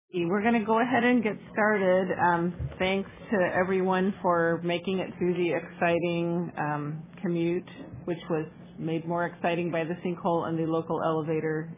We're going to go ahead and get started. Thanks to everyone for making it through the exciting commute, which was made more exciting by the sinkhole and the local elevator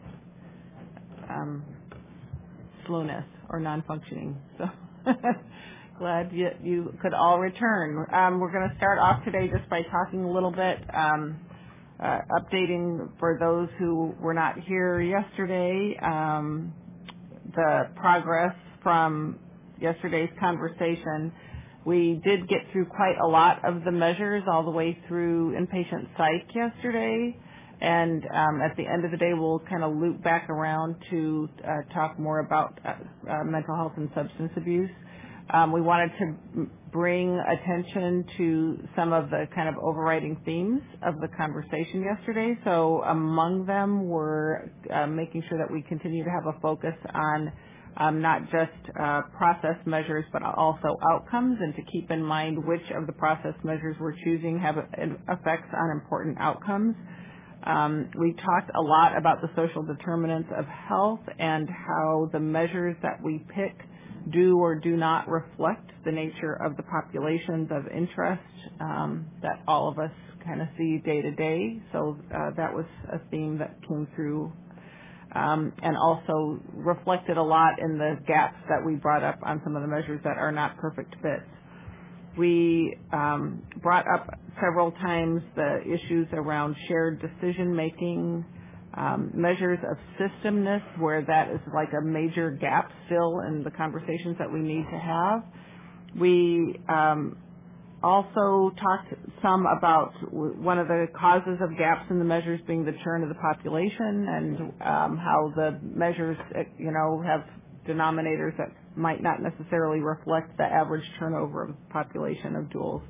slowness or non-functioning. So glad you could all return. We're going to start off today just by talking a little bit, updating for those who were not here yesterday, the progress from yesterday's conversation. We did get through quite a lot of the measures all the way through inpatient psych yesterday, and at the end of the day we'll kind of loop back around to talk more about mental health and substance abuse. We wanted to bring attention to some of the kind of overriding themes of the conversation yesterday. So among them were making sure that we continue to have a focus on not just process measures, but also outcomes, and to keep in mind which of the process measures we're choosing have effects on important outcomes. We talked a lot about the social determinants of health and how the measures that we pick do or do not reflect the nature of the populations of interest that all of us kind of see day to day. So that was a theme that came through and also reflected a lot in the gaps that we brought up on some of the measures that are not perfect fits. We brought up several times the issues around shared decision making, measures of systemness, where that is like a major gap still in the conversations that we need to have. We also talked some about one of the causes of gaps in the measures being the churn of the population, and how the measures, have denominators that might not necessarily reflect the average turnover of the population of duals.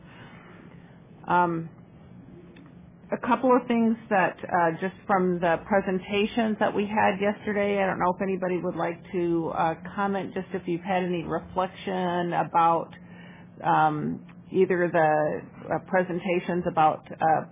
A couple of things that just from the presentations that we had yesterday, I don't know if anybody would like to comment, just if you've had any reflection about either the presentations about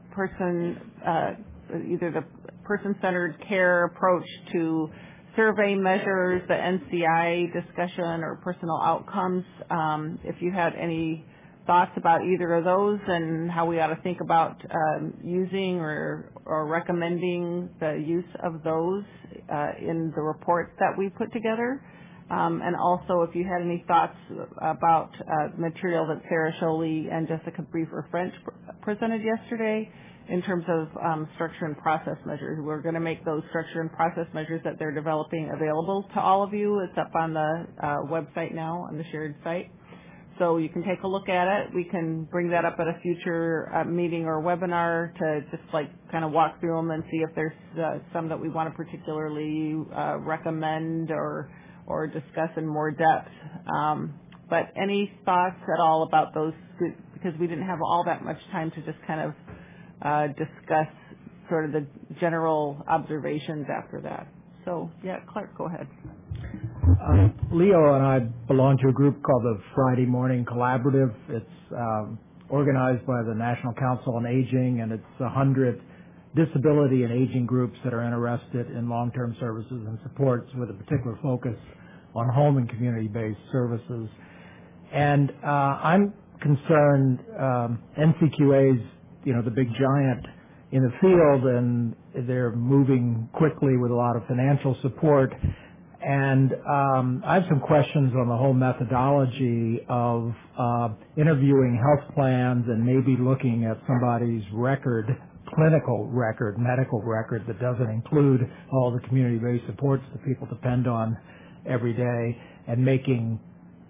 either the person-centered care approach to survey measures, the NCI discussion, or personal outcomes. If you had any thoughts about either of those and how we ought to think about using or recommending the use of those in the reports that we put together. And also if you had any thoughts about material that Sarah Sholey and Jessica Briefer-French presented yesterday in terms of structure and process measures. We're going to make those structure and process measures that they're developing available to all of you. It's up on the website now, on the shared site. So you can take a look at it. We can bring that up at a future meeting or webinar to just kind of walk through them and see if there's some that we want to particularly recommend or discuss in more depth. But any thoughts at all about those, because we didn't have all that much time to just kind of discuss sort of the general observations after that. So, yeah, Clark, go ahead. Leo and I belong to a group called the Friday Morning Collaborative. It's organized by the National Council on Aging, and it's 100 disability and aging groups that are interested in long-term services and supports with a particular focus on home and community-based services. And I'm concerned, NCQA's, the big giant in the field, and they're moving quickly with a lot of financial support. And I have some questions on the whole methodology of interviewing health plans and maybe looking at somebody's record, clinical record, medical record that doesn't include all the community-based supports that people depend on every day, and making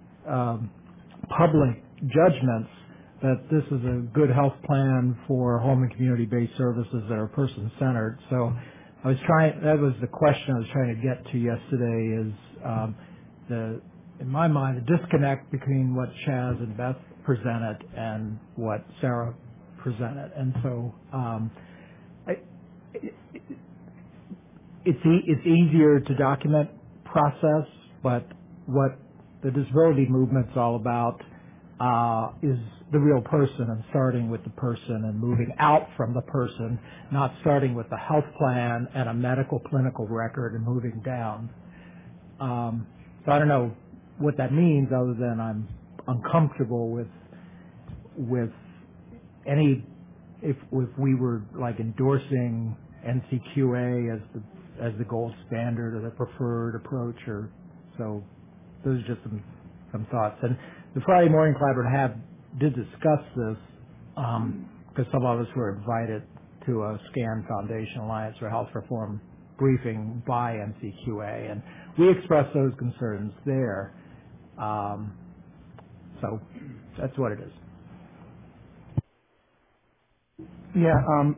public judgments that this is a good health plan for home and community-based services that are person-centered. So that was the question I was trying to get to yesterday, is in my mind, the disconnect between what Chaz and Beth presented and what Sarah presented. And so it's easier to document process, but what the disability movement's all about is the real person, and starting with the person and moving out from the person, not starting with the health plan and a medical clinical record and moving down. So I don't know what that means other than I'm uncomfortable with any, if we were like endorsing NCQA as the gold standard or the preferred approach, or so. Those are just some thoughts. And the Friday Morning Collaborative did discuss this because some of us were invited to a SCAN Foundation Alliance for Health Reform briefing by NCQA, and we expressed those concerns there. So that's what it is. Yeah,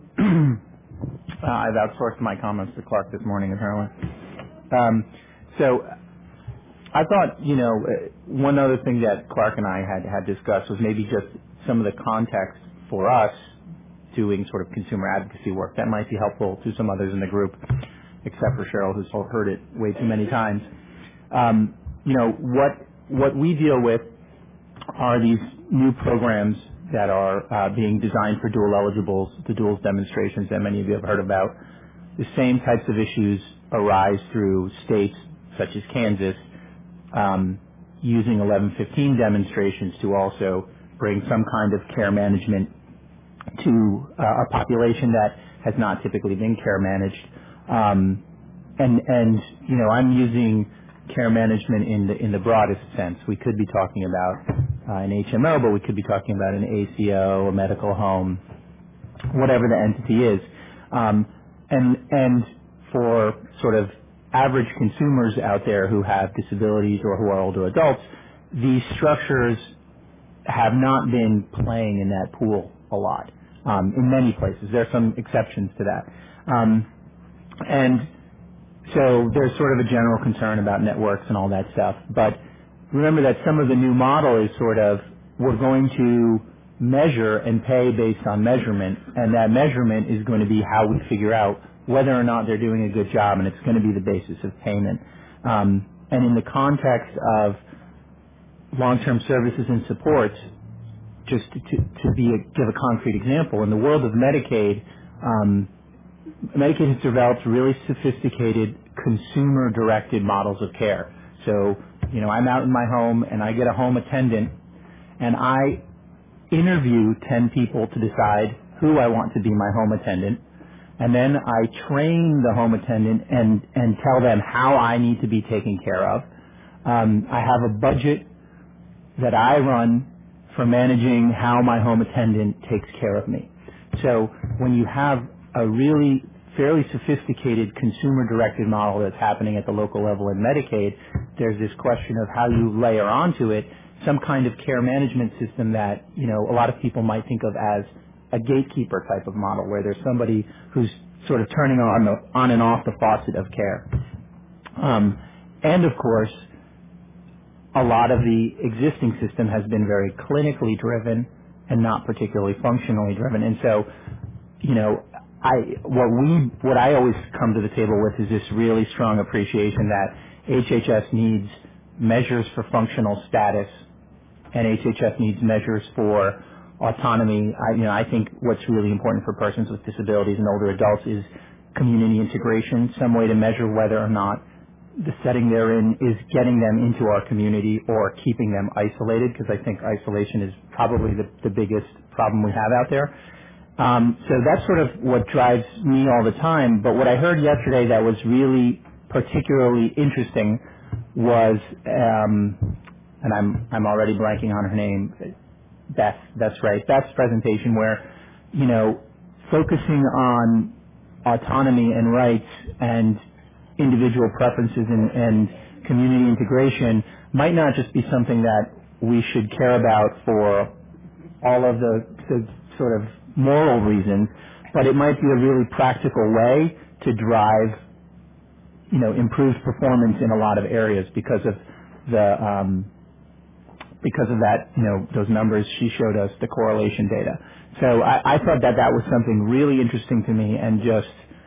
I've outsourced my comments to Clark this morning, apparently. So I thought, one other thing that Clark and I had discussed was maybe just some of the context for us doing sort of consumer advocacy work. That might be helpful to some others in the group, except for Cheryl, who's heard it way too many times. What we deal with are these new programs that are being designed for dual eligibles, the duals demonstrations that many of you have heard about. The same types of issues arise through states such as Kansas, using 1115 demonstrations to also bring some kind of care management to a population that has not typically been care managed. I'm using care management in the broadest sense. We could be talking about an HMO, but we could be talking about an ACO, a medical home, whatever the entity is. And for sort of average consumers out there who have disabilities or who are older adults, these structures have not been playing in that pool a lot. In many places, there are some exceptions to that. And so there's sort of a general concern about networks and all that stuff. But remember that some of the new model is sort of, we're going to measure and pay based on measurement, and that measurement is going to be how we figure out whether or not they're doing a good job, and it's going to be the basis of payment. And in the context of long-term services and supports, just to give a concrete example, in the world of Medicaid, Medicaid has developed really sophisticated consumer-directed models of care. So, I'm out in my home and I get a home attendant and I interview 10 people to decide who I want to be my home attendant. And then I train the home attendant and tell them how I need to be taken care of. I have a budget that I run for managing how my home attendant takes care of me. So when you have a really fairly sophisticated consumer-directed model that's happening at the local level in Medicaid, there's this question of how you layer onto it some kind of care management system that, a lot of people might think of as a gatekeeper type of model, where there's somebody who's sort of turning on and off the faucet of care. And of course, a lot of the existing system has been very clinically driven and not particularly functionally driven. And so, what I always come to the table with is this really strong appreciation that HHS needs measures for functional status, and HHS needs measures for autonomy. I think what's really important for persons with disabilities and older adults is community integration, some way to measure whether or not the setting they're in is getting them into our community or keeping them isolated, because I think isolation is probably the biggest problem we have out there. So that's sort of what drives me all the time. But what I heard yesterday that was really particularly interesting was, and I'm already blanking on her name, Beth. That's right. Beth's presentation, where focusing on autonomy and rights and individual preferences and community integration might not just be something that we should care about for all of the sort of moral reasons, but it might be a really practical way to drive, improved performance in a lot of areas because of that, those numbers she showed us, the correlation data. So I thought that was something really interesting to me, and just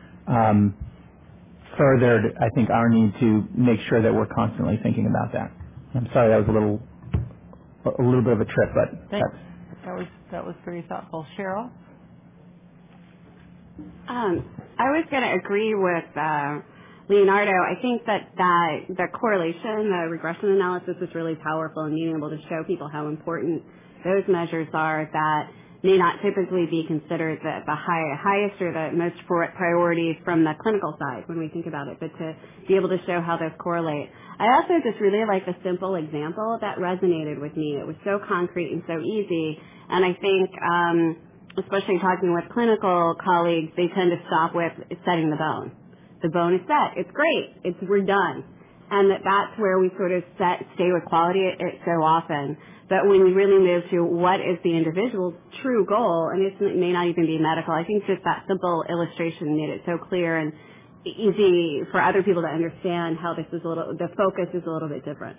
furthered, I think, our need to make sure that we're constantly thinking about that. I'm sorry, that was a little bit of a trip, but Thanks. That was very thoughtful. Cheryl? I was going to agree with Leonardo, I think that the correlation, the regression analysis is really powerful in being able to show people how important those measures are that may not typically be considered the highest or the most priority from the clinical side when we think about it, but to be able to show how those correlate. I also just really like the simple example that resonated with me. It was so concrete and so easy, and I think, especially talking with clinical colleagues, they tend to stop with setting the bone. The bone is set. It's great. We're done. And that's where we sort of stay with quality so often. But when we really move to what is the individual's true goal, and it may not even be medical, I think just that simple illustration made it so clear and easy for other people to understand how this is the focus is a little bit different.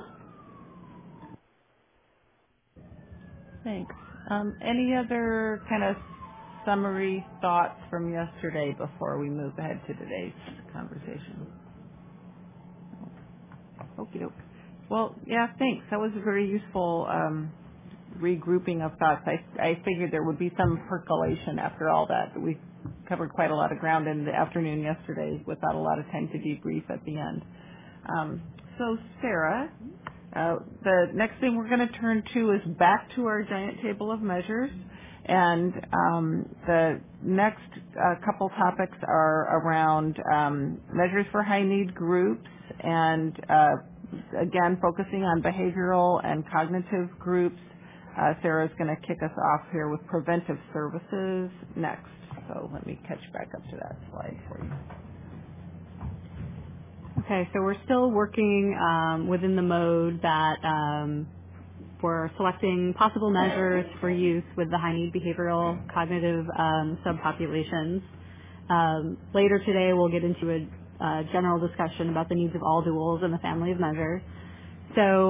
Thanks. Any other kind of summary thoughts from yesterday before we move ahead to today's conversation? Okie doke. Well, yeah, thanks. That was a very useful regrouping of thoughts. I figured there would be some percolation after all that. We covered quite a lot of ground in the afternoon yesterday without a lot of time to debrief at the end. So, Sarah, the next thing we're going to turn to is back to our giant table of measures. And the next couple topics are around measures for high-need groups and, again, focusing on behavioral and cognitive groups. Sarah's going to kick us off here with preventive services next. So let me catch back up to that slide for you. Okay, so we're still working within the mode that we're selecting possible measures for use with the high-need behavioral cognitive subpopulations. Later today, we'll get into a general discussion about the needs of all duals and the family of measures. So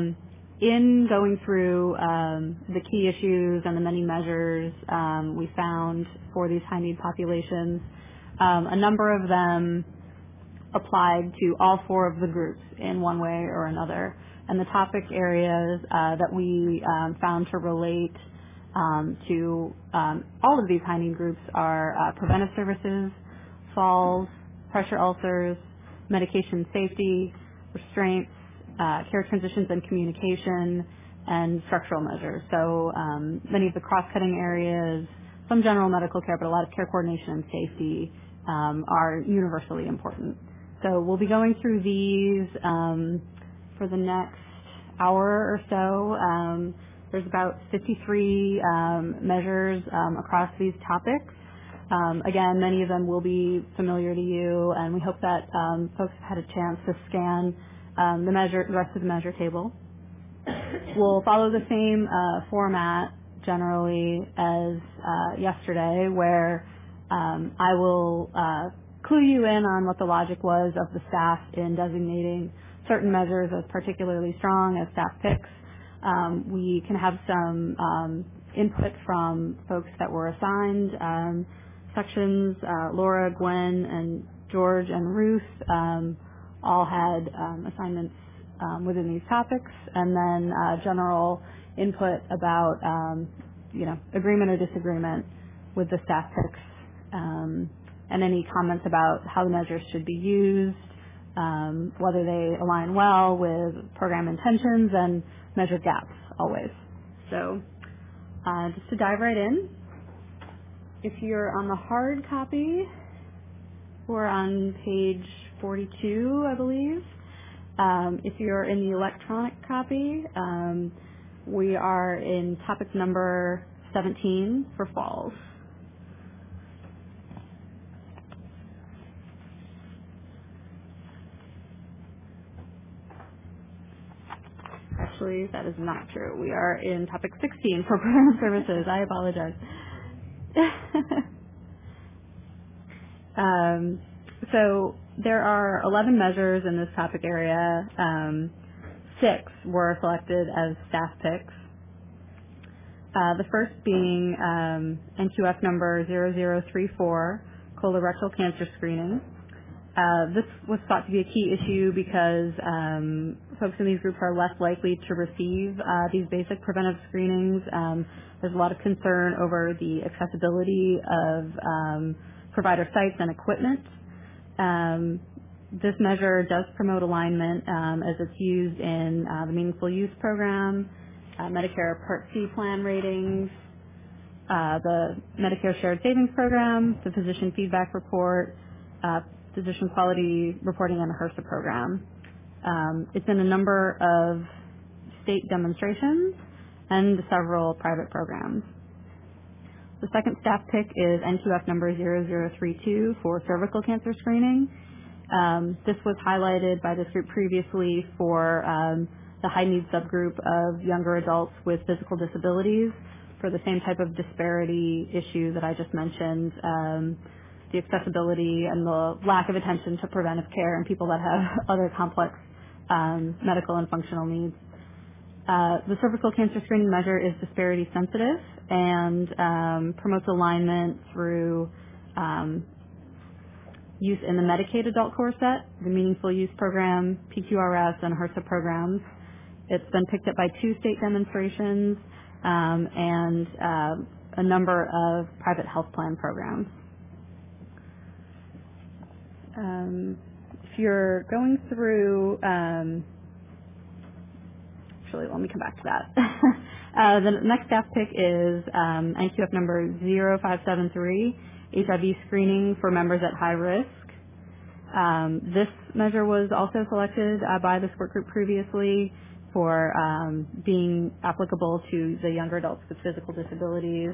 in going through the key issues and the many measures we found for these high-need populations, a number of them applied to all four of the groups in one way or another. And the topic areas that we found to relate to all of these high-need groups are preventive services, falls, pressure ulcers, medication safety, restraints, care transitions and communication, and structural measures. So many of the cross-cutting areas, some general medical care, but a lot of care coordination and safety are universally important. So we'll be going through these for the next hour or so. There's about 53 measures across these topics. Again, many of them will be familiar to you, and we hope that folks have had a chance to scan the rest of the measure table. We'll follow the same format generally as yesterday, where I will clue you in on what the logic was of the staff in designating certain measures as particularly strong as staff picks. We can have some input from folks that were assigned sections. Laura, Gwen, and George and Ruth all had assignments within these topics, and then general input about agreement or disagreement with the staff picks, and any comments about how the measures should be used, whether they align well with program intentions, and measure gaps always. So just to dive right in, if you're on the hard copy, we're on page 42, I believe. If you're in the electronic copy, we are in topic number 17 for falls. Actually, that is not true. We are in topic 16 for program services. I apologize. So there are 11 measures in this topic area. 6 were selected as staff picks. The first being NQF number 0034, colorectal cancer screening. This was thought to be a key issue because folks in these groups are less likely to receive these basic preventive screenings. There's a lot of concern over the accessibility of provider sites and equipment. This measure does promote alignment as it's used in the Meaningful Use Program, Medicare Part C plan ratings, the Medicare Shared Savings Program, the Physician Feedback Report, Physician Quality Reporting, and the HRSA program. It's in a number of state demonstrations and several private programs. The second staff pick is NQF number 0032 for cervical cancer screening. This was highlighted by this group previously for the high-need subgroup of younger adults with physical disabilities for the same type of disparity issue that I just mentioned, the accessibility and the lack of attention to preventive care in people that have other complex medical and functional needs. The cervical cancer screening measure is disparity sensitive and promotes alignment through use in the Medicaid adult core set, the Meaningful Use Program, PQRS, and HRSA programs. It's been picked up by 2 state demonstrations and a number of private health plan programs. If you're going through, actually, let me come back to that. The next staff pick is NQF number 0573, HIV screening for members at high risk. This measure was also selected by this work group previously for being applicable to the younger adults with physical disabilities.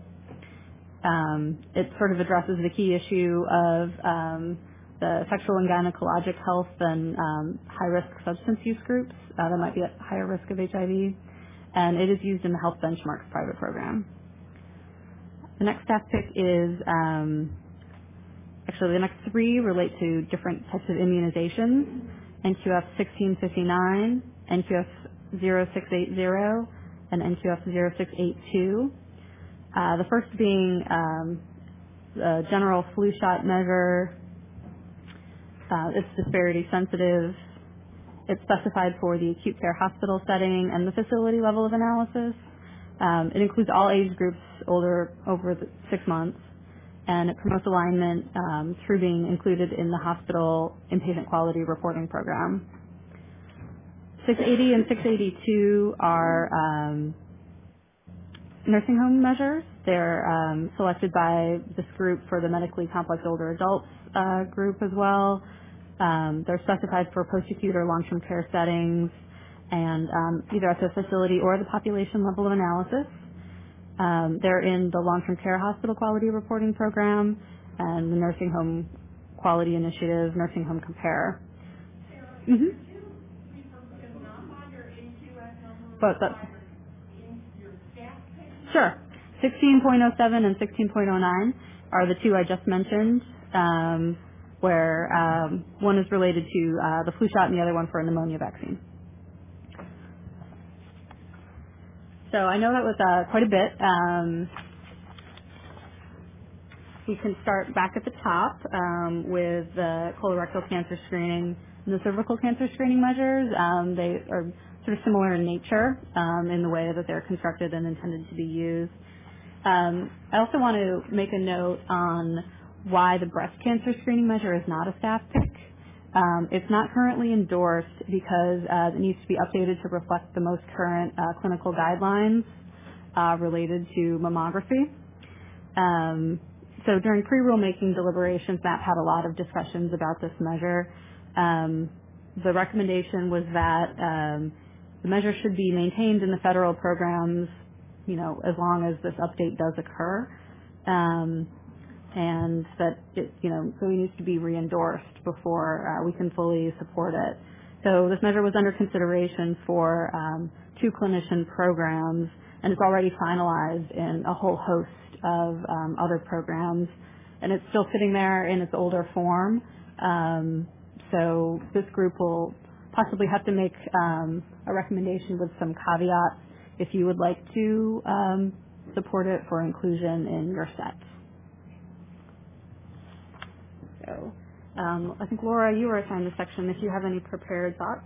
It sort of addresses the key issue of the sexual and gynecologic health and high-risk substance use groups that might be at higher risk of HIV, and it is used in the Health Benchmarks private program. The next staff pick is, actually the next 3 relate to different types of immunizations, NQF 1659, NQF 0680, and NQF 0682. The first being the general flu shot measure. It's disparity sensitive. It's specified for the acute care hospital setting and the facility level of analysis. It includes all age groups over 6 months, and it promotes alignment through being included in the hospital inpatient quality reporting program. 680 and 682 are nursing home measures. They're selected by this group for the medically complex older adults group as well. They're specified for post-acute or long-term care settings and either at the facility or the population level of analysis. They're in the long-term care hospital quality reporting program and the nursing home quality initiative, nursing home compare. Mm-hmm. But sure. 16.07 and 16.09 are the 2 I just mentioned, where one is related to the flu shot and the other one for a pneumonia vaccine. So I know that was quite a bit. We can start back at the top with the colorectal cancer screening and the cervical cancer screening measures. They are sort of similar in nature in the way that they're constructed and intended to be used. I also want to make a note on why the breast cancer screening measure is not a staff pick. It's not currently endorsed because it needs to be updated to reflect the most current clinical guidelines related to mammography. So during pre-rulemaking deliberations, MAP had a lot of discussions about this measure. The recommendation was that the measure should be maintained in the federal programs, as long as this update does occur, and that it, really needs to be re-endorsed before we can fully support it. So this measure was under consideration for 2 clinician programs, and it's already finalized in a whole host of other programs, and it's still sitting there in its older form. So this group will possibly have to make a recommendation with some caveats if you would like to support it for inclusion in your sets. So I think, Laura, you were assigned this section. If you have any prepared thoughts.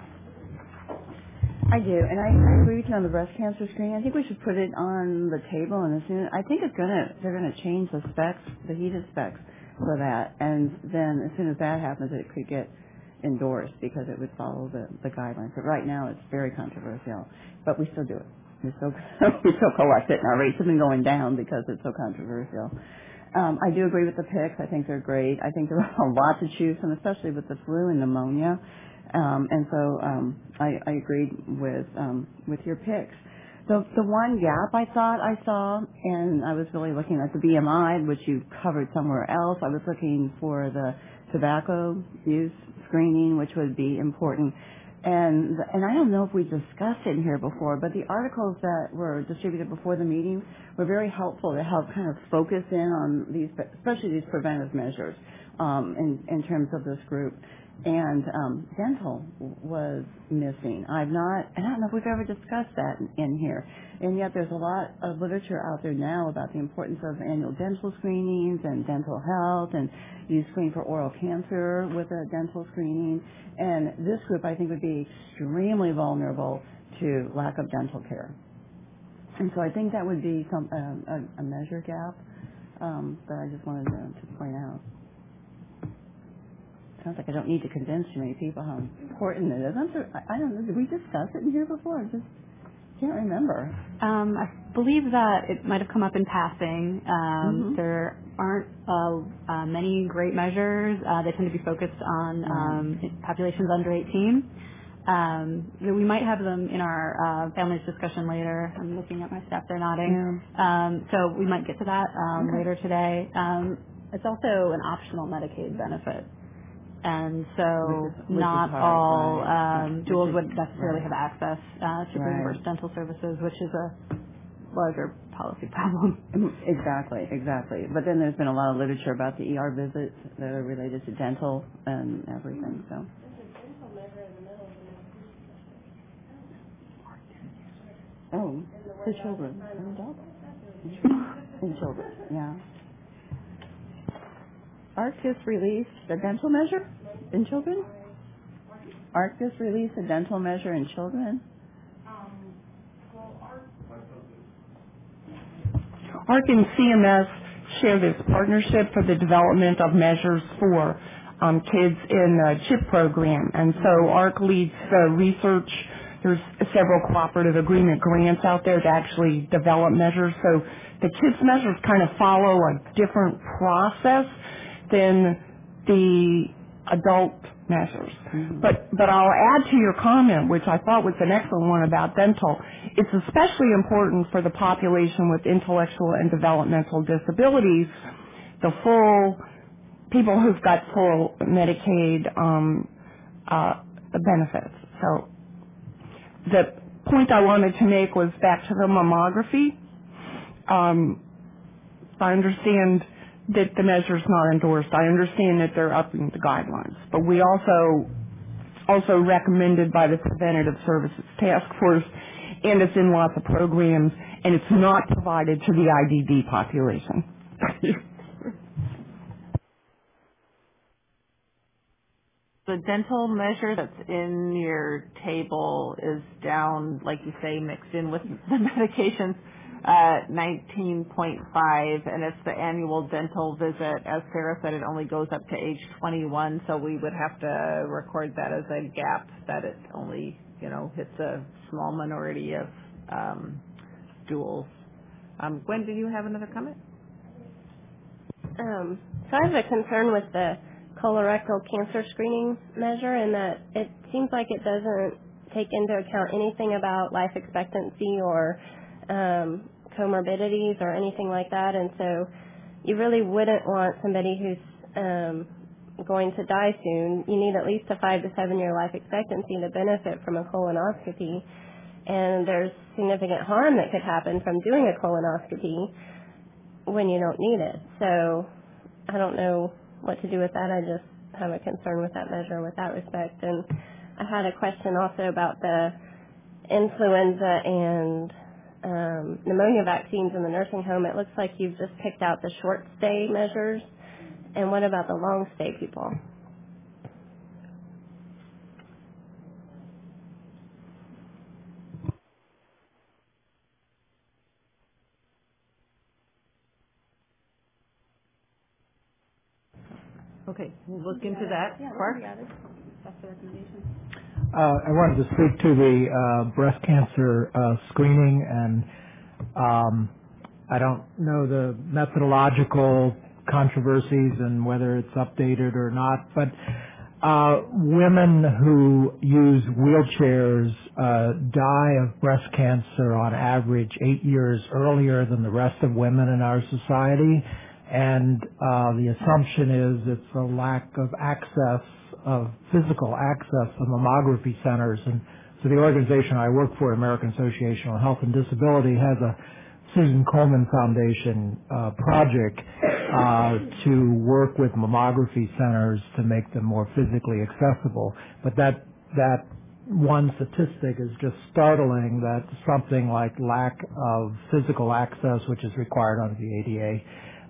I do, and I agree with you on the breast cancer screening. I think we should put it on the table, and I think they're gonna change the specs, the HEDIS specs. for that. And then as soon as that happens, it could get endorsed because it would follow the guidelines. But right now, it's very controversial. But we still do it. We still collect it, and our rates have been going down because it's so controversial. I do agree with the picks. I think they're great. I think there are a lot to choose from, especially with the flu and pneumonia. And so I agreed with your picks. The one gap I thought I saw, and I was really looking at the BMI, which you covered somewhere else. I was looking for the tobacco use screening, which would be important. And I don't know if we discussed it in here before, but the articles that were distributed before the meeting were very helpful to help kind of focus in on these, especially these preventive measures in terms of this group. And dental was missing. I don't know if we've ever discussed that in here. And yet there's a lot of literature out there now about the importance of annual dental screenings and dental health, and you screen for oral cancer with a dental screening. And this group, I think, would be extremely vulnerable to lack of dental care. And so I think that would be a measure gap that I just wanted to point out. Sounds like I don't need to convince too many people how important it is. I don't know. Did we discuss it in here before? I just can't remember. I believe that it might have come up in passing. There aren't many great measures. They tend to be focused on populations under 18. We might have them in our families discussion later. I'm looking at my staff; they're nodding. Yeah. So we might get to that later today. It's also an optional Medicaid benefit. And so not all duals would necessarily have access to reimbursed dental services, which is a larger policy problem. Exactly. But then there's been a lot of literature about the ER visits that are related to dental and everything. So. Oh, for children and adults. And children, yeah. ARC just released a dental measure in children? ARC just released a dental measure in children? ARC and CMS share this partnership for the development of measures for kids in the CHIP program. And so ARC leads the research. There's several cooperative agreement grants out there to actually develop measures. So the CHIPS measures kind of follow a different process than the adult measures. But I'll add to your comment, which I thought was an excellent one about dental. It's especially important for the population with intellectual and developmental disabilities, the full people who've got full Medicaid benefits. So the point I wanted to make was back to the mammography. I understand that the measure's not endorsed. I understand that they're upping the guidelines. But we also recommended by the Preventative Services Task Force, and it's in lots of programs, and it's not provided to the IDD population. The dental measure that's in your table is down, like you say, mixed in with the medications, 19.5, and it's the annual dental visit. As Sarah said, it only goes up to age 21, so we would have to record that as a gap, that it only, hits a small minority of duals. Gwen, do you have another comment? So I have a concern with the colorectal cancer screening measure in that it seems like it doesn't take into account anything about life expectancy or comorbidities or anything like that, and so you really wouldn't want somebody who's going to die soon. You need at least a 5 to 7 year life expectancy to benefit from a colonoscopy, and there's significant harm that could happen from doing a colonoscopy when you don't need it. So I don't know what to do with that. I just have a concern with that measure with that respect. And I had a question also about the influenza and pneumonia vaccines in the nursing home. It looks like you've just picked out the short stay measures. And what about the long stay people? Okay, we'll look into that. Clark? That's the recommendation. I wanted to speak to the breast cancer screening, and I don't know the methodological controversies and whether it's updated or not, but women who use wheelchairs die of breast cancer on average 8 years earlier than the rest of women in our society, and the assumption is it's a lack of access, of physical access to mammography centers. And so the organization I work for, American Association on Health and Disability, has a Susan Komen Foundation project to work with mammography centers to make them more physically accessible. But that one statistic is just startling, that something like lack of physical access, which is required under the ADA,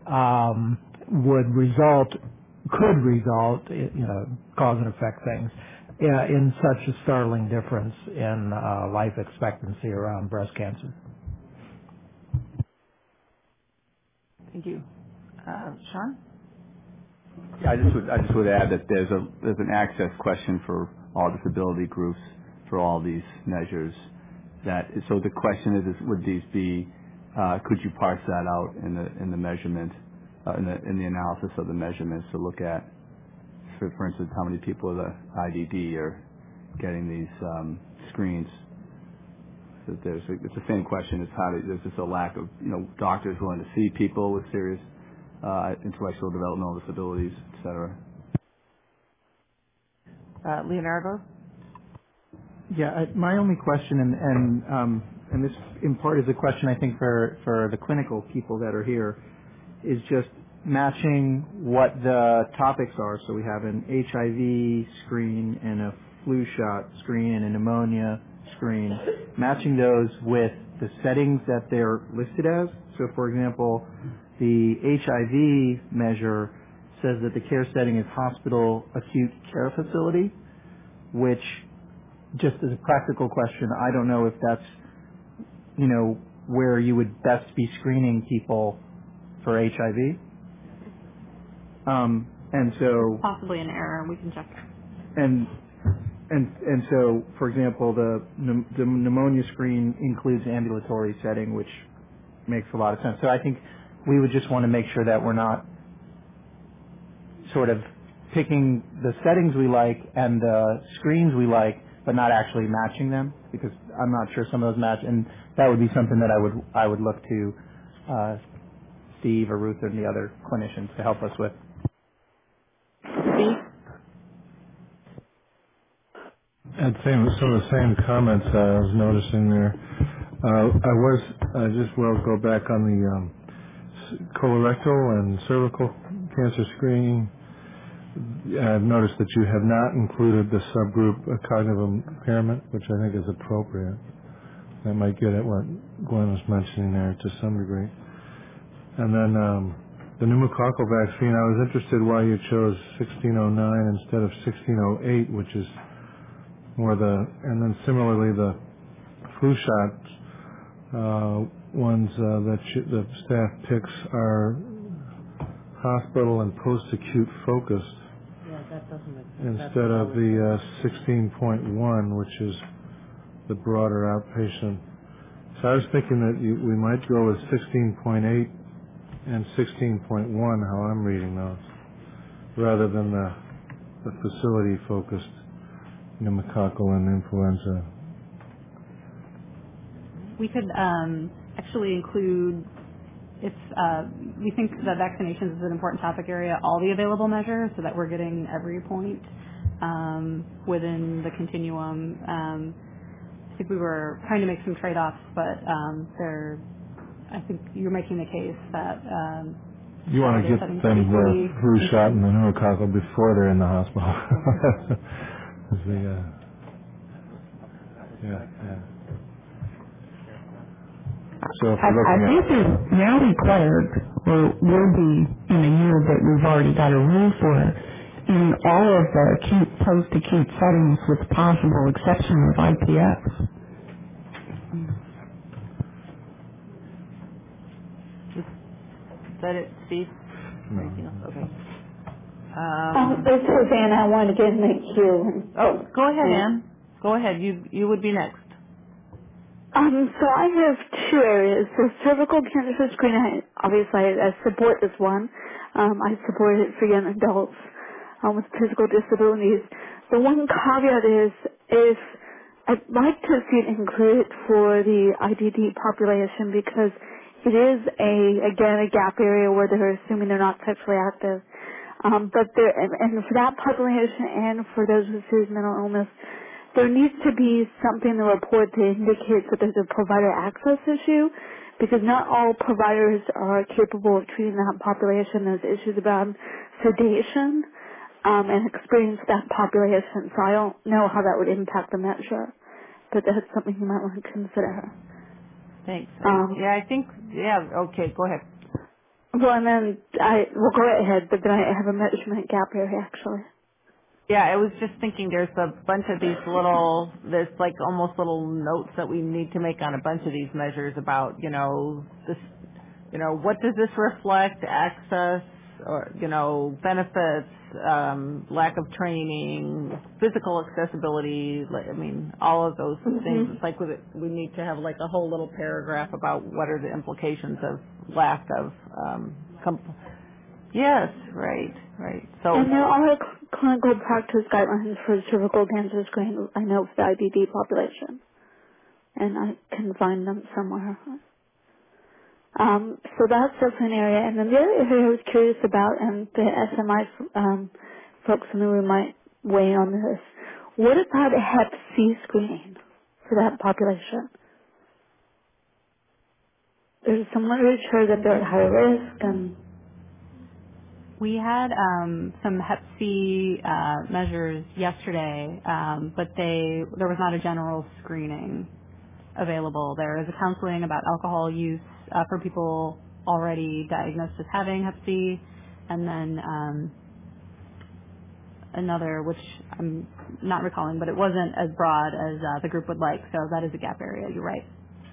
could result, cause and affect things, in such a startling difference in life expectancy around breast cancer. Thank you. Sean? Yeah, I just would add that there's an access question for all disability groups for all these measures. So the question is would these be? Could you parse that out in the measurement, in the analysis of the measurements to look at, for instance, how many people with a IDD are getting these screens? So it's the same question as there's just a lack of doctors willing to see people with serious intellectual developmental disabilities, et cetera. Leonardo? Yeah, my only question, and this in part is a question I think for the clinical people that are here, is just matching what the topics are. So we have an HIV screen and a flu shot screen and a pneumonia screen, matching those with the settings that they're listed as. So for example, the HIV measure says that the care setting is hospital acute care facility, which, just as a practical question, I don't know if that's, where you would best be screening people for HIV. And so Possibly an error, we can check. And so, for example, the pneumonia screen includes ambulatory setting, which makes a lot of sense. So I think we would just want to make sure that we're not sort of picking the settings we like and the screens we like, but not actually matching them, because I'm not sure some of those match, and that would be something that I would look to Steve or Ruth and the other clinicians to help us with. Steve? I'd say some of the same comments I was noticing there. Go back on the colorectal and cervical cancer screening. I've noticed that you have not included the subgroup cognitive impairment, which I think is appropriate. That might get at what Gwen was mentioning there to some degree. And then the pneumococcal vaccine, I was interested why you chose 1609 instead of 1608, which is more and then similarly the flu shots ones that the staff picks are hospital and post-acute focused. Yeah, that doesn't make sense. Instead of the 16.1, which is the broader outpatient. So I was thinking that we might go with 16.8 and 16.1, how I'm reading those, rather than the facility-focused pneumococcal and influenza. We could actually include, if we think that vaccinations is an important topic area, all the available measures so that we're getting every point within the continuum. I think we were trying to make some trade-offs, but I think you're making the case that you want to get them the flu shot and the pneumococcal before they're in the hospital. So if I think they're now required, or will be in a year that we've already got a rule for it, in all of the acute, post-acute settings with the possible exception of IPS. Is that it, Steve? Anything else? Okay. It's Rosanna. I want to get in the queue. Oh, go ahead, Ann. Go ahead. You would be next. So I have two areas. The cervical cancer screening, obviously I support this one. I support it for young adults with physical disabilities. The one caveat is if I'd like to see it included for the IDD population because it is again a gap area where they're assuming they're not sexually active. But there, and for that population and for those with serious mental illness, there needs to be something in the report that indicates that there's a provider access issue because not all providers are capable of treating that population. There's issues about sedation and experience with that population. So I don't know how that would impact the measure, but that's something you might want to consider. Thanks. Okay, go ahead. Well, and then we'll go ahead, but then I have a measurement gap area actually. Yeah, I was just thinking there's a bunch of these there's like almost little notes that we need to make on a bunch of these measures about, this, what does this reflect, access, or, benefits, lack of training, physical accessibility, all of those things. It's like we need to have like a whole little paragraph about what are the implications of lack of Yes, right. So, and there are clinical practice guidelines for cervical cancer screening, I know, for the IBD population, and I can find them somewhere. So that's definitely an area. And then the other area I was curious about, and the SMI folks in the room might weigh on this, what about a Hep C screening for that population? There's some literature that they're at higher risk, and we had some Hep C measures yesterday, but there was not a general screening available. There is a counseling about alcohol use for people already diagnosed as having Hep C, and then another, which I'm not recalling, but it wasn't as broad as the group would like, so that is a gap area. You're right.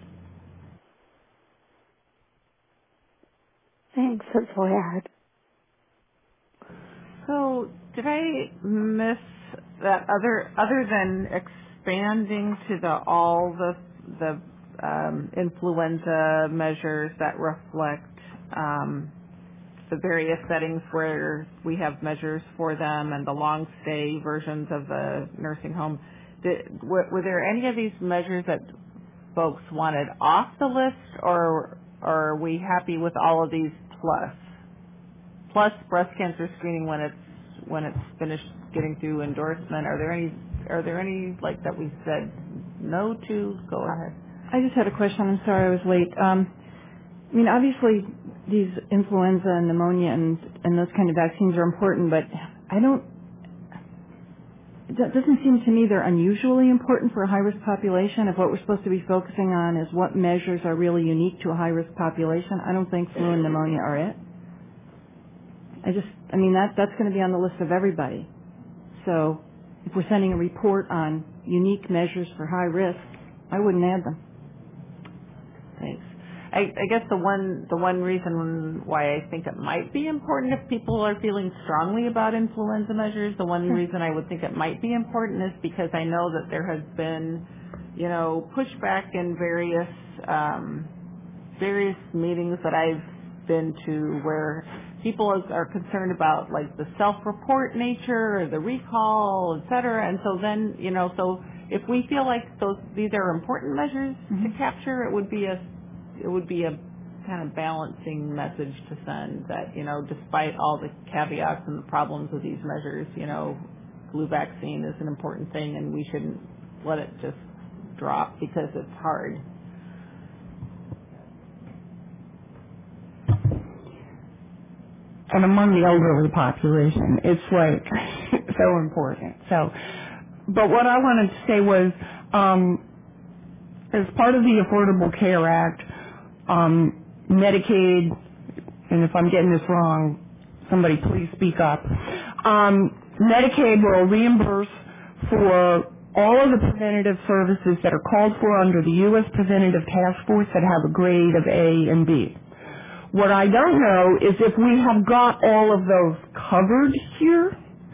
Thanks, that's all I had. So did I miss that other than expanding to all the influenza measures that reflect the various settings where we have measures for them and the long stay versions of the nursing home? Were there any of these measures that folks wanted off the list, or are we happy with all of these plus breast cancer screening when it's finished getting through endorsement? Are there any like that we said no to? Go ahead. I just had a question. I'm sorry I was late. Obviously these influenza and pneumonia and those kind of vaccines are important, but it doesn't seem to me they're unusually important for a high-risk population. If what we're supposed to be focusing on is what measures are really unique to a high-risk population, I don't think flu and pneumonia are it. That's going to be on the list of everybody. So if we're sending a report on unique measures for high risk, I wouldn't add them. Thanks. I guess the one reason why I think it might be important if people are feeling strongly about influenza measures, the one reason I would think it might be important is because I know that there has been, pushback in various meetings that I've been to where people are concerned about like the self-report nature or the recall, et cetera. And so then, so if we feel like these are important measures to capture, it would be a kind of balancing message to send that, despite all the caveats and the problems with these measures, flu vaccine is an important thing and we shouldn't let it just drop because it's hard. And among the elderly population, it's like so important. So, but what I wanted to say was, as part of the Affordable Care Act, Medicaid, and if I'm getting this wrong, somebody please speak up. Medicaid will reimburse for all of the preventative services that are called for under the U.S. Preventative Task Force that have a grade of A and B. What I don't know is if we have got all of those covered here.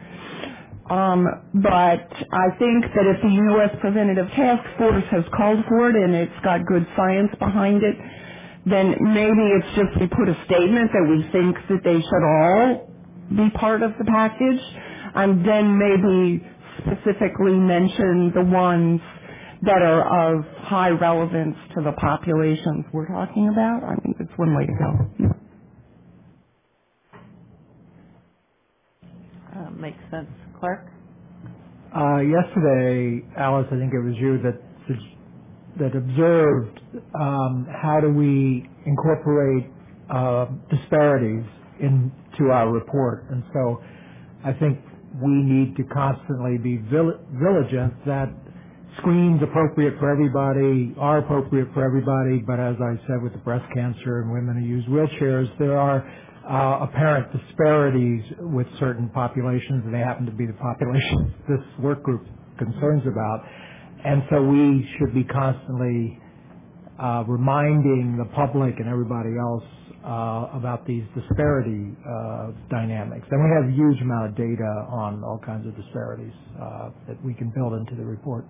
But I think that if the U.S. Preventative Task Force has called for it and it's got good science behind it, then maybe it's just we put a statement that we think that they should all be part of the package, and then maybe specifically mention the ones that are of high relevance to the populations we're talking about. I think it's one way to go. Makes sense. Clark? Yesterday, Alice, I think it was you that observed how do we incorporate disparities into our report. And so I think we need to constantly be vigilant that screens appropriate for everybody are appropriate for everybody, but as I said with the breast cancer and women who use wheelchairs, there are apparent disparities with certain populations, and they happen to be the populations this work group concerns about. And so we should be constantly reminding the public and everybody else about these disparity dynamics. And we have a huge amount of data on all kinds of disparities that we can build into the report.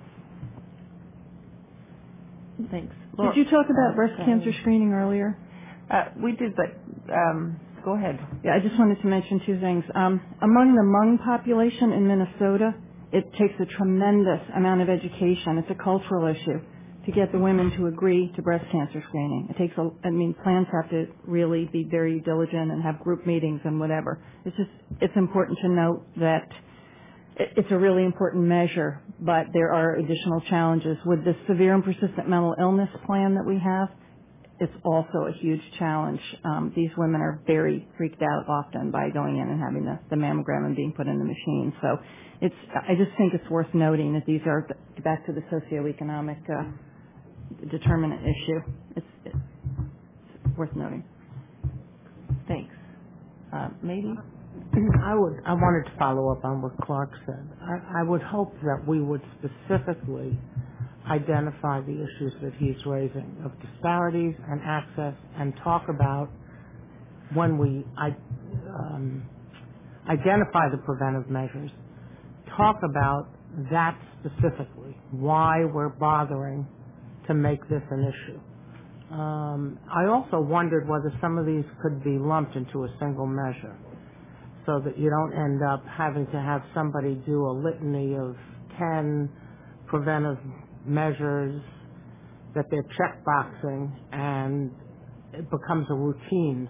Thanks. Did you talk about breast cancer screening earlier? We did, but go ahead. Yeah, I just wanted to mention two things. Among the Hmong population in Minnesota, it takes a tremendous amount of education. It's a cultural issue to get the women to agree to breast cancer screening. It takes plans have to really be very diligent and have group meetings and whatever. It's important to note that it's a really important measure, but there are additional challenges. With the severe and persistent mental illness plan that we have, it's also a huge challenge. These women are very freaked out often by going in and having the mammogram and being put in the machine. So I just think it's worth noting that these are back to the socioeconomic determinant issue. It's worth noting. Thanks. Maybe? I wanted to follow up on what Clark said. I would hope that we would specifically identify the issues that he's raising of disparities and access, and talk about when we identify the preventive measures, talk about that specifically, why we're bothering to make this an issue. I also wondered whether some of these could be lumped into a single measure, so that you don't end up having to have somebody do a litany of 10 preventive measures that they're checkboxing, and it becomes a routine.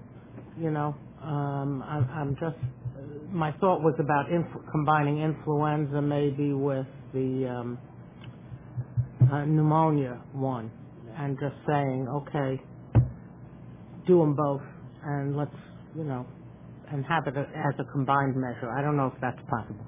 My thought was about combining influenza maybe with the pneumonia one, and just saying, okay, do them both, and let's, and have it as a combined measure. I don't know if that's possible.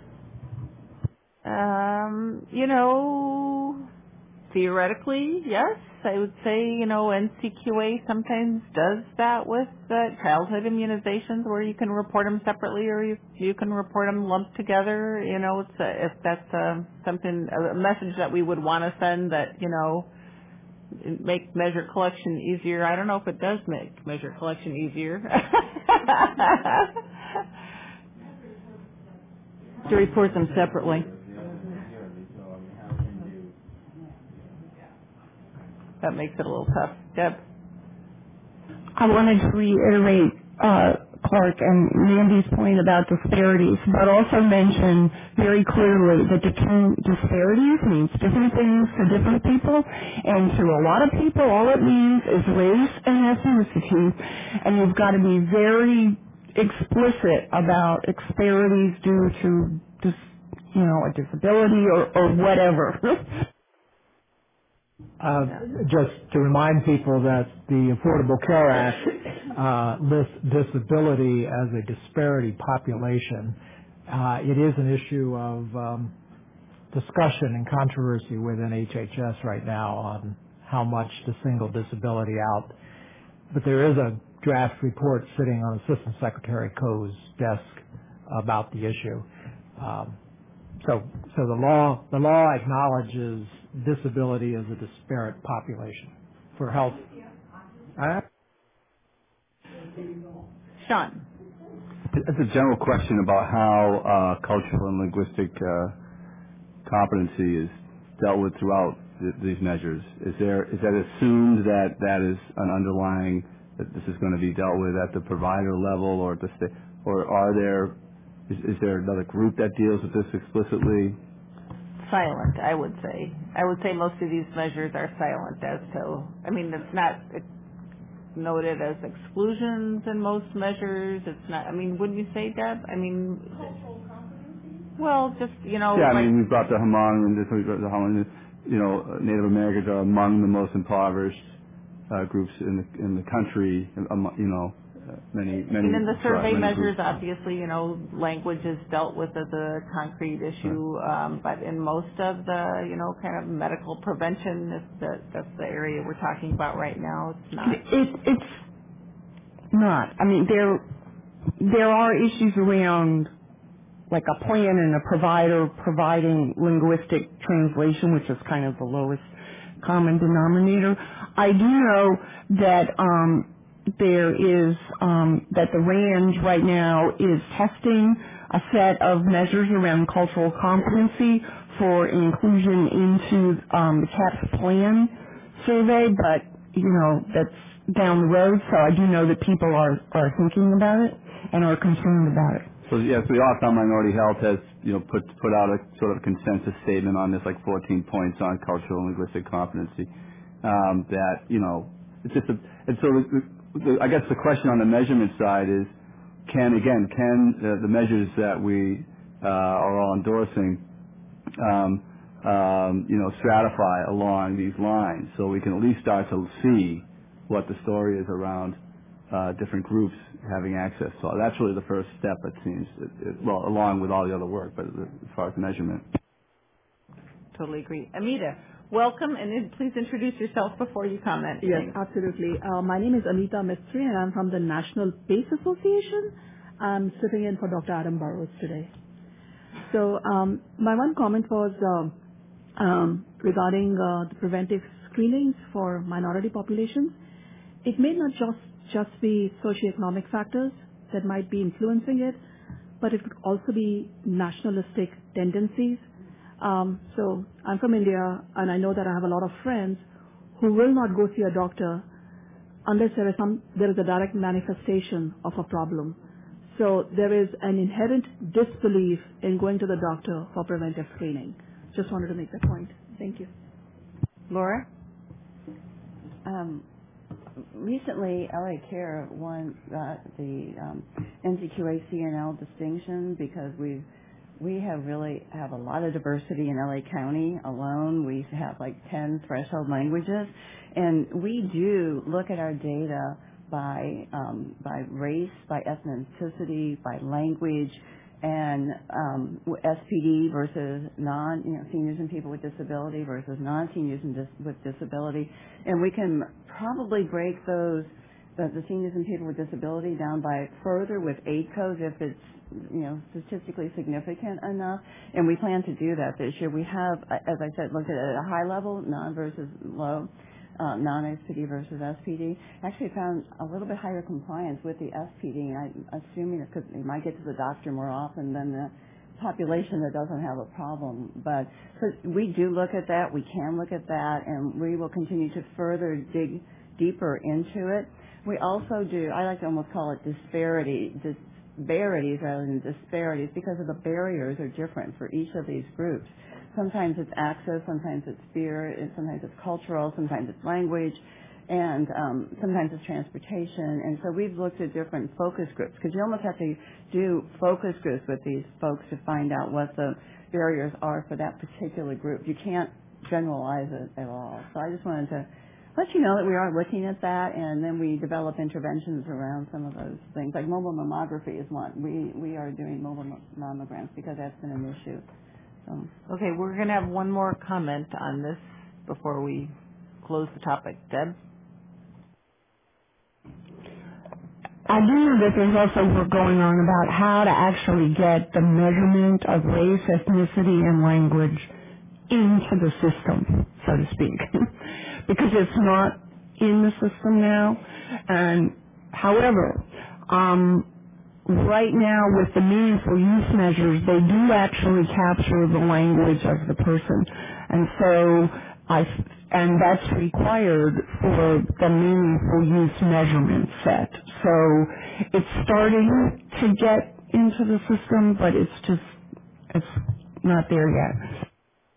Theoretically, yes. I would say, NCQA sometimes does that with childhood immunizations, where you can report them separately or you can report them lumped together. If that's a message that we would want to send, that, make measure collection easier. I don't know if it does make measure collection easier. To report them separately. That makes it a little tough. Deb? I wanted to reiterate Clark and Mandy's point about disparities, but also mention very clearly that the term disparities means different things to different people, and to a lot of people all it means is race and ethnicity, and you've got to be very explicit about disparities due to a disability or whatever. Just to remind people that the Affordable Care Act lists disability as a disparity population. It is an issue of discussion and controversy within HHS right now on how much to single disability out. But there is a draft report sitting on Assistant Secretary Koh's desk about the issue. So the law acknowledges disability as a disparate population for health. Sean. It's a general question about how cultural and linguistic competency is dealt with throughout these measures. Is that assumed that that is an underlying, that this is going to be dealt with at the provider level or at the state, or is there another group that deals with this explicitly? Silent, I would say. I would say most of these measures are silent as to, I mean, it's not noted as exclusions in most measures. It's not, I mean, wouldn't you say, Deb? I mean, well, just, Yeah, like, I mean, we've got the Hmong, and Native Americans are among the most impoverished groups in the country. Many. And in the survey many measures, groups. obviously, language is dealt with as a concrete issue, but in most of the, kind of medical prevention, that's the area we're talking about right now. It's not. It's not. I mean, there are issues around like a plan and a provider providing linguistic translation, which is kind of the lowest common denominator. I do know that there is that the RAND right now is testing a set of measures around cultural competency for inclusion into the CAPS plan survey, but that's down the road. So I do know that people are thinking about it and are concerned about it. So yes, the Office on Minority Health has put out a sort of consensus statement on this, like 14 points on cultural and linguistic competency. It's just and so I guess the question on the measurement side is, can the measures that we are all endorsing, stratify along these lines, so we can at least start to see what the story is around different groups having access. So that's really the first step, it seems, along with all the other work, but as far as measurement. Totally agree. Amita, welcome, and please introduce yourself before you comment. Yes, absolutely. My name is Amita Mistry, and I'm from the National PACE Association. I'm sitting in for Dr. Adam Burrows today. So my one comment was regarding the preventive screenings for minority populations. It may not just be socioeconomic factors that might be influencing it, but it could also be nationalistic tendencies. So I'm from India, and I know that I have a lot of friends who will not go see a doctor unless there is a direct manifestation of a problem. So there is an inherent disbelief in going to the doctor for preventive screening. Just wanted to make that point. Thank you. Laura? Recently, LA Care won the NCQA CNL distinction because we really have a lot of diversity in LA County alone. We have like 10 threshold languages, and we do look at our data by race, by ethnicity, by language, and SPD versus seniors and people with disability versus non-seniors with disability, and we can probably break the seniors and people with disability down by further with aid codes if it's statistically significant enough, and we plan to do that this year. We have, as I said, looked at it at a high level, non versus low, non-SPD versus SPD. Actually found a little bit higher compliance with the SPD, and I'm assuming because they might get to the doctor more often than the population that doesn't have a problem. But so we do look at that, we can look at that, and we will continue to further dig deeper into it. We also do, I like to almost call it disparities rather than disparities, because of the barriers are different for each of these groups. Sometimes it's access, sometimes it's fear, and sometimes it's cultural, sometimes it's language, and sometimes it's transportation. And so we've looked at different focus groups, because you almost have to do focus groups with these folks to find out what the barriers are for that particular group. You can't generalize it at all. So I just wanted to let you know that we are looking at that, and then we develop interventions around some of those things. Like mobile mammography is one. We are doing mobile mammograms because that's been an issue. So. Okay, we're going to have one more comment on this before we close the topic. Deb? I do know that there's also work going on about how to actually get the measurement of race, ethnicity, and language into the system, so to speak, because it's not in the system now. And However, right now with the meaningful use measures, they do actually capture the language of the person. And so and that's required for the meaningful use measurement set. So it's starting to get into the system, but it's not there yet.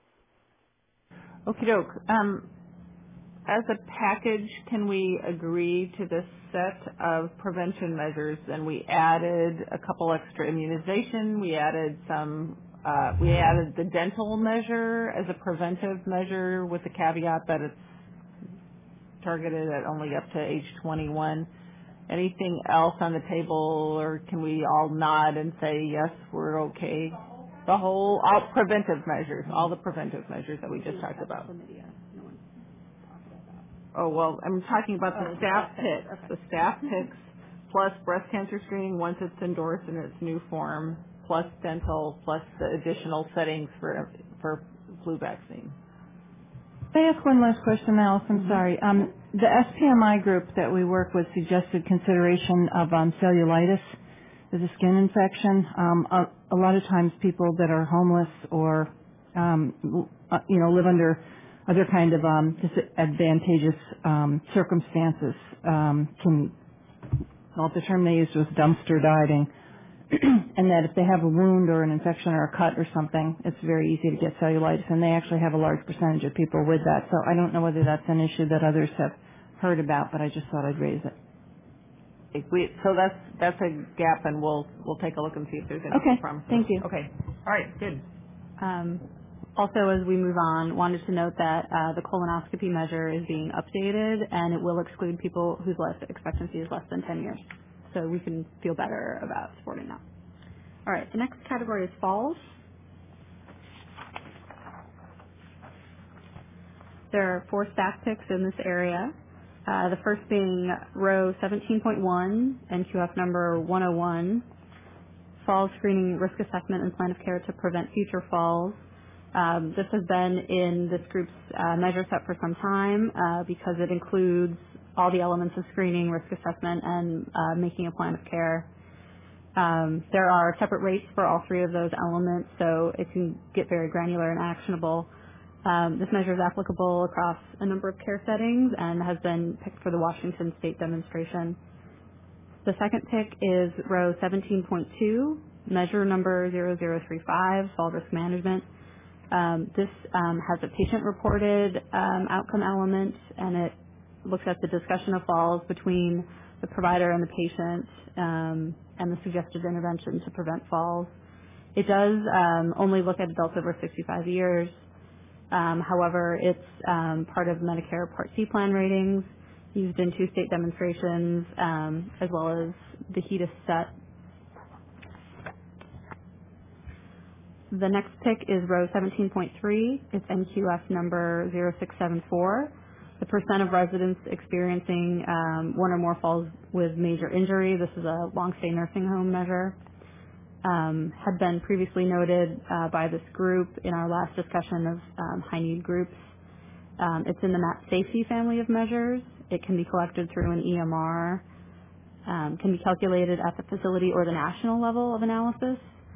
Okie doke. As a package, can we agree to this set of prevention measures? And we added a couple extra immunization. We added the dental measure as a preventive measure with the caveat that it's targeted at only up to age 21. Anything else on the table, or can we all nod and say, yes, we're okay? All preventive measures, all the preventive measures that we just talked about. Oh, well, I'm talking about the staff picks. Okay. The staff picks plus breast cancer screening once it's endorsed in its new form, plus dental, plus the additional settings for flu vaccine. Can I ask one last question, Alice? I'm sorry. The SPMI group that we work with suggested consideration of cellulitis as a skin infection. A lot of times people that are homeless or, live under other kind of disadvantageous circumstances the term they used was dumpster diving, and that if they have a wound or an infection or a cut or something, it's very easy to get cellulitis, and they actually have a large percentage of people with that. So I don't know whether that's an issue that others have heard about, but I just thought I'd raise it. So that's a gap, and we'll take a look and see if there's anything promising. Thank you. Okay. All right. Good. Also, as we move on, wanted to note that the colonoscopy measure is being updated, and it will exclude people whose life expectancy is less than 10 years. So we can feel better about supporting that. All right, the next category is falls. There are 4 staff picks in this area. The first being row 17.1, NQF number 101, falls screening risk assessment and plan of care to prevent future falls. This has been in this group's measure set for some time because it includes all the elements of screening, risk assessment, and making a plan of care. There are separate rates for all 3 of those elements, so it can get very granular and actionable. This measure is applicable across a number of care settings and has been picked for the Washington State demonstration. The second pick is row 17.2, measure number 0035, fall risk management. This has a patient-reported outcome element, and it looks at the discussion of falls between the provider and the patient and the suggested intervention to prevent falls. It does only look at adults over 65 years. However, it's part of Medicare Part C plan ratings, used in 2 state demonstrations, as well as the HEDIS set. The next pick is row 17.3. It's NQF number 0674. The percent of residents experiencing 1 or more falls with major injury. This is a long-stay nursing home measure. Had been previously noted by this group in our last discussion of high-need groups. It's in the MAP safety family of measures. It can be collected through an EMR, can be calculated at the facility or the national level of analysis,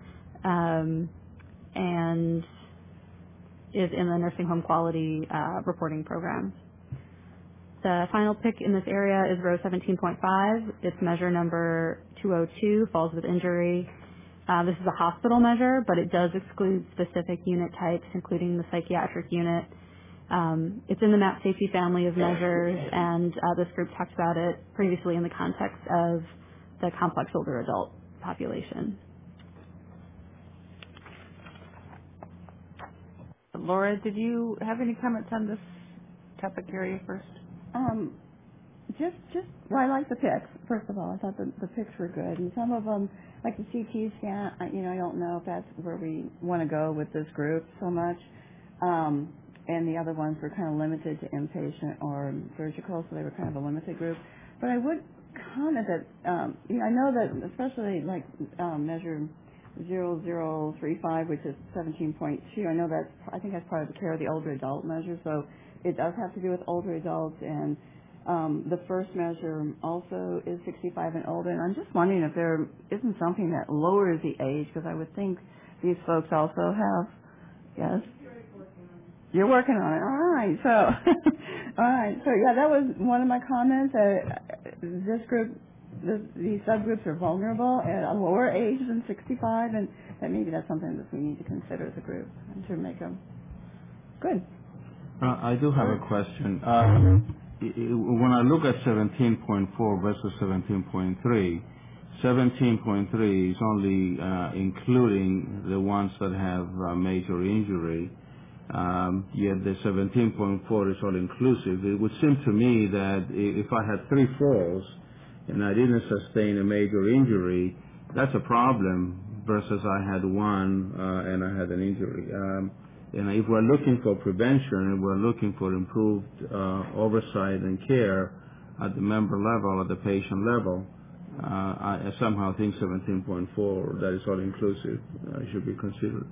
and is in the nursing home quality reporting program. The final pick in this area is row 17.5. It's measure number 202, falls with injury. This is a hospital measure, but it does exclude specific unit types, including the psychiatric unit. It's in the MAP safety family of measures, and this group talked about it previously in the context of the complex older adult population. Laura, did you have any comments on this topic area first? Well, I like the picks. First of all, I thought the picks were good, and some of them, like the CT scan, I don't know if that's where we want to go with this group so much. And the other ones were kind of limited to inpatient or surgical, so they were kind of a limited group. But I would comment that, I know that especially like measure 0035, which is 17.2, I think that's part of the care of the older adult measure, so it does have to do with older adults, and The first measure also is 65 and older, and I'm just wondering if there isn't something that lowers the age, because I would think these folks also have, yes? You're working on it. All right. So, all right. So, yeah, that was one of my comments. This group, these subgroups are vulnerable at a lower age than 65, and that maybe that's something that we need to consider as a group and to make them good. I do have a question. When I look at 17.4 versus 17.3, 17.3 is only including the ones that have major injury, yet the 17.4 is all inclusive. It would seem to me that if I had 3 falls and I didn't sustain a major injury, that's a problem versus I had 1 and I had an injury. And if we're looking for prevention and we're looking for improved oversight and care at the member level, at the patient level, I somehow think 17.4, that is all inclusive, should be considered.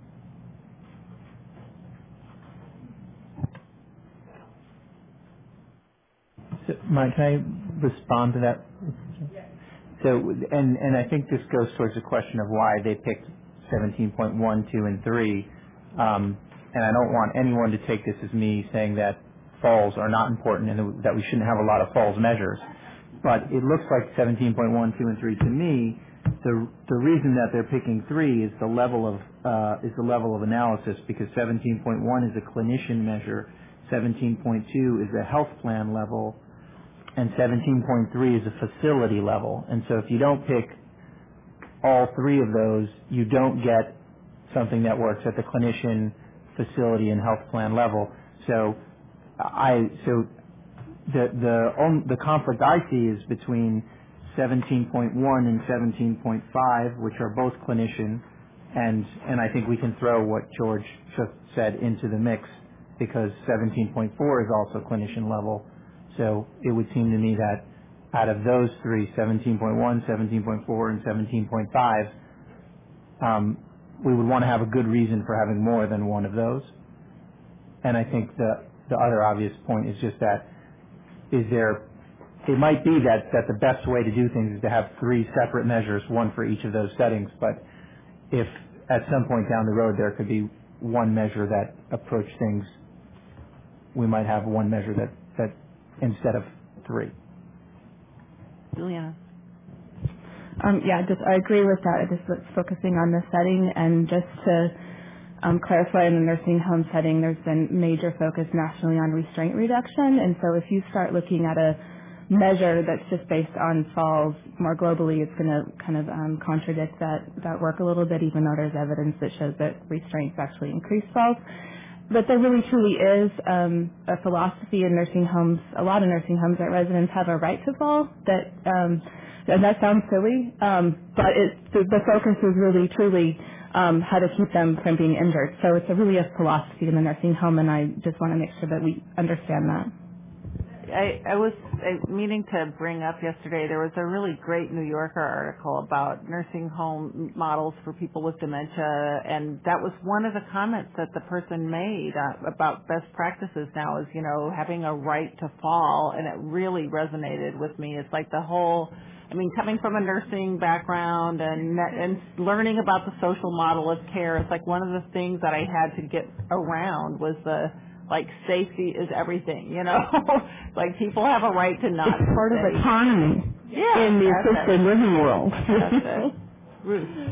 So, Mike, can I respond to that? So, and I think this goes towards the question of why they picked 17.1, 2, and 3. And I don't want anyone to take this as me saying that falls are not important and that we shouldn't have a lot of falls measures. But it looks like 17.1, 2, and 3 to me. The reason that they're picking 3 is the level of analysis, because 17.1 is a clinician measure, 17.2 is a health plan level, and 17.3 is a facility level. And so if you don't pick all 3 of those, you don't get something that works at the clinician, facility, and health plan level. So the conflict I see is between 17.1 and 17.5, which are both clinician, and I think we can throw what George just said into the mix, because 17.4 is also clinician level. So it would seem to me that out of those 3, 17.1, 17.4, and 17.5, we would want to have a good reason for having more than one of those. And I think the other obvious point is just that it might be that the best way to do things is to have 3 separate measures, one for each of those settings. But if at some point down the road there could be one measure that approach things, we might have one measure that instead of 3. Juliana. I agree with that. Just focusing on the setting, and just to clarify, in the nursing home setting, there's been major focus nationally on restraint reduction. And so if you start looking at a measure that's just based on falls more globally, it's going to kind of contradict that work a little bit, even though there's evidence that shows that restraints actually increase falls. But there really truly is a philosophy in nursing homes. A lot of nursing homes that residents have a right to fall. And that sounds silly, but the focus is really truly how to keep them from being injured. So it's really a philosophy in the nursing home, and I just want to make sure that we understand that. I was meaning to bring up yesterday, there was a really great New Yorker article about nursing home models for people with dementia, and that was one of the comments that the person made about best practices now is, having a right to fall, and it really resonated with me. It's like the whole, coming from a nursing background and learning about the social model of care, it's like one of the things that I had to get around was safety is everything, like people have a right to not. It's part of autonomy in the assisted living world. That's it. Ruth.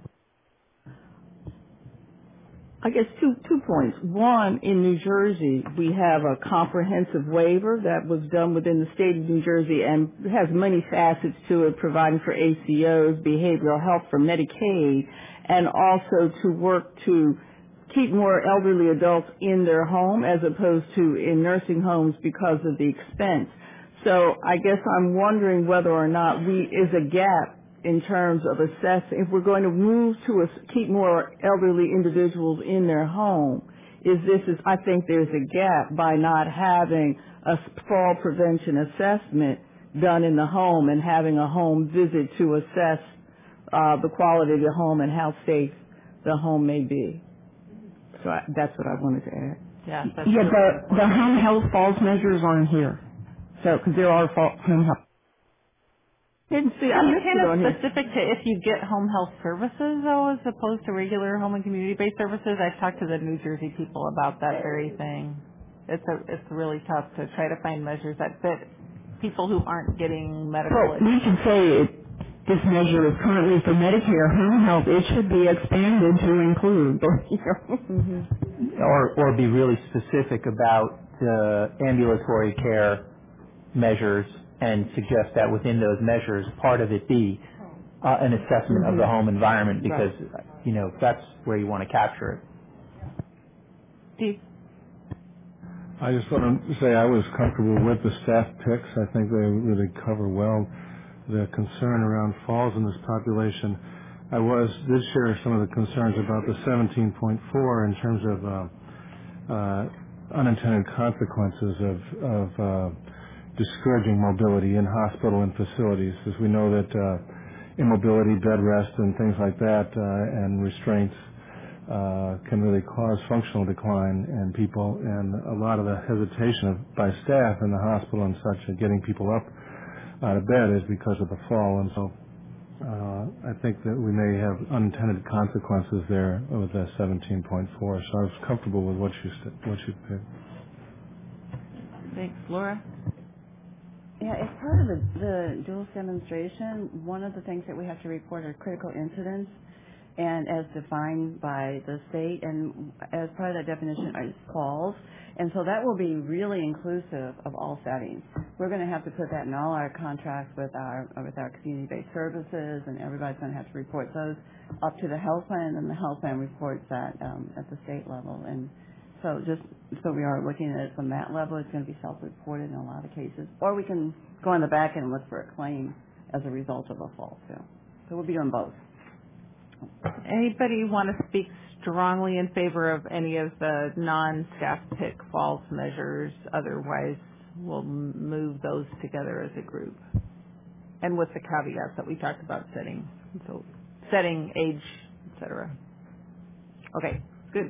I guess two points. One, in New Jersey, we have a comprehensive waiver that was done within the state of New Jersey and has many facets to it, providing for ACOs, behavioral health for Medicaid, and also to work to keep more elderly adults in their home as opposed to in nursing homes because of the expense. So I guess I'm wondering whether or not is a gap in terms of assessing, if we're going to move to keep more elderly individuals in their home, I think there's a gap by not having a fall prevention assessment done in the home and having a home visit to assess the quality of the home and how safe the home may be. So that's what I wanted to add. Yeah, the home health falls measures aren't here. So, because there are home health. Didn't see. I missed Kind it of on here. specific to if you get home health services, though, as opposed to regular home and community-based services. I've talked to the New Jersey people about that very thing. It's really tough to try to find measures that fit people who aren't getting medical. Well, we can say this measure is currently for Medicare home health. It should be expanded to include. Or be really specific about the ambulatory care measures and suggest that within those measures, part of it be an assessment of the home environment, because that's where you want to capture it. Steve? I just want to say I was comfortable with the staff picks. I think they really cover well the concern around falls in this population. I did share some of the concerns about the 17.4 in terms of unintended consequences of discouraging mobility in hospital and facilities, as we know that immobility, bed rest, and things like that, and restraints can really cause functional decline in people, and a lot of the hesitation by staff in the hospital and such of getting people up out of bed is because of the fall, and so I think that we may have unintended consequences there with the 17.4. So I was comfortable with what you picked. Thanks, Laura. Yeah, as part of the dual demonstration, one of the things that we have to report are critical incidents, and as defined by the state, and as part of that definition are falls, and so that will be really inclusive of all settings. We're going to have to put that in all our contracts with our community-based services, and everybody's going to have to report those up to the health plan, and the health plan reports that at the state level. And so we are looking at it from that level. It's going to be self-reported in a lot of cases, or we can go on the back end and look for a claim as a result of a fall too. So we'll be doing both. Anybody want to speak strongly in favor of any of the non-staff pick falls measures? Otherwise, we'll move those together as a group. And with the caveats that we talked about setting. So setting, age, etc. Okay, good.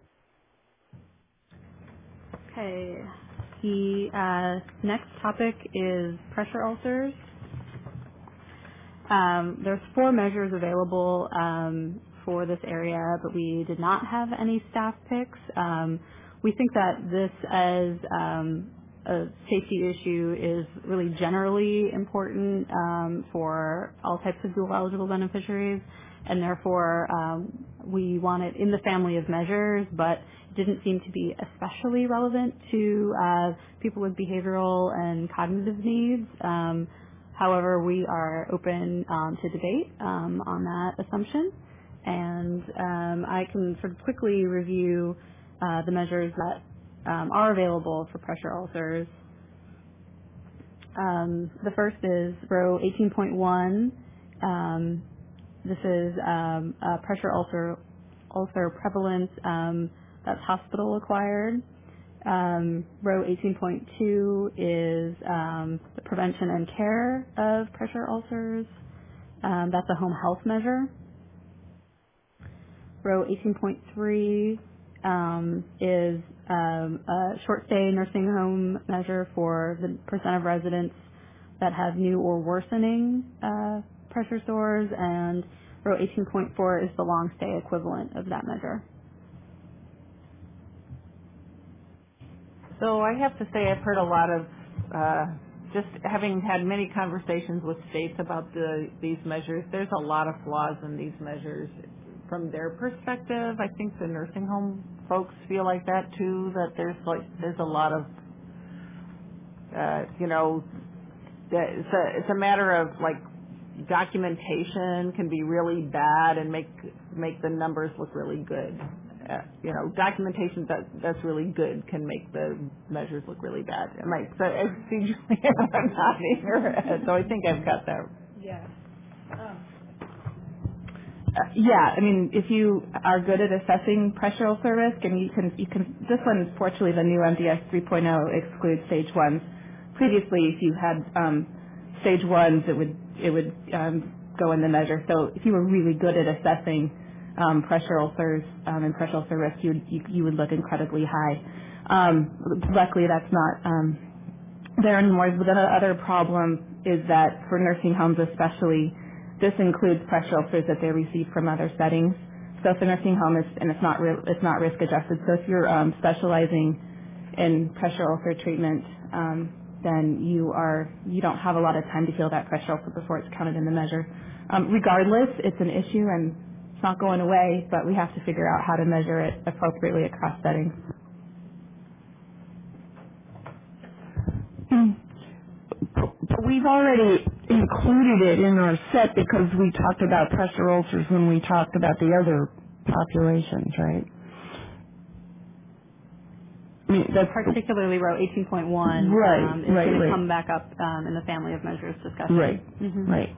Okay. The next topic is pressure ulcers. There's 4 measures available for this area, but we did not have any staff picks. We think that this as a safety issue is really generally important for all types of dual eligible beneficiaries, and therefore we want it in the family of measures, but it didn't seem to be especially relevant to people with behavioral and cognitive needs. However, we are open to debate on that assumption, and I can sort of quickly review the measures that are available for pressure ulcers. The first is row 18.1. This is pressure ulcer prevalence that's hospital acquired. Row 18.2 is the prevention and care of pressure ulcers. That's a home health measure. Row 18.3 is a short stay nursing home measure for the percent of residents that have new or worsening pressure sores, and row 18.4 is the long stay equivalent of that measure. So I have to say I've heard a lot of, just having had many conversations with states about these measures, there's a lot of flaws in these measures. From their perspective, I think the nursing home folks feel like that too, that there's a lot of, it's a matter of like documentation can be really bad and make the numbers look really good. Documentation that's really good can make the measures look really bad. I see Juliana nodding her head, so I think I've got that. Yeah. Yeah, I mean, if you are good at assessing pressure ulcer risk, and you can, this one, fortunately, the new MDS 3.0 excludes stage 1s. Previously, if you had stage 1s, it would go in the measure. So if you were really good at assessing pressure ulcers and pressure ulcer risk, you would look incredibly high. Luckily, that's not there anymore. But the other problem is that for nursing homes especially, this includes pressure ulcers that they receive from other settings. So if the nursing home is, and it's not risk adjusted, so if you're specializing in pressure ulcer treatment, then you don't have a lot of time to heal that pressure ulcer before it's counted in the measure. Regardless, it's an issue and it's not going away, but we have to figure out how to measure it appropriately across settings. But we've already included it in our set because we talked about pressure ulcers when we talked about the other populations, right? I mean, that's particularly row 18.1 is going to come back up in the family of measures discussion. Right, right.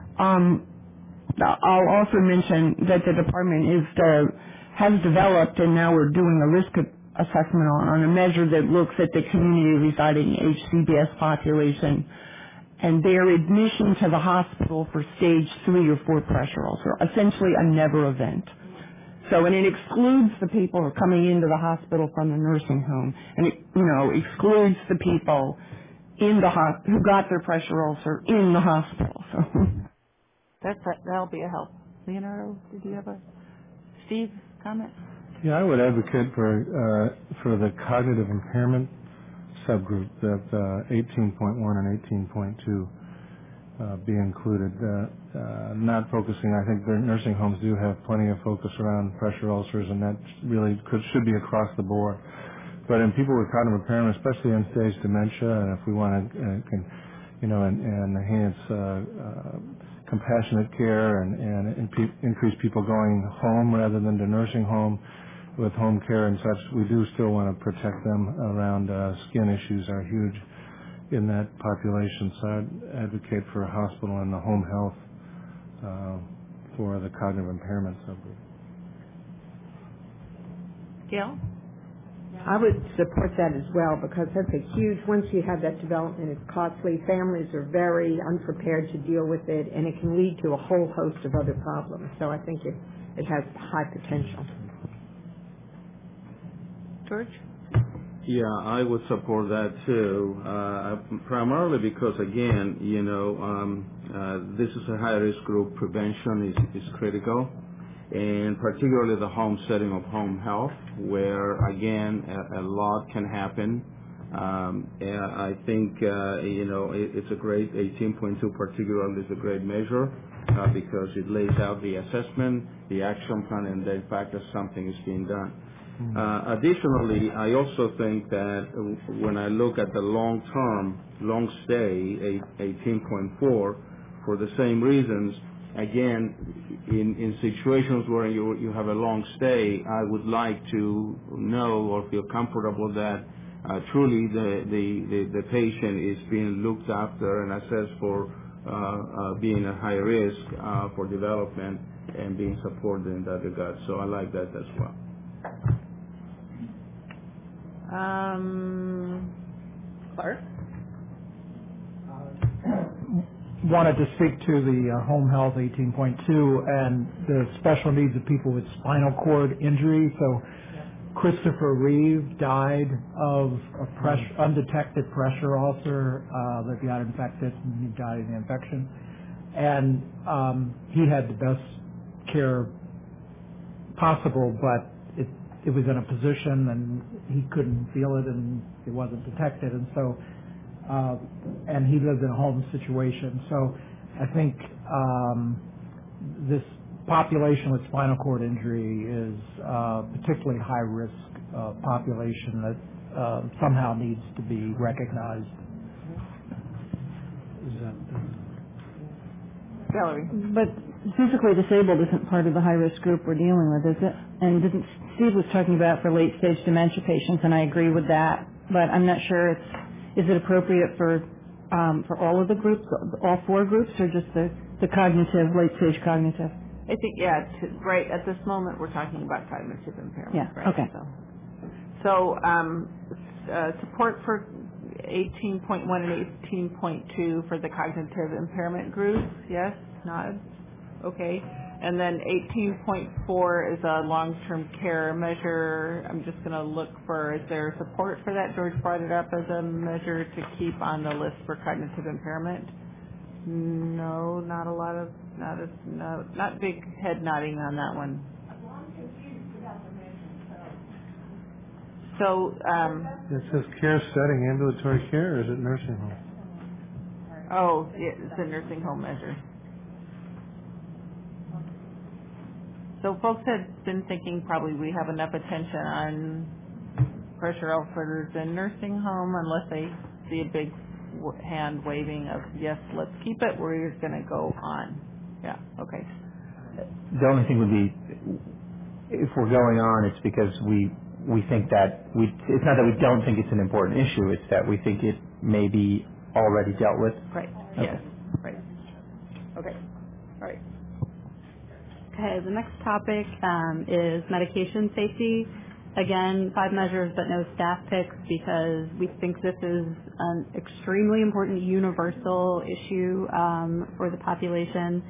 I'll also mention that the department has developed, and now we're doing a risk assessment on a measure that looks at the community residing HCBS population and their admission to the hospital for stage 3 or 4 pressure ulcer, essentially a never event. So, and it excludes the people who are coming into the hospital from the nursing home, and it, excludes the people in the who got their pressure ulcer in the hospital. So that'll be a help. Leonardo, did you have Steve comment? Yeah, I would advocate for the cognitive impairment subgroup that 18.1 and 18.2 be included. Not focusing, I think the nursing homes do have plenty of focus around pressure ulcers, and that really should be across the board. But in people with cognitive impairment, especially end-stage dementia, and if we want to, enhance compassionate care and increase people going home rather than to nursing home with home care and such, we do still want to protect them around skin issues are huge in that population. So I'd advocate for a hospital and the home health for the cognitive impairment subgroup. Gail? I would support that as well because that's a huge, once you have that development, it's costly. Families are very unprepared to deal with it, and it can lead to a whole host of other problems. So I think it has high potential. George? Yeah, I would support that too, primarily because, again, this is a high-risk group. Prevention is critical, and particularly the home setting of home health, where, again, a lot can happen. I think, it's a great 18.2 particularly is a great measure because it lays out the assessment, the action plan, and the fact that something is being done. Additionally, I also think that when I look at the long stay, 18.4, for the same reasons, again, in situations where you have a long stay, I would like to know or feel comfortable that truly the patient is being looked after and assessed for being at high risk for development and being supported in that regard. So I like that as well. Clark? Wanted to speak to the home health 18.2 and the special needs of people with spinal cord injury. So Christopher Reeve died of a undetected pressure ulcer that got infected, and he died of the infection. And he had the best care possible, but it was in a position and he couldn't feel it and it wasn't detected, and so and he lived in a home situation. So I think this population with spinal cord injury is particularly high risk population that somehow needs to be recognized. Valerie? But physically disabled isn't part of the high-risk group we're dealing with, is it? And Steve was talking about for late-stage dementia patients, and I agree with that. But I'm not sure is it appropriate for all of the groups, all 4 groups, or just the cognitive, late-stage cognitive? I think, right at this moment we're talking about cognitive impairment. Yeah, right? okay. So support for 18.1 and 18.2 for the cognitive impairment group, yes? Nods? Okay. And then 18.4 is a long-term care measure. I'm just going to look for, is there support for that? George brought it up as a measure to keep on the list for cognitive impairment. No, not a lot of, not big head nodding on that one. So, it says care setting, ambulatory care, or is it nursing home? Oh, it's a nursing home measure. So folks had been thinking probably we have enough attention on pressure ulcers in nursing home unless they see a big hand waving of, yes, let's keep it, we're going to go on. Yeah, okay. The only thing would be, if we're going on, it's because we think that it's not that we don't think it's an important issue, it's that we think it may be already dealt with. Right, okay. Yes, right. Okay, all right. Okay, the next topic is medication safety. Again, 5 measures but no staff picks because we think this is an extremely important universal issue for the population.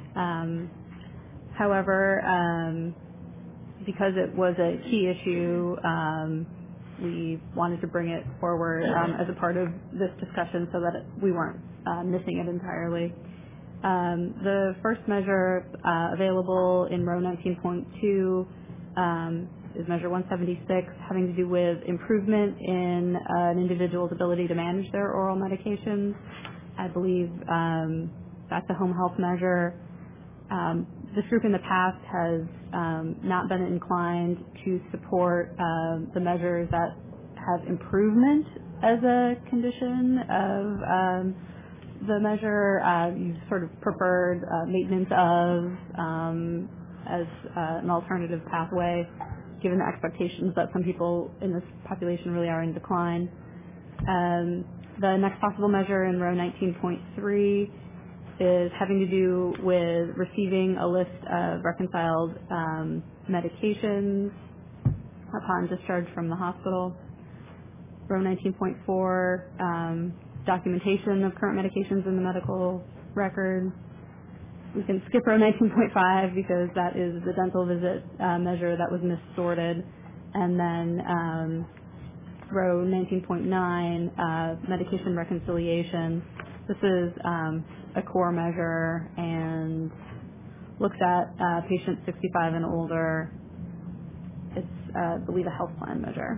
However, because it was a key issue, we wanted to bring it forward as a part of this discussion so that we weren't missing it entirely. The first measure available in row 19.2 is measure 176, having to do with improvement in an individual's ability to manage their oral medications. I believe that's a home health measure. This group in the past has not been inclined to support the measures that have improvement as a condition of the measure. You sort of preferred maintenance of as an alternative pathway, given the expectations that some people in this population really are in decline. The next possible measure in row 19.3 is having to do with receiving a list of reconciled medications upon discharge from the hospital. Row 19.4, documentation of current medications in the medical record. We can skip row 19.5 because that is the dental visit measure that was missorted. And then row 19.9, medication reconciliation. This is a core measure and looks at patients 65 and older. It's, I believe, a health plan measure.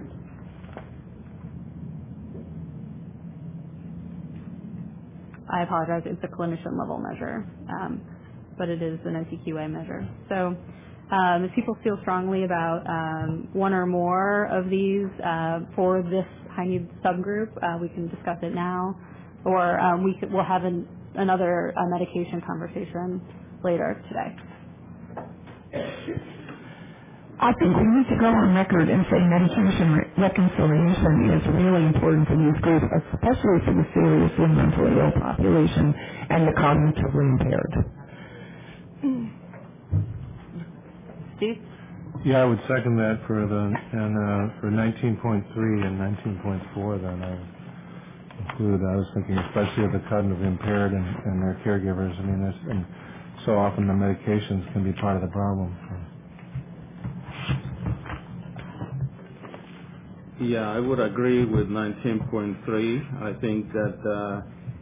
I apologize, it's a clinician level measure, but it is an NCQA measure. So if people feel strongly about one or more of these for this high need subgroup, we can discuss it now, or we'll have another medication conversation later today. I think we need to go on record and say medication reconciliation is really important for these groups, especially for the seriously mentally ill population and the cognitively impaired. Steve? Yeah, I would second that for for 19.3 and 19.4. Then I would include. I was thinking especially of the cognitively impaired and their caregivers. I mean, and so often the medications can be part of the problem. Yeah, I would agree with 19.3. I think that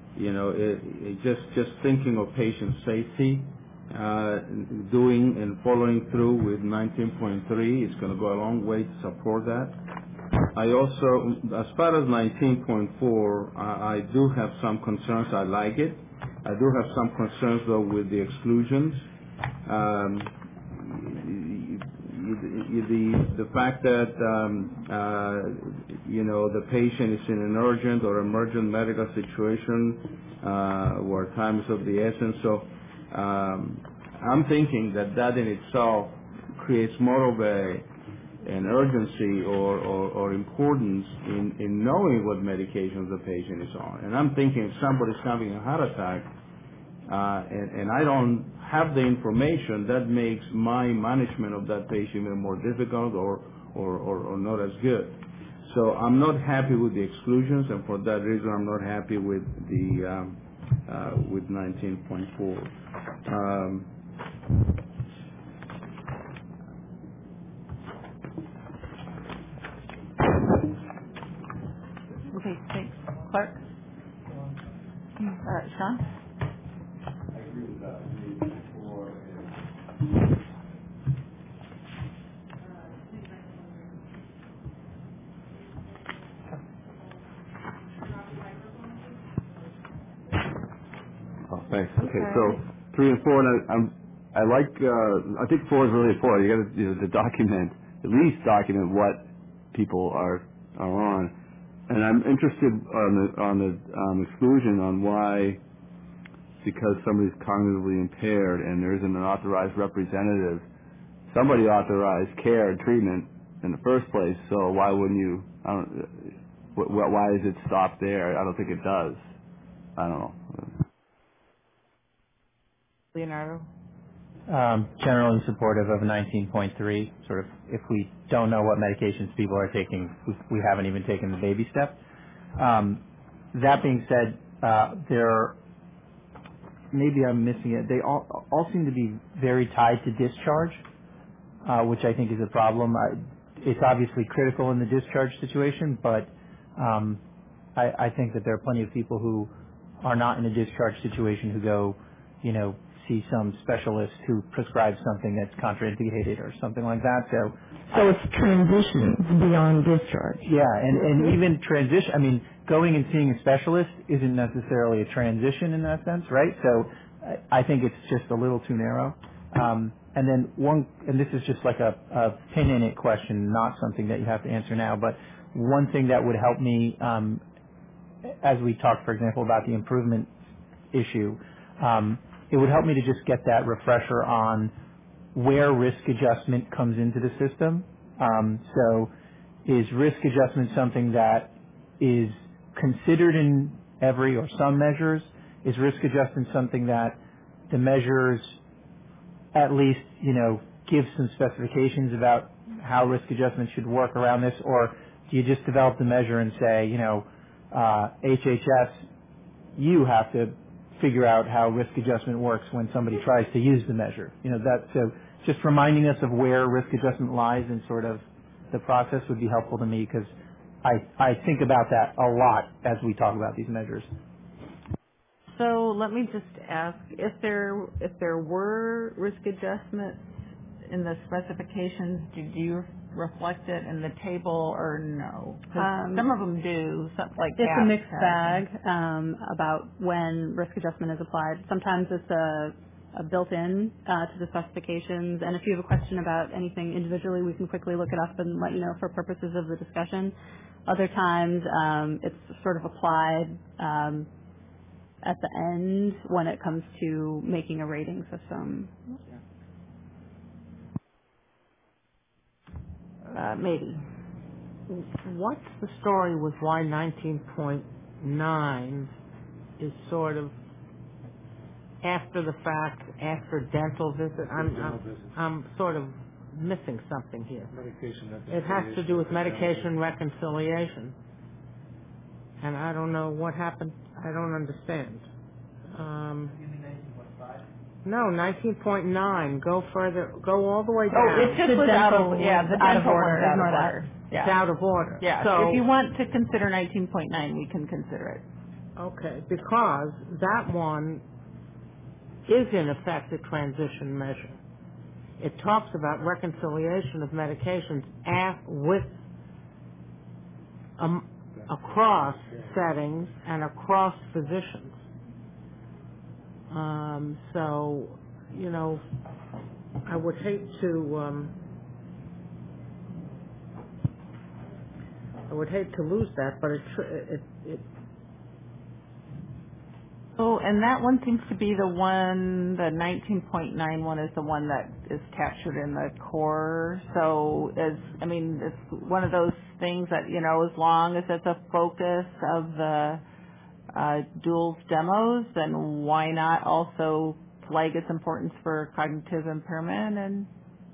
just thinking of patient safety, doing and following through with 19.3 is going to go a long way to support that. I also, as far as 19.4, I do have some concerns. I like it. I do have some concerns though with the exclusions. The fact that the patient is in an urgent or emergent medical situation where time is of the essence. So I'm thinking that in itself creates more of an urgency or importance in knowing what medications the patient is on. And I'm thinking if somebody's having a heart attack and I don't have the information, that makes my management of that patient even more difficult or not as good. So I'm not happy with the exclusions, and for that reason I'm not happy with the with 19.4. Clerk? Sean? Oh, thanks. Okay, so 3 and 4, and I think 4 is really important. You got to document, at least document what people are on. And I'm interested on the exclusion on why, because somebody's cognitively impaired and there isn't an authorized representative, somebody authorized care and treatment in the first place. So why wouldn't you? Why does it stop there? I don't think it does. I don't know. Leonardo? Generally supportive of 19.3. Sort of, if we don't know what medications people are taking, we haven't even taken the baby step. That being said, maybe I'm missing it. They all seem to be very tied to discharge, which I think is a problem. It's obviously critical in the discharge situation, but I think that there are plenty of people who are not in a discharge situation who go, see some specialist who prescribes something that's contraindicated or something like that. So it's transitions beyond discharge. Yeah, and even transition, going and seeing a specialist isn't necessarily a transition in that sense, right? So I think it's just a little too narrow. And then and this is just like a pin in it question, not something that you have to answer now, but one thing that would help me, as we talk, for example, about the improvement issue, it would help me to just get that refresher on where risk adjustment comes into the system. So is risk adjustment something that is considered in every or some measures? Is risk adjustment something that the measures at least, give some specifications about how risk adjustment should work around this? Or do you just develop the measure and say, HHS, you have to figure out how risk adjustment works when somebody tries to use the measure? So just reminding us of where risk adjustment lies in sort of the process would be helpful to me, because I think about that a lot as we talk about these measures. So let me just ask, if there were risk adjustments in the specifications, did you reflect it in the table or no? 'Cause some of them do, something like it's that. a mixed bag about when risk adjustment is applied. Sometimes it's a built-in to the specifications, and if you have a question about anything individually, we can quickly look it up and let you know for purposes of the discussion. Other times, it's sort of applied at the end when it comes to making a rating system. Maybe. What's the story with why 19.9 is sort of after the fact, after dental visit? I'm sort of missing something here. Medication It has to do with medication reconciliation. And I don't know what happened. I don't understand. No, 19.9. Go further. Go all the way down. Oh, it just was out of, the out of dental order. one's out of Ignore that. order. It's out of order. Yeah, So, if you want to consider 19.9, we can consider it. okay, because that one is in effect a transition measure. It talks about reconciliation of medications across settings and across physicians. So, I would hate to lose that, but it Oh, and that one seems to be the 19.9 one is the one that is captured in the core. So it's one of those things that, as long as it's a focus of the duals demos, then why not also flag its importance for cognitive impairment and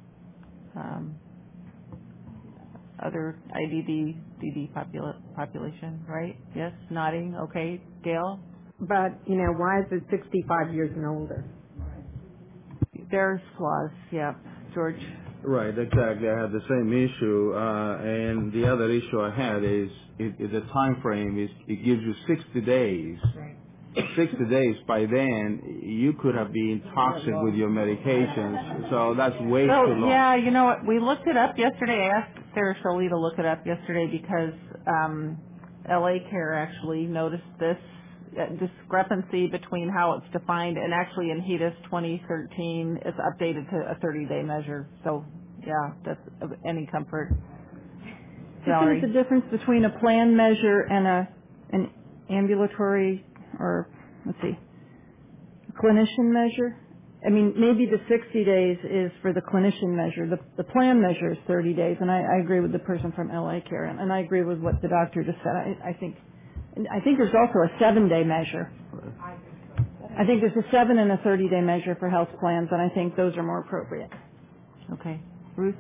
other IDD, DD population, right? Yes, nodding. Okay, Gail? But, why is it 65 years and older? There's flaws, yeah. George? Right, exactly. I had the same issue, and the other issue I had is the time frame is it gives you 60 days. Right. 60 days. By then, you could have been toxic with your medications, so that's way too long. Yeah, you know what? We looked it up yesterday. I asked Sarah Shirley to look it up yesterday because LA Care actually noticed this discrepancy between how it's defined, and actually in HEDIS 2013, it's updated to a 30-day measure. So, yeah, that's of any comfort. Isn't it the difference between a plan measure and an ambulatory or, let's see, a clinician measure? I mean, maybe the 60 days is for the clinician measure. The plan measure is 30 days, and I agree with the person from LA Care, and I agree with what the doctor just said. I think there's also a 7-day measure. I think there's a 7 and a 30-day measure for health plans, and I think those are more appropriate. Okay. Ruth?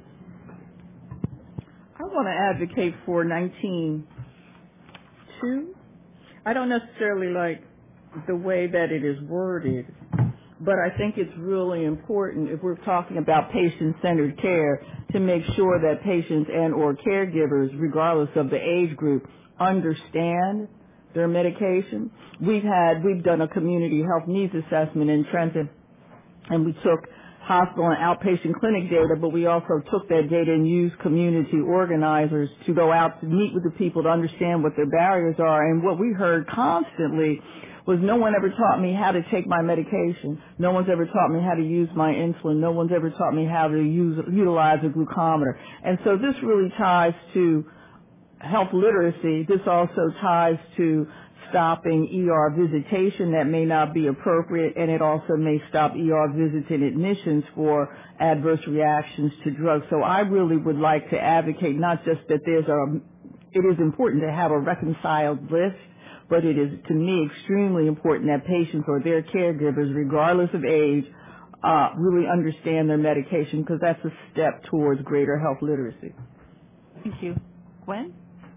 I want to advocate for 19.2. I don't necessarily like the way that it is worded, but I think it's really important if we're talking about patient-centered care to make sure that patients and or caregivers, regardless of the age group, understand their medication. We've done a community health needs assessment in Trenton, and we took hospital and outpatient clinic data, but we also took that data and used community organizers to go out to meet with the people to understand what their barriers are. And what we heard constantly was no one ever taught me how to take my medication. No one's ever taught me how to use my insulin. No one's ever taught me how to utilize a glucometer. And so this really ties to health literacy. This also ties to stopping ER visitation that may not be appropriate, and it also may stop ER visits and admissions for adverse reactions to drugs. So I really would like to advocate not just that it is important to have a reconciled list, but it is, to me, extremely important that patients or their caregivers, regardless of age, really understand their medication, because that's a step towards greater health literacy. Thank you. Gwen?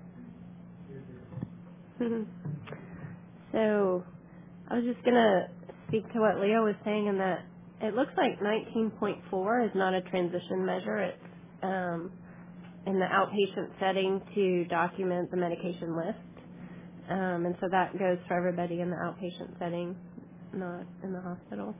So I was just going to speak to what Leo was saying, in that it looks like 19.4 is not a transition measure. It's in the outpatient setting to document the medication list. And so that goes for everybody in the outpatient setting, not in the hospital.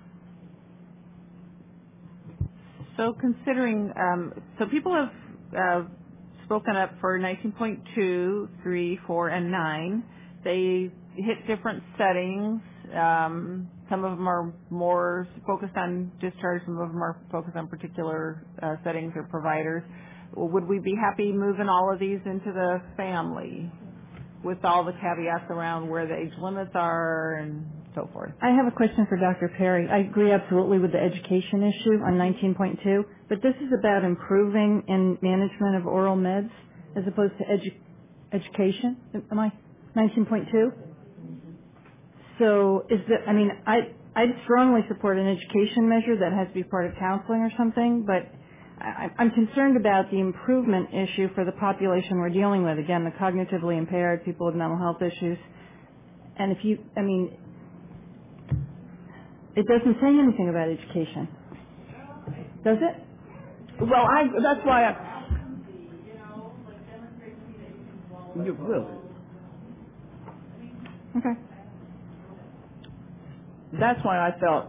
So considering, so people have spoken up for 19.2, 3, 4, and 9. They hit different settings. Some of them are more focused on discharge. Some of them are focused on particular settings or providers. Would we be happy moving all of these into the family with all the caveats around where the age limits are and so forth? I have a question for Dr. Perry. I agree absolutely with the education issue on 19.2, but this is about improving in management of oral meds as opposed to education. Am I 19.2? So I'd strongly support an education measure that has to be part of counseling or something, but I'm concerned about the improvement issue for the population we're dealing with. Again, the cognitively impaired, people with mental health issues. And it doesn't say anything about education. Does it? Well, that's why you will. Okay. That's why I felt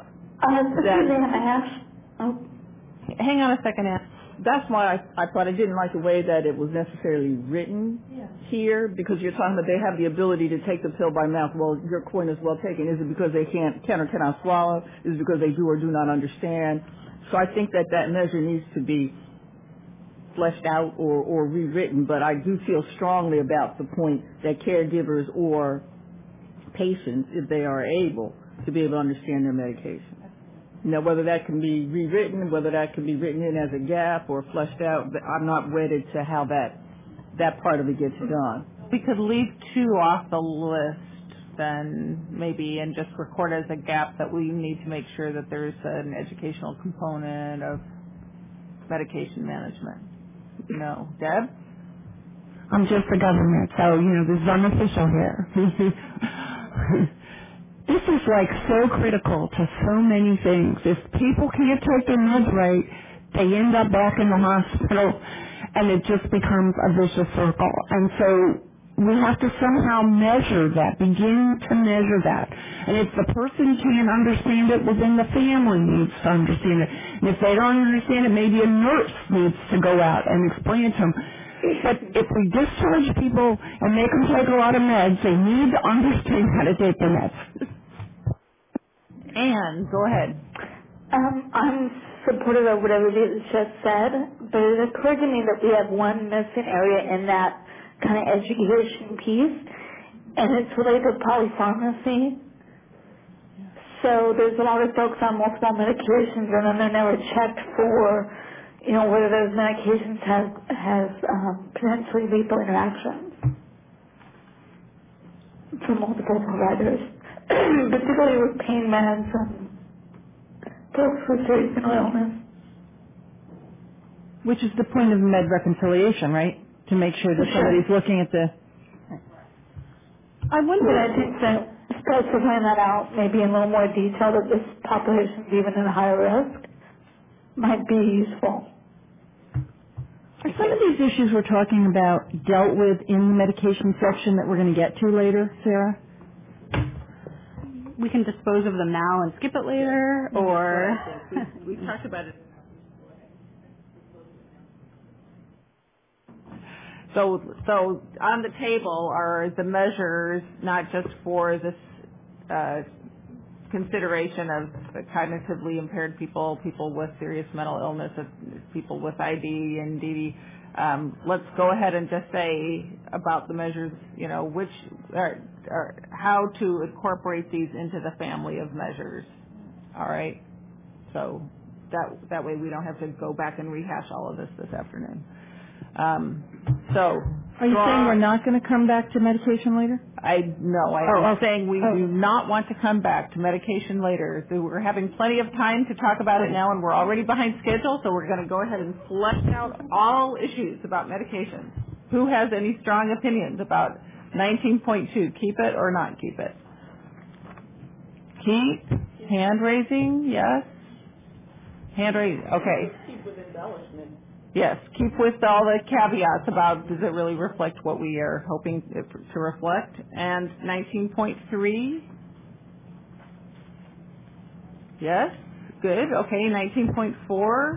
Hang on a second, Ann. That's why I thought I didn't like the way that it was necessarily written here, because you're talking about they have the ability to take the pill by mouth. Well, your point is well taken. Is it because they can or cannot swallow? Is it because they do or do not understand? So I think that measure needs to be fleshed out or rewritten, but I do feel strongly about the point that caregivers or patients, if they are able, to be able to understand their medication. Now, whether that can be rewritten, whether that can be written in as a gap or fleshed out, I'm not wedded to how that part of it gets done. We could leave 2 off the list then maybe and just record as a gap that we need to make sure that there's an educational component of medication management. No. Deb? I'm just the government, so, this is unofficial here. This is so critical to so many things. If people can't take their meds right, They end up back in the hospital, and it just becomes a vicious circle. And so we have to somehow measure that, begin to measure that. And if the person can't understand it, well, then the family needs to understand it. And if they don't understand it, maybe a nurse needs to go out and explain it to them. But if we discharge people and make them take a lot of meds, they need to understand how to take their meds. Anne, go ahead. I'm supportive of whatever you just said, but it occurred to me that we have one missing area in that kind of education piece, and it's related to polypharmacy. So there's a lot of folks on multiple medications, and then they're never checked for, whether those medications have potentially lethal interactions for multiple providers, particularly with pain meds and folks with serious mental illness. Which is the point of med reconciliation, right? To make sure that somebody's looking at the... I wonder, but I think that specifying that out maybe in a little more detail, that this population is even in a higher risk, might be useful. Are some of these issues we're talking about dealt with in the medication section that we're going to get to later, Sarah? We can dispose of them now and skip it later, or... We talked about it. So on the table are the measures, not just for this consideration of cognitively impaired people, people with serious mental illness, people with ID and DD. Let's go ahead and just say about the measures, which are how to incorporate these into the family of measures. All right. So that way we don't have to go back and rehash all of this afternoon. Are you saying we're not going to come back to medication later? I'm saying we do not want to come back to medication later. So we're having plenty of time to talk about it now, and we're already behind schedule, so we're going to go ahead and flesh out all issues about medications. Who has any strong opinions about 19.2? Keep it or not keep it? Keep. Hand raising, yes. Hand raising, okay. Keep with embellishment. Yes, keep with all the caveats about does it really reflect what we are hoping it to reflect. And 19.3? Yes, good. Okay, 19.4?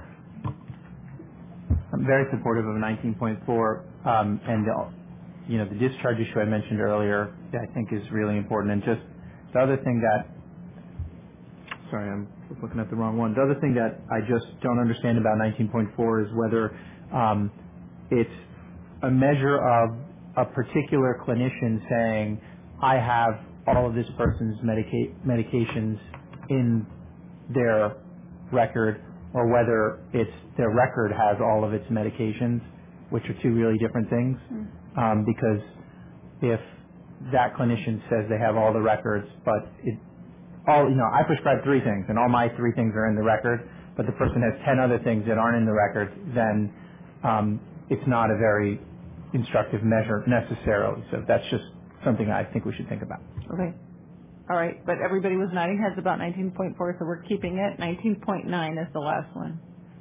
I'm very supportive of 19.4, and the discharge issue I mentioned earlier, I think is really important. And just the other thing that, sorry, I'm looking at the wrong one. The other thing that I just don't understand about 19.4 is whether it's a measure of a particular clinician saying, I have all of this person's medications in their record, or whether it's their record has all of its medications, which are two really different things. Because if that clinician says they have all the records, but I prescribe 3 things, and all my 3 things are in the record, but the person has 10 other things that aren't in the record, then it's not a very instructive measure necessarily. So that's just something I think we should think about. Okay. All right, but everybody was nodding heads about 19.4, so we're keeping it. 19.9 is the last one.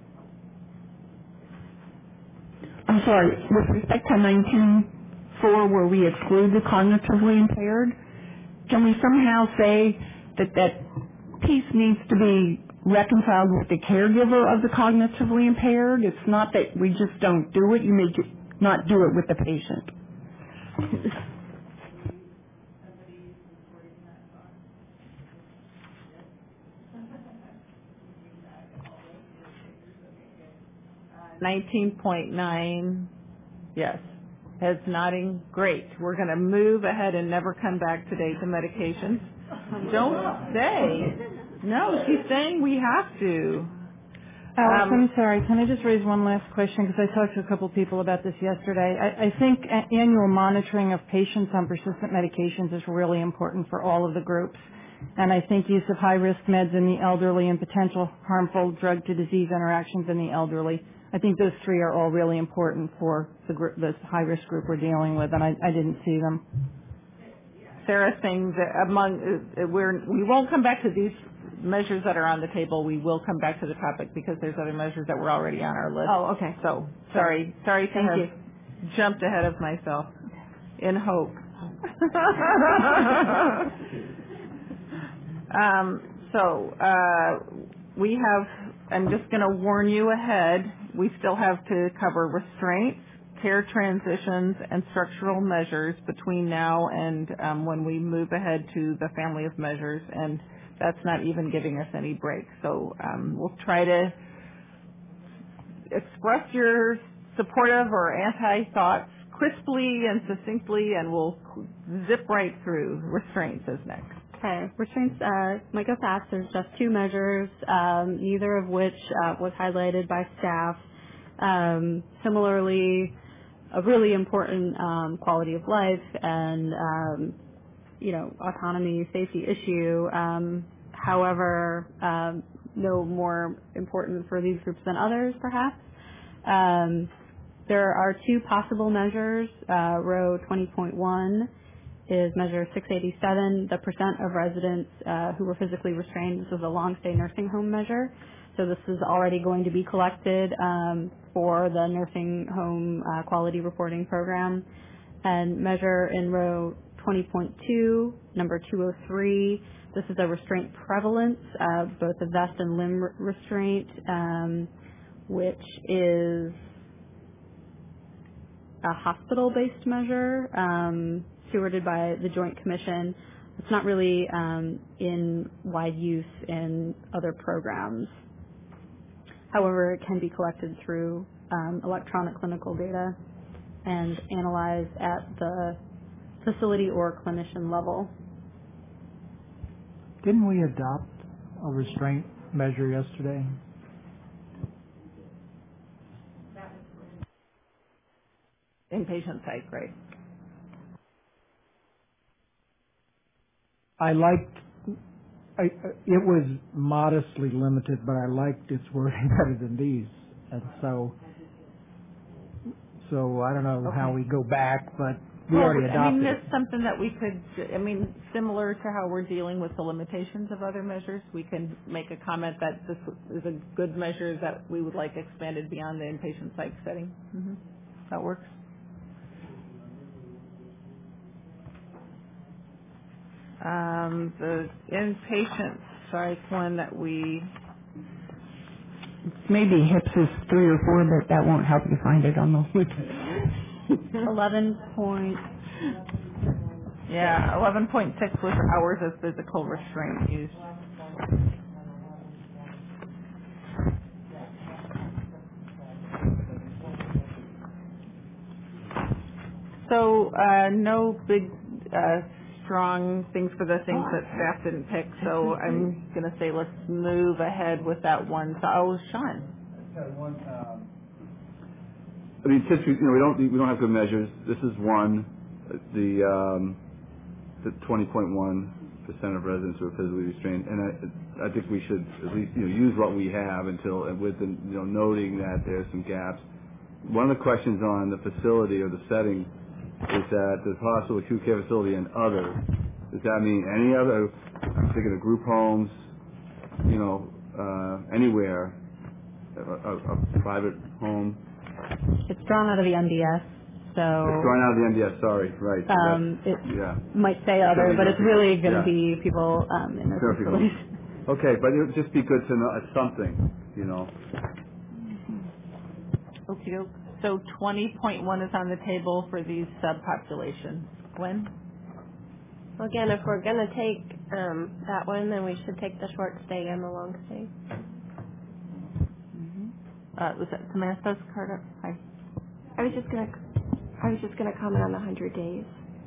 I'm sorry, with respect to 19.4 where we exclude the cognitively impaired, can we somehow say that piece needs to be reconciled with the caregiver of the cognitively impaired? It's not that we just don't do it, you may just not do it with the patient. 19.9, yes. Heads nodding, great. We're going to move ahead and never come back today to medications. Don't say. No, she's saying we have to. Alice, I'm sorry. Can I just raise one last question? Because I talked to a couple of people about this yesterday. I think annual monitoring of patients on persistent medications is really important for all of the groups. And I think use of high-risk meds in the elderly and potential harmful drug-to-disease interactions in the elderly. I think those 3 are all really important for the group, this high-risk group we're dealing with, and I didn't see them. Sarah saying that we won't come back to these measures that are on the table. We will come back to the topic because there's other measures that were already on our list. Oh, okay. So sorry to Thank have you. jumped ahead of myself in hope. We have, I'm just going to warn you ahead, we still have to cover restraints, care transitions, and structural measures between now and when we move ahead to the family of measures, and that's not even giving us any break. So we'll try to express your supportive or anti-thoughts crisply and succinctly, and we'll zip right through. Restraints is next. Okay. Restraints might go fast. There's just two measures, neither of which was highlighted by staff. Similarly, a really important quality of life and autonomy, safety issue. However, no more important for these groups than others, perhaps. There are two possible measures. Row 20.1 is measure 687, the percent of residents who were physically restrained. This was a long-stay nursing home measure. So this is already going to be collected for the nursing home quality reporting program. And measure in row 20.2, number 203, this is a restraint prevalence, both a vest and limb restraint, which is a hospital-based measure stewarded by the Joint Commission. It's not really in wide use in other programs. However, it can be collected through electronic clinical data and analyzed at the facility or clinician level. Didn't we adopt a restraint measure yesterday? Inpatient psych, right? It was modestly limited, but I liked its wording better than these. And so I don't know how we go back, but we already adopted this is something that we could, similar to how we're dealing with the limitations of other measures, we can make a comment that this is a good measure that we would like expanded beyond the inpatient psych setting. Mm-hmm. That works. The inpatient psych one that maybe HIPS is 3 or 4, but that won't help you find it on the list. 11.6 was hours of physical restraint used. So no big strong things for the things that staff didn't pick. So I'm going to say let's move ahead with that one. So, Sean. Since we don't have good measures. This is one, the 20.1% of residents who are physically restrained, and I think we should at least use what we have until, with the noting that there's some gaps. One of the questions on the facility or the setting is that the hospital, acute care facility, and other. Does that mean any other? I'm thinking of group homes, anywhere, a private home. It's drawn out of the MDS, so... It's drawn out of the MDS, sorry, right. Might say other, but it's really going to be people in those facilities. Okay, but it would just be good to know something, Okay, so 20.1 is on the table for these subpopulations. Gwen? Well, again, if we're going to take that one, then we should take the short stay and the long stay. Was that Samantha's card up? Hi. I was just gonna comment on the 100 days.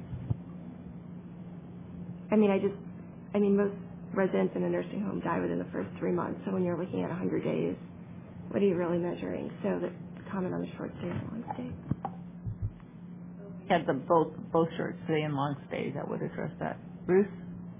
Most residents in a nursing home die within the first 3 months. So when you're looking at 100 days, what are you really measuring? So the comment on the short stay and long stay. Had the both short stay and long stay that would address that. Bruce?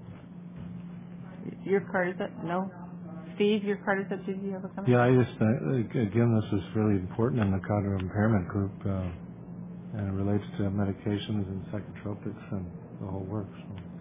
Your card is up? No? Steve, your card is up. Did you have a comment? Yeah, I just, again, this is really important in the cognitive impairment group, and it relates to medications and psychotropics and the whole works. So.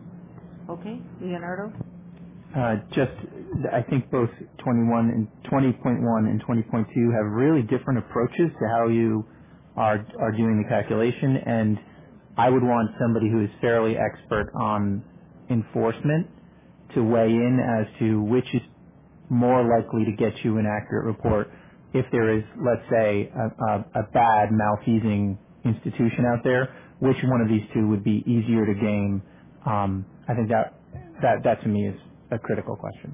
Okay, Leonardo? Just, I think both 21 and 20.1 and 20.2 have really different approaches to how you are doing the calculation, and I would want somebody who is fairly expert on enforcement to weigh in as to which is more likely to get you an accurate report if there is, let's say, a bad malfeasing institution out there. Which one of these two would be easier to game? I think that to me is a critical question.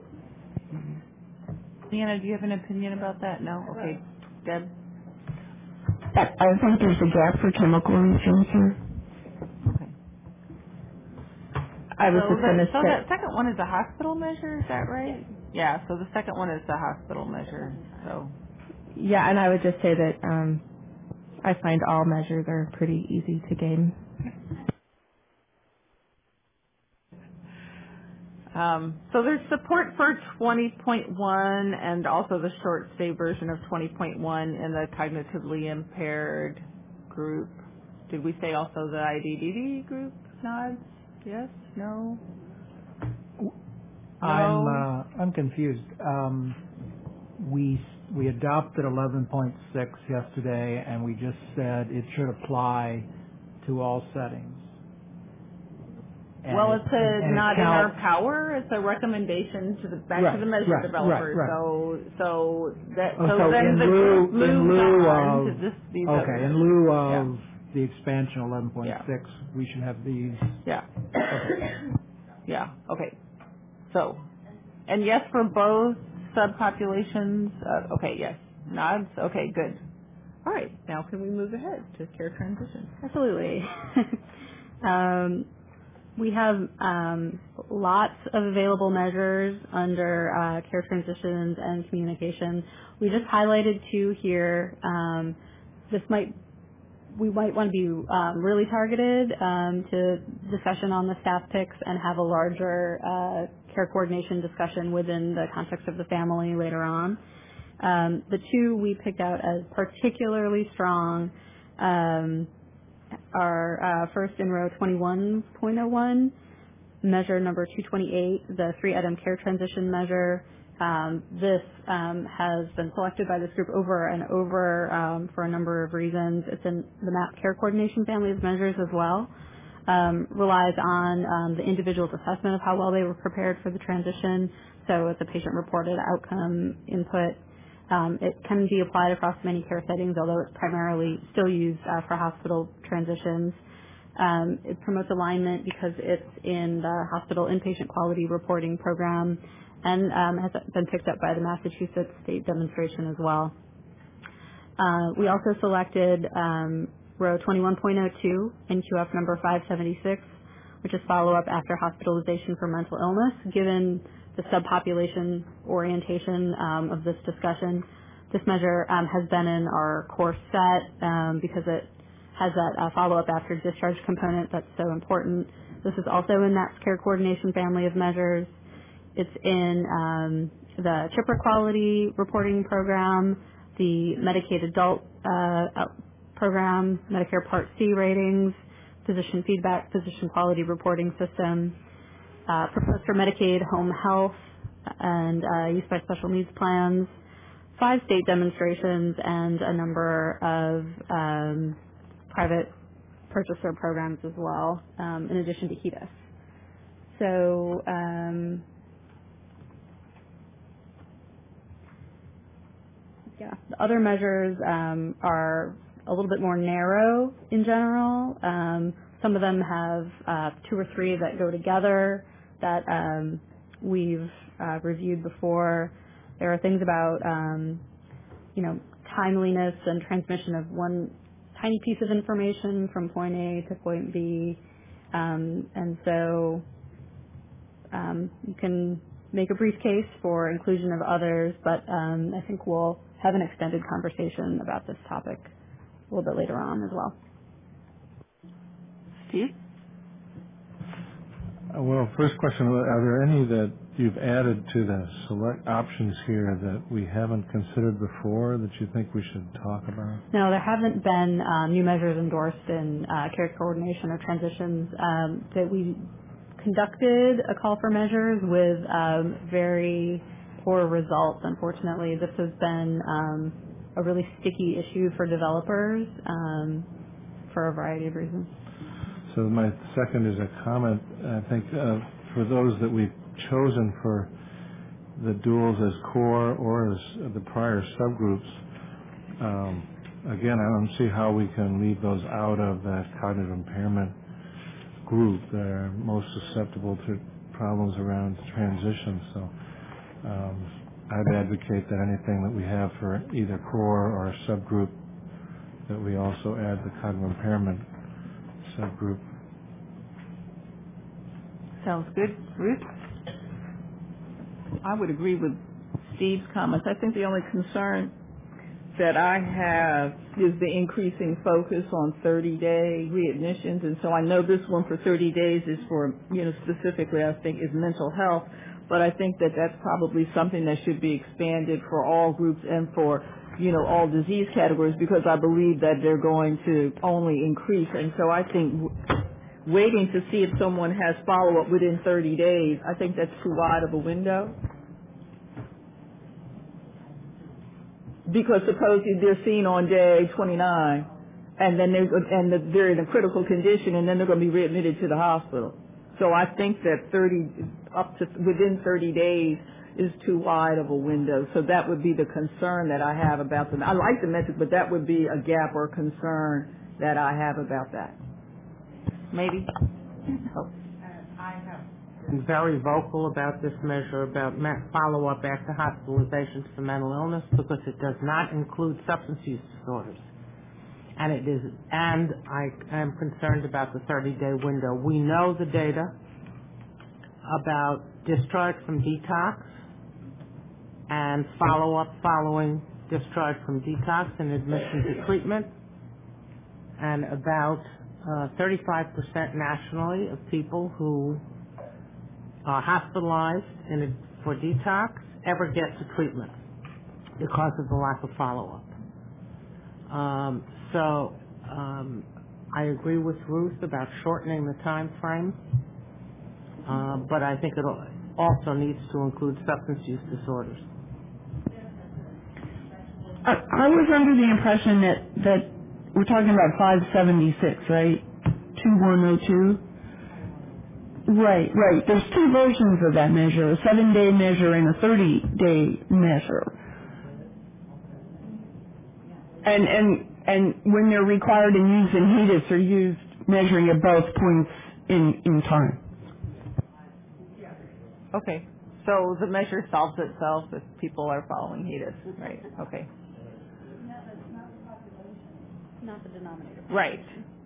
Leanna, do you have an opinion about that? No? Okay. Deb? I think there's a gap for chemical research here. I was just going to say. So that second one is a hospital measure, is that right? Yeah, so the second one is the hospital measure. So. Yeah, and I would just say that I find all measures are pretty easy to game. So there's support for 20.1 and also the short stay version of 20.1 in the cognitively impaired group. Did we say also the IDDD group? Nods? Yes? No? I'm confused. We adopted 11.6 yesterday, and we just said it should apply to all settings. And well, it's not in our counts. power. It's a recommendation to the measure developer. Right. So in lieu of the expansion 11.6, we should have these. Yeah. Yeah. Okay. So, and yes for both subpopulations. Okay. Yes. Nods. Okay. Good. All right. Now can we move ahead to care transition? Absolutely. We have lots of available measures under care transitions and communication. We just highlighted two here. We might want to be really targeted to discussion on the staff picks and have a larger care coordination discussion within the context of the family later on. The two we picked out as particularly strong are first in row 21.01, measure number 228, the 3-item care transition measure. This has been selected by this group over and over for a number of reasons. It's in the MAP care coordination family of measures as well. Relies on the individual's assessment of how well they were prepared for the transition. So it's a patient-reported outcome input. It can be applied across many care settings, although it's primarily still used for hospital transitions. It promotes alignment because it's in the hospital inpatient quality reporting program and has been picked up by the Massachusetts State Demonstration as well. We also selected row 21.02 in QF number 576, which is follow-up after hospitalization for mental illness, given the subpopulation orientation of this discussion. This measure has been in our course set because it has that follow-up after discharge component that's so important. This is also in that care coordination family of measures. It's in the CHIPRA quality reporting program, the Medicaid adult program, Medicare Part C ratings, physician feedback, physician quality reporting system, proposed for Medicaid home health and use by special needs plans, 5 state demonstrations, and a number of private purchaser programs as well, in addition to HEDIS. So the other measures are a little bit more narrow in general. Some of them have 2 or 3 that go together that we've reviewed before. There are things about timeliness and transmission of one tiny piece of information from point A to point B, and so you can make a brief case for inclusion of others, but I think we'll have an extended conversation about this topic a little bit later on as well. Steve? Well, first question, are there any that you've added to the select options here that we haven't considered before that you think we should talk about? No, there haven't been new measures endorsed in care coordination or transitions that we conducted a call for measures with very poor results. Unfortunately, this has been a really sticky issue for developers for a variety of reasons. So my second is a comment. I think for those that we've chosen for the duals as core or as the prior subgroups, again, I don't see how we can leave those out of that cognitive impairment group that are most susceptible to problems around transition. So I'd advocate that anything that we have for either core or a subgroup, that we also add the cognitive impairment subgroup. Sounds good. Ruth? I would agree with Steve's comments. I think the only concern that I have is the increasing focus on 30-day readmissions. And so I know this one for 30 days is for, specifically I think is mental health, but I think that that's probably something that should be expanded for all groups and for, all disease categories, because I believe that they're going to only increase. And so I think waiting to see if someone has follow-up within 30 days, I think that's too wide of a window. Because suppose they're seen on day 29, and then they're in a critical condition, and then they're going to be readmitted to the hospital. So I think that within 30 days is too wide of a window. So that would be the concern that I have about them. I like the metric, but that would be a gap or concern that I have about that. Maybe. Oh. I have been very vocal about this measure, about follow-up after hospitalizations for mental illness, because it does not include substance use disorders. And I am concerned about the 30-day window. We know the data about discharge from detox and follow-up following discharge from detox and admission to treatment, and about 35% nationally of people who are hospitalized for detox ever get to treatment because of the lack of follow-up. I agree with Ruth about shortening the time frame, but I think it also needs to include substance use disorders. I was under the impression that we're talking about 576, right? 2102? Right. There's two versions of that measure, a 7-day measure and a 30-day measure. And when they're required and used in HEDIS, they're used measuring at both points in time. Okay. So the measure solves itself if people are following HEDIS, right? Okay. Not the denominator. Right.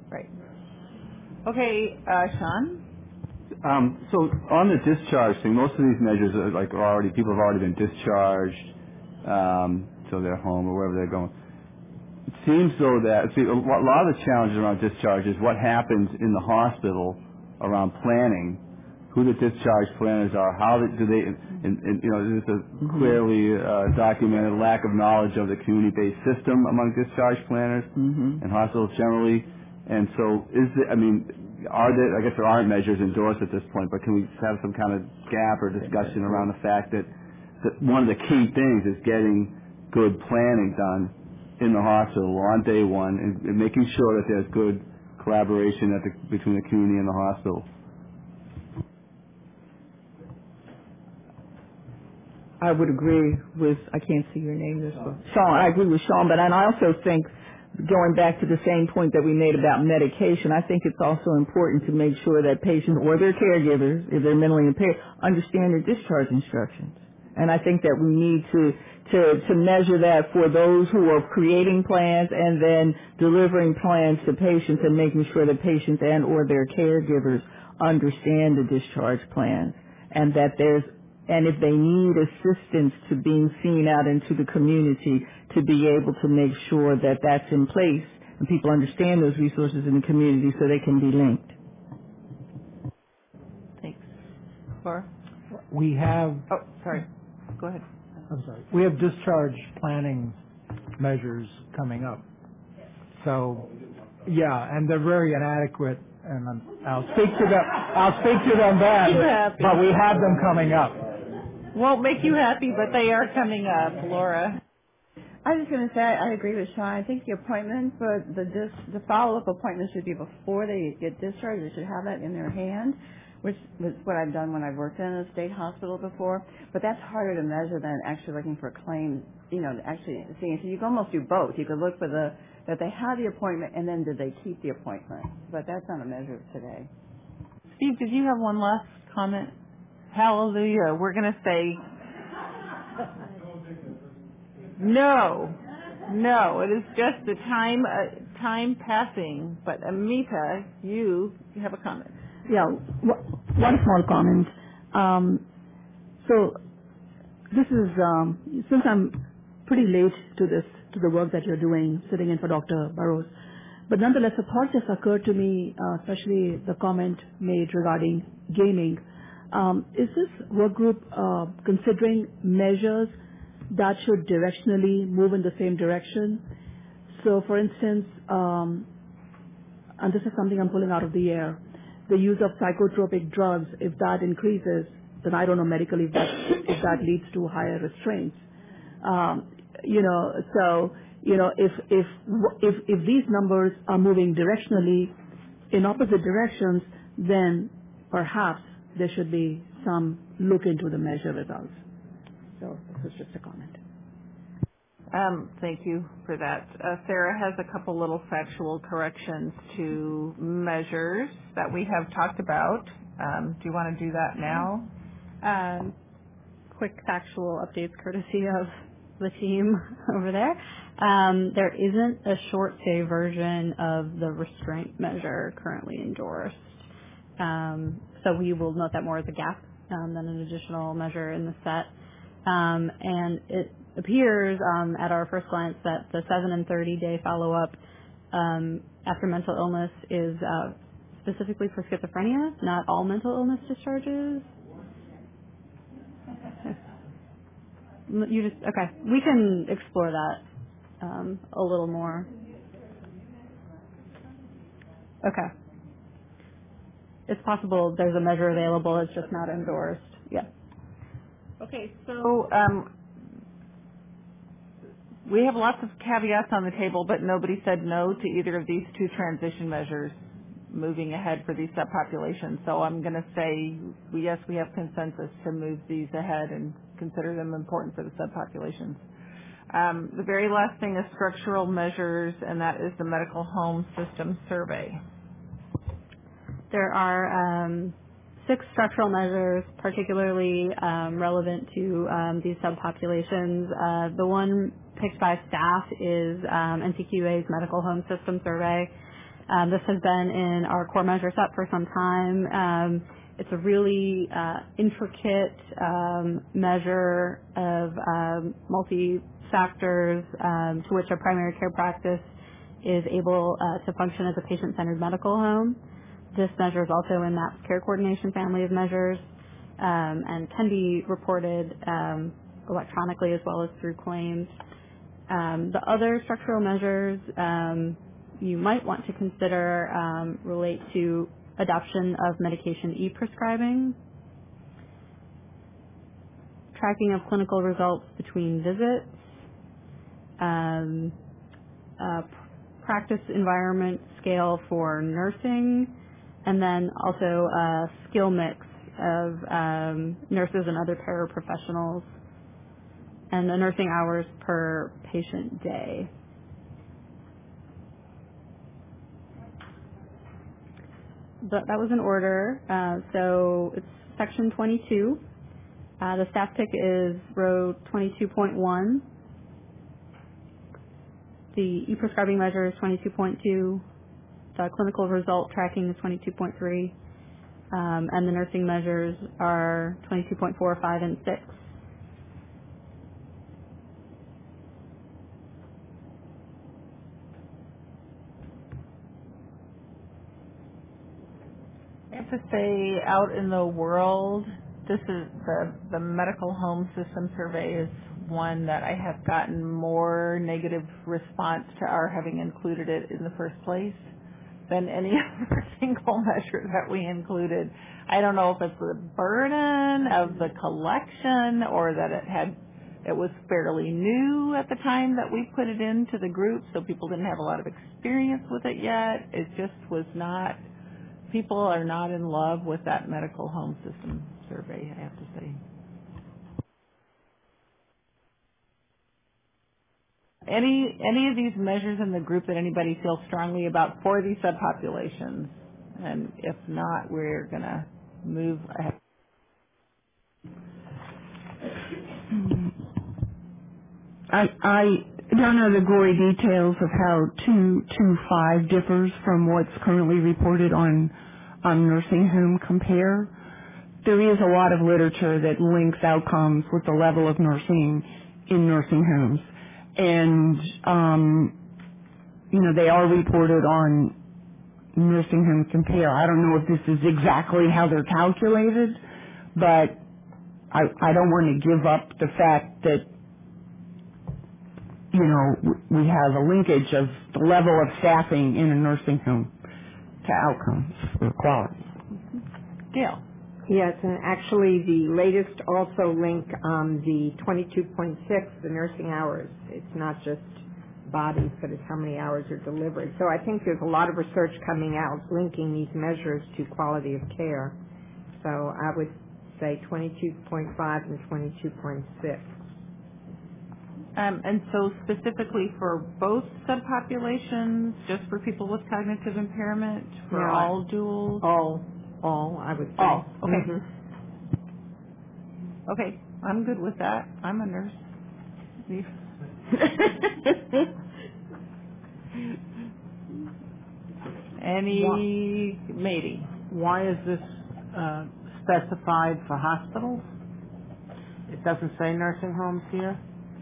Okay, Sean? So on the discharge thing, most of these measures are people have already been discharged, so they're home or wherever they're going. It seems though that a lot of the challenges around discharge is what happens in the hospital around planning, who the discharge planners are, how do they, there's a clearly documented lack of knowledge of the community-based system among discharge planners and hospitals generally. And so I guess there aren't measures endorsed at this point, but can we have some kind of gap or discussion around the fact that one of the key things is getting good planning done in the hospital on day one and making sure that there's good collaboration between the community and the hospital? I would agree with, I can't see your name this one. Sean, I agree with Sean, but I also think, going back to the same point that we made about medication, I think it's also important to make sure that patients or their caregivers, if they're mentally impaired, understand their discharge instructions. And I think that we need to measure that for those who are creating plans and then delivering plans to patients, and making sure that patients and or their caregivers understand the discharge plans, and that and if they need assistance to being seen out into the community, to be able to make sure that that's in place and people understand those resources in the community so they can be linked. Thanks. Laura? We have... Oh, sorry. Go ahead. I'm sorry. We have discharge planning measures coming up. So, yeah, and they're very inadequate and I'll speak to them. I'll speak to them then. But we have them coming up. Won't make you happy, but they are coming up, Laura. I was just going to say, I agree with Sean. I think the appointment for the follow-up appointment should be before they get discharged. They should have that in their hand, which was what I've done when I've worked in a state hospital before. But that's harder to measure than actually looking for claims, actually seeing. So you can almost do both. You could look for that they had the appointment and then did they keep the appointment. But that's not a measure today. Steve, did you have one last comment? Hallelujah. We're going to say no. It is just the time passing. But Amita, you have a comment. Yeah, one small comment. So this is since I'm pretty late to the work that you're doing, sitting in for Dr. Burrows, but nonetheless, a thought just occurred to me, especially the comment made regarding gaming. Is this work group considering measures that should directionally move in the same direction? So, for instance, and this is something I'm pulling out of the air, the use of psychotropic drugs, if that increases, then I don't know medically if that leads to higher restraints. If these numbers are moving directionally in opposite directions, then perhaps there should be some look into the measure results. So this was just a comment. Thank you for that. Sarah has a couple little factual corrections to measures that we have talked about. Do you want to do that now? Quick factual updates courtesy of the team over there. There isn't a short stay version of the restraint measure currently endorsed. So we will note that more as a gap than an additional measure in the set. And it appears at our first glance that the 7 and 30-day follow-up after mental illness is specifically for schizophrenia, not all mental illness discharges. Okay. We can explore that a little more. Okay. It's possible there's a measure available, it's just not endorsed. Yeah. Okay, so we have lots of caveats on the table, but nobody said no to either of these two transition measures moving ahead for these subpopulations. So I'm going to say, yes, we have consensus to move these ahead and consider them important for the subpopulations. The very last thing is structural measures, and that is the medical home system survey. There are 6 structural measures particularly relevant to these subpopulations. The one picked by staff is NCQA's medical home system survey. This has been in our core measure set for some time. It's a really intricate measure of multi-factors to which a primary care practice is able to function as a patient-centered medical home. This measure is also in MAPS Care Coordination family of measures and can be reported electronically as well as through claims. The other structural measures you might want to consider relate to adoption of medication e-prescribing, tracking of clinical results between visits, practice environment scale for nursing, and then also a skill mix of nurses and other paraprofessionals, and the nursing hours per patient day. But that was in order. So it's section 22. The staff pick is row 22.1. The e-prescribing measure is 22.2. The clinical result tracking is 22.3. And the nursing measures are 22.4, 5, and 6. I have to say, out in the world, this is the medical home system survey is one that I have gotten more negative response to our having included it in the first place. than any other single measure that we included. I don't know if it's the burden of the collection or that it was fairly new at the time that we put it into the group, so people didn't have a lot of experience with it yet. It just was not, people are not in love with that medical home system survey, I have to say. Any of these measures in the group that anybody feels strongly about for these subpopulations? And if not, we're going to move ahead. I don't know the gory details of how 225 differs from what's currently reported on Nursing Home Compare. There is a lot of literature that links outcomes with the level of nursing in nursing homes. And, they are reported on Nursing Home Compare. I don't know if this is exactly how they're calculated, but I don't want to give up the fact that, we have a linkage of the level of staffing in a nursing home to outcomes or quality. Gail. Yes, and actually the latest also link the 22.6, the nursing hours. It's not just bodies, but it's how many hours are delivered. So I think there's a lot of research coming out linking these measures to quality of care. So I would say 22.5 and 22.6. And so specifically for both subpopulations, just for people with cognitive impairment, for all duals? All, I would say. All, okay. Mm-hmm. Okay, I'm good with that. I'm a nurse. Any matey? Why is this specified for hospitals? It doesn't say nursing homes here?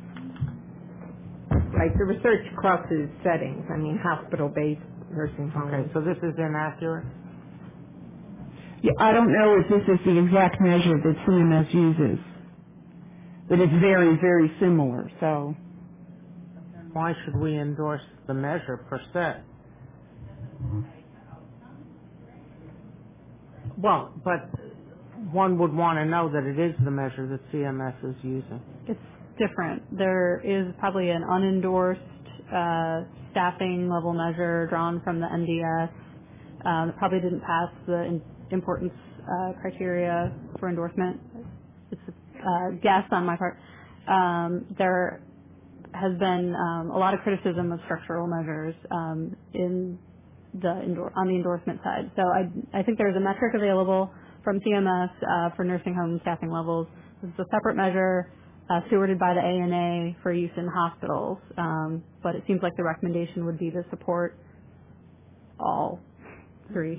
Right, the research crosses settings. I mean, hospital-based nursing homes. Okay, so this is inaccurate? Yeah, I don't know if this is the exact measure that CMS uses, but it's very, very similar, so. Why should we endorse the measure per se? Well, but one would want to know that it is the measure that CMS is using. It's different. There is probably an unendorsed staffing level measure drawn from the NDS that probably didn't pass the importance criteria for endorsement. It's a guess on my part. There has been a lot of criticism of structural measures on the endorsement side. So I think there's a metric available from CMS for nursing home staffing levels. It's a separate measure stewarded by the ANA for use in hospitals, but it seems like the recommendation would be to support all three.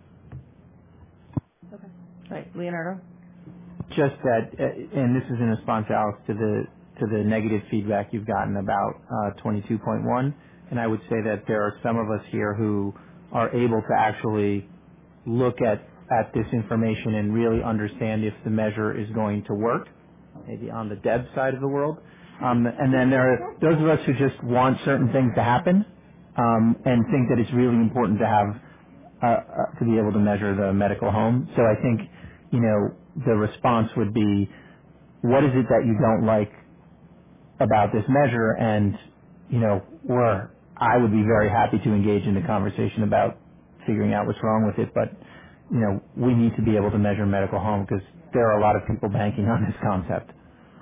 Okay. Right, Leonardo? Just that, and this is in response, Alex, to the negative feedback you've gotten about 22.1, and I would say that there are some of us here who are able to actually look at this information and really understand if the measure is going to work, maybe on the Deb side of the world. And then there are those of us who just want certain things to happen and think that it's really important to have to be able to measure the medical home. So I think, the response would be, what is it that you don't like about this measure? And, I would be very happy to engage in the conversation about figuring out what's wrong with it. But, we need to be able to measure medical home because there are a lot of people banking on this concept.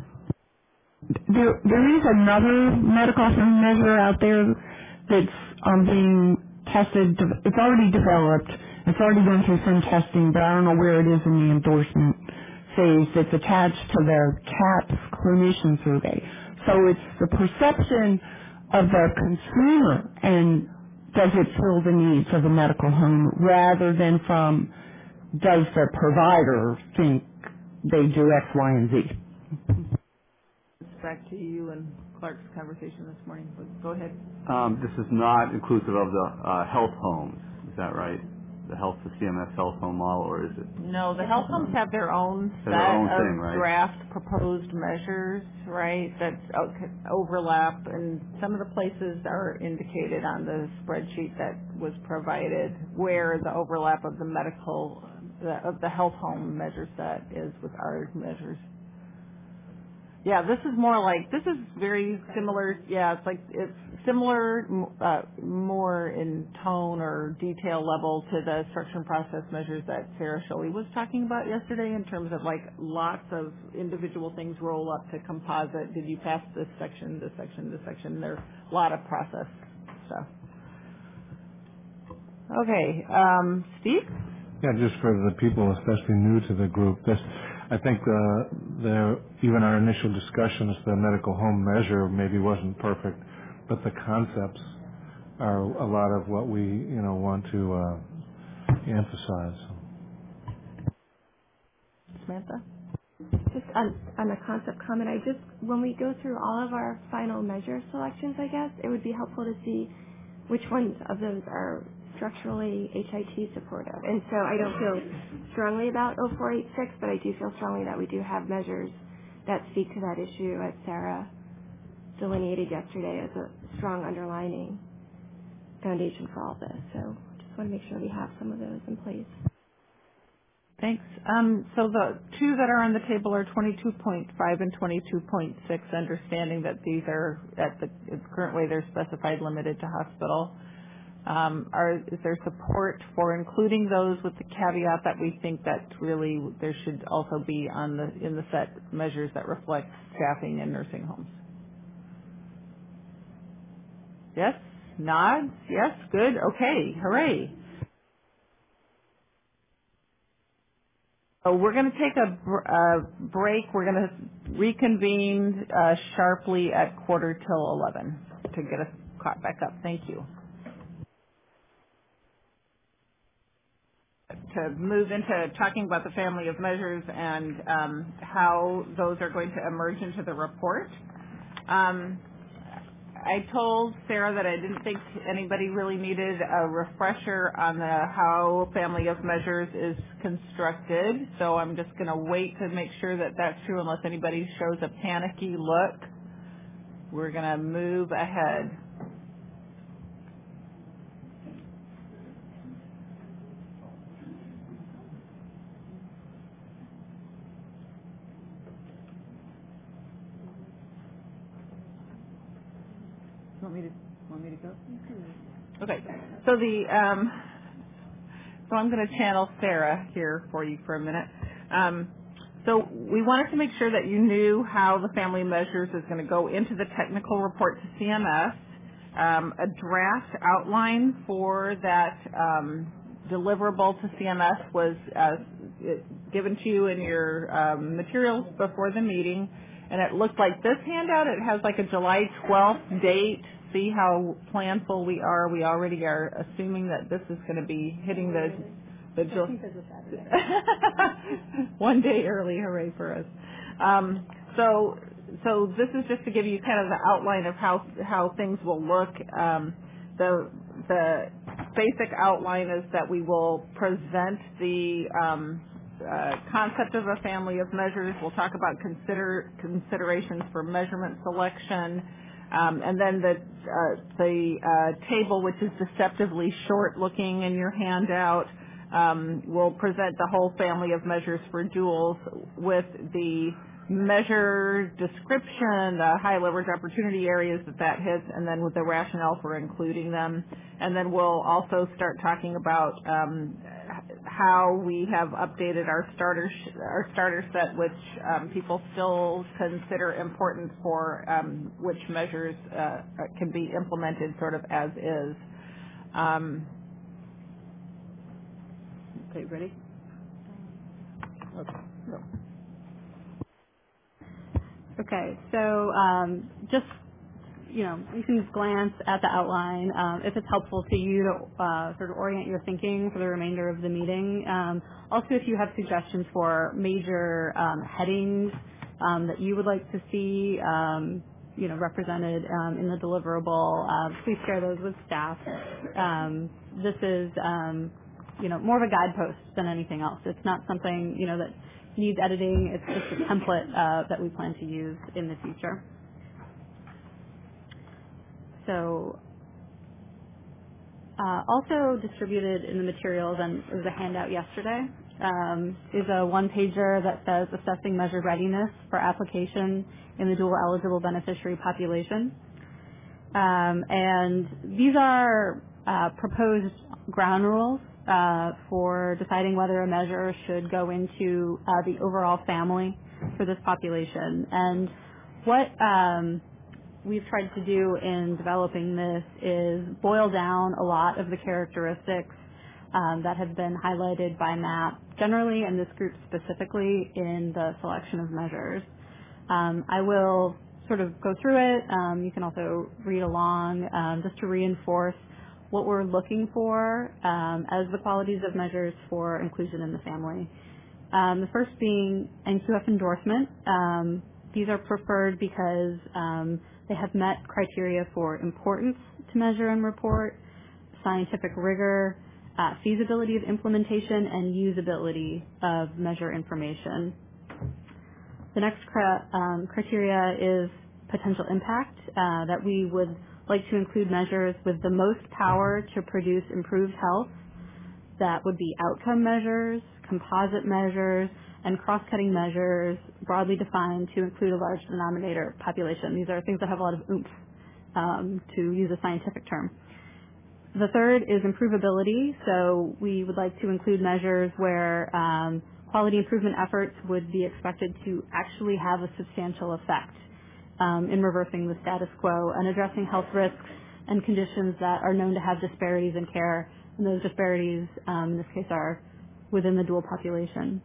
There is another medical home measure out there that's being tested. It's already developed. It's already gone through some testing, but I don't know where it is in the endorsement phase. It's attached to their CAPS clinician survey. So it's the perception of the consumer and does it fill the needs of a medical home rather than from does the provider think they do X, Y, and Z. Back to you and Clark's conversation this morning. Go ahead. This is not inclusive of the health homes. Is that right? the CMS health home model, or is it? No, the health homes have their own set of draft proposed measures, right, that overlap, and some of the places are indicated on the spreadsheet that was provided where the overlap of of the health home measure set is with our measures. Yeah, this is very similar. Yeah, it's similar, more in tone or detail level to the structure and process measures that Sarah Shelley was talking about yesterday, in terms of lots of individual things roll up to composite. Did you pass this section, this section, this section? There's a lot of process stuff. Okay, Steve? Yeah, just for the people especially new to the group, I think even our initial discussions, the medical home measure maybe wasn't perfect, but the concepts are a lot of what we want to emphasize. Samantha? Just on the concept comment, when we go through all of our final measure selections, I guess, it would be helpful to see which ones of those are structurally HIT supportive. And so I don't feel strongly about 0486, but I do feel strongly that we do have measures that speak to that issue, as Sarah delineated yesterday, as a strong underlining foundation for all this. So just want to make sure we have some of those in place. Thanks. So the two that are on the table are 22.5 and 22.6, understanding that these are at the current way they're specified limited to hospital. Is there support for including those, with the caveat that we think that really there should also be in the set measures that reflect staffing in nursing homes? Yes? Nods? Yes? Good? Okay. Hooray. So we're going to take a break. We're going to reconvene sharply at 11:15 to get us caught back up. Thank you. To move into talking about the family of measures and how those are going to emerge into the report. I told Sarah that I didn't think anybody really needed a refresher on how family of measures is constructed, so I'm just going to wait to make sure that that's true unless anybody shows a panicky look. We're going to move ahead. Want me to go? Okay. So so I'm going to channel Sarah here for you for a minute. So we wanted to make sure that you knew how the family measures is going to go into the technical report to CMS. A draft outline for that deliverable to CMS was given to you in your materials before the meeting. And it looked like this handout. It has a July 12th date. See how planful we are. We already are assuming that this is going to be hitting the one day early. Hooray for us. So this is just to give you kind of the outline of how things will look. The basic outline is that we will present the concept of a family of measures. We'll talk about considerations for measurement selection, and then the table, which is deceptively short-looking in your handout, will present the whole family of measures for duals with the measure description, the high leverage opportunity areas that hits, and then with the rationale for including them. And then we'll also start talking about how we have updated our starter set, which people still consider important for which measures can be implemented sort of as is. Okay, ready? Okay. No. Okay, so just, you can glance at the outline if it's helpful to you to sort of orient your thinking for the remainder of the meeting. Also, if you have suggestions for major headings that you would like to see, represented in the deliverable, please share those with staff. This is more of a guidepost than anything else. It's not something, that needs editing. It's just a template that we plan to use in the future. So also distributed in the materials, and it was a handout yesterday, is a one-pager that says assessing measured readiness for application in the dual eligible beneficiary population. And these are proposed ground rules for deciding whether a measure should go into the overall family for this population. And what we've tried to do in developing this is boil down a lot of the characteristics that have been highlighted by MAP generally, and this group specifically, in the selection of measures. I will sort of go through it. You can also read along just to reinforce what we're looking for as the qualities of measures for inclusion in the family. The first being NQF endorsement. These are preferred because they have met criteria for importance to measure and report, scientific rigor, feasibility of implementation, and usability of measure information. The next criteria is potential impact, that we would like to include measures with the most power to produce improved health. That would be outcome measures, composite measures, and cross-cutting measures broadly defined to include a large denominator population. These are things that have a lot of oomph, to use a scientific term. The third is improvability. So we would like to include measures where quality improvement efforts would be expected to actually have a substantial effect in reversing the status quo and addressing health risks and conditions that are known to have disparities in care. And those disparities, in this case, are within the dual population.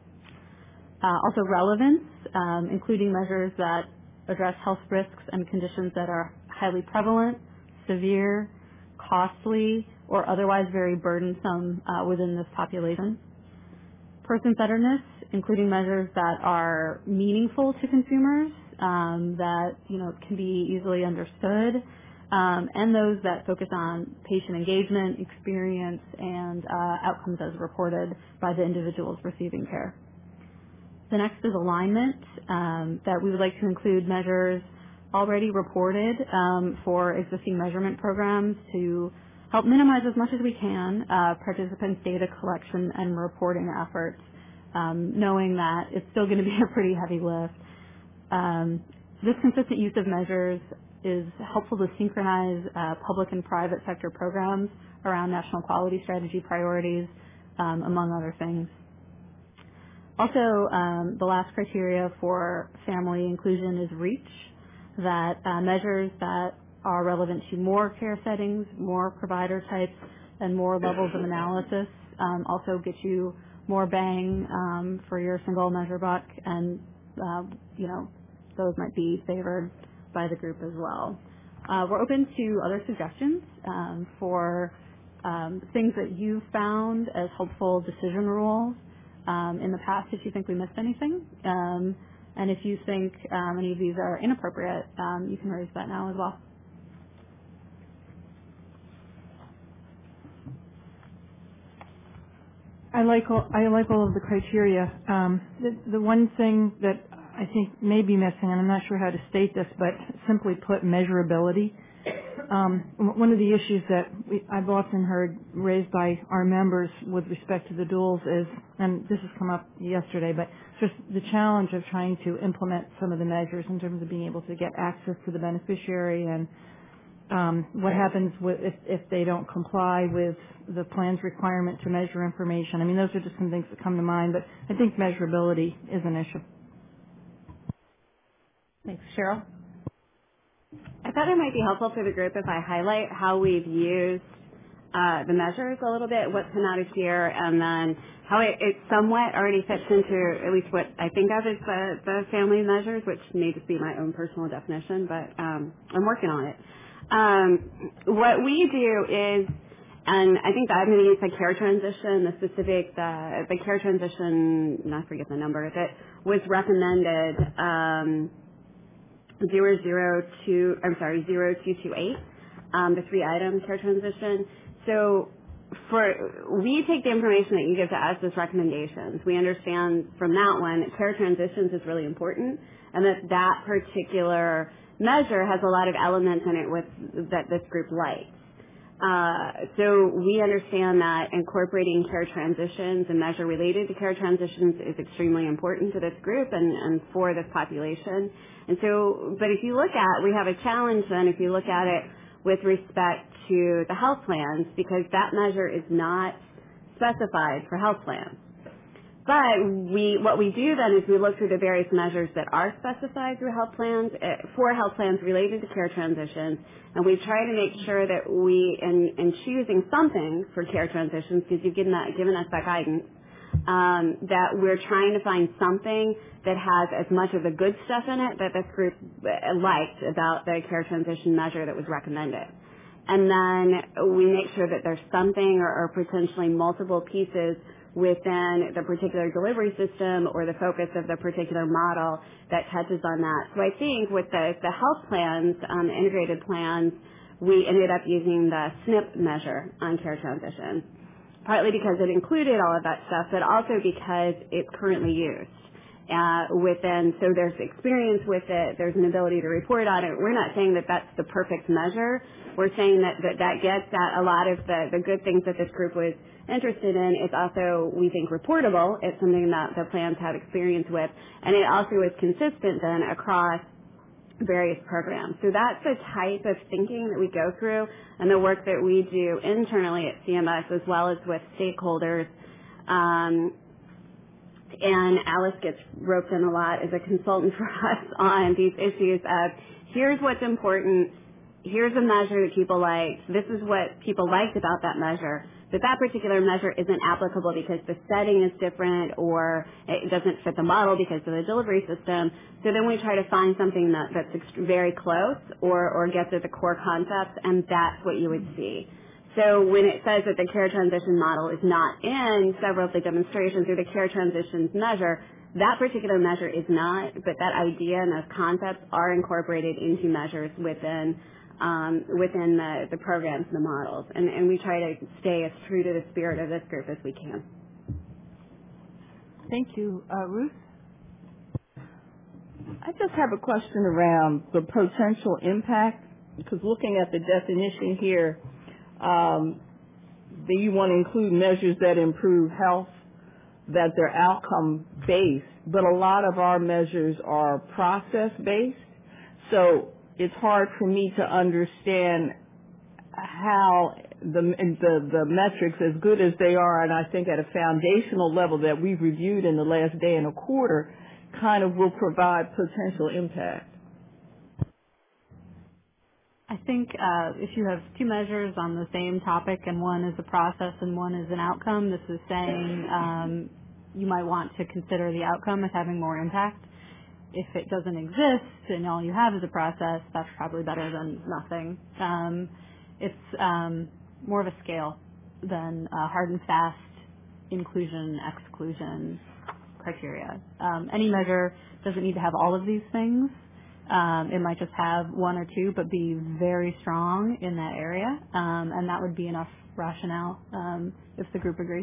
Also relevance, including measures that address health risks and conditions that are highly prevalent, severe, costly, or otherwise very burdensome within this population. Person-centeredness, including measures that are meaningful to consumers, that can be easily understood, and those that focus on patient engagement, experience, and outcomes as reported by the individuals receiving care. The next is alignment, that we would like to include measures already reported for existing measurement programs to help minimize as much as we can participants' data collection and reporting efforts, knowing that it's still going to be a pretty heavy lift. This consistent use of measures is helpful to synchronize public and private sector programs around national quality strategy priorities, among other things. Also, the last criteria for family inclusion is reach, that measures that are relevant to more care settings, more provider types, and more levels of analysis also get you more bang for your single measure buck, and those might be favored by the group as well. We're open to other suggestions for things that you've found as helpful decision rules in the past if you think we missed anything. And if you think any of these are inappropriate, you can raise that now as well. I like all of the criteria. The one thing that I think may be missing, and I'm not sure how to state this, but simply put, measurability. One of the issues that I've often heard raised by our members with respect to the duals is, and this has come up yesterday, but just the challenge of trying to implement some of the measures in terms of being able to get access to the beneficiary, and what happens if they don't comply with the plan's requirement to measure information. I mean, those are just some things that come to mind, but I think measurability is an issue. Thanks. Cheryl? I thought it might be helpful for the group if I highlight how we've used the measures a little bit, what's come out of here, and then how it somewhat already fits into at least what I think of as the family measures, which may just be my own personal definition, but I'm working on it. What we do is, and I think that I'm going to use the care transition, the care transition, I forget the number, that was recommended 0228, the 3-item care transition. So we take the information that you give to us as recommendations. We understand from that one that care transitions is really important, and that particular measure has a lot of elements in it that this group likes. So we understand that incorporating care transitions and measure related to care transitions is extremely important to this group and for this population. And so, but if you look at, we have a challenge then if you look at it with respect to the health plans, because that measure is not specified for health plans. But what we do then is we look through the various measures that are specified through health plans, for health plans related to care transitions, and we try to make sure that we, in choosing something for care transitions, because you've given us that guidance, that we're trying to find something that has as much of the good stuff in it that this group liked about the care transition measure that was recommended. And then we make sure that there's something or potentially multiple pieces within the particular delivery system or the focus of the particular model that touches on that. So I think with the health plans, integrated plans, we ended up using the SNP measure on care transitions, partly because it included all of that stuff, but also because it's currently used. So there's experience with it, there's an ability to report on it. We're not saying that that's the perfect measure. We're saying that gets at a lot of the good things that this group was interested in. It's also, we think, reportable. It's something that the plans have experience with. And it also is consistent then across various programs. So that's the type of thinking that we go through and the work that we do internally at CMS as well as with stakeholders. And Alice gets roped in a lot as a consultant for us on these issues of here's what's important, here's a measure that people liked, this is what people liked about that measure, but that particular measure isn't applicable because the setting is different or it doesn't fit the model because of the delivery system. So then we try to find something that's very close or gets at the core concepts, and that's what you would see. So when it says that the care transition model is not in several of the demonstrations or the care transitions measure, that particular measure is not, but that idea and those concepts are incorporated into measures within the programs and the models. And we try to stay as true to the spirit of this group as we can. Thank you. Ruth? I just have a question around the potential impact, because looking at the definition here, that you want to include measures that improve health, that they're outcome-based, but a lot of our measures are process-based. So it's hard for me to understand how the metrics, as good as they are, and I think at a foundational level that we've reviewed in the last day and a quarter, kind of will provide potential impact. I think if you have two measures on the same topic and one is a process and one is an outcome, this is saying you might want to consider the outcome as having more impact. If it doesn't exist and all you have is a process, that's probably better than nothing. It's more of a scale than hard and fast inclusion, exclusion criteria. Any measure doesn't need to have all of these things. It might just have one or two, but be very strong in that area, and that would be enough rationale if the group agrees.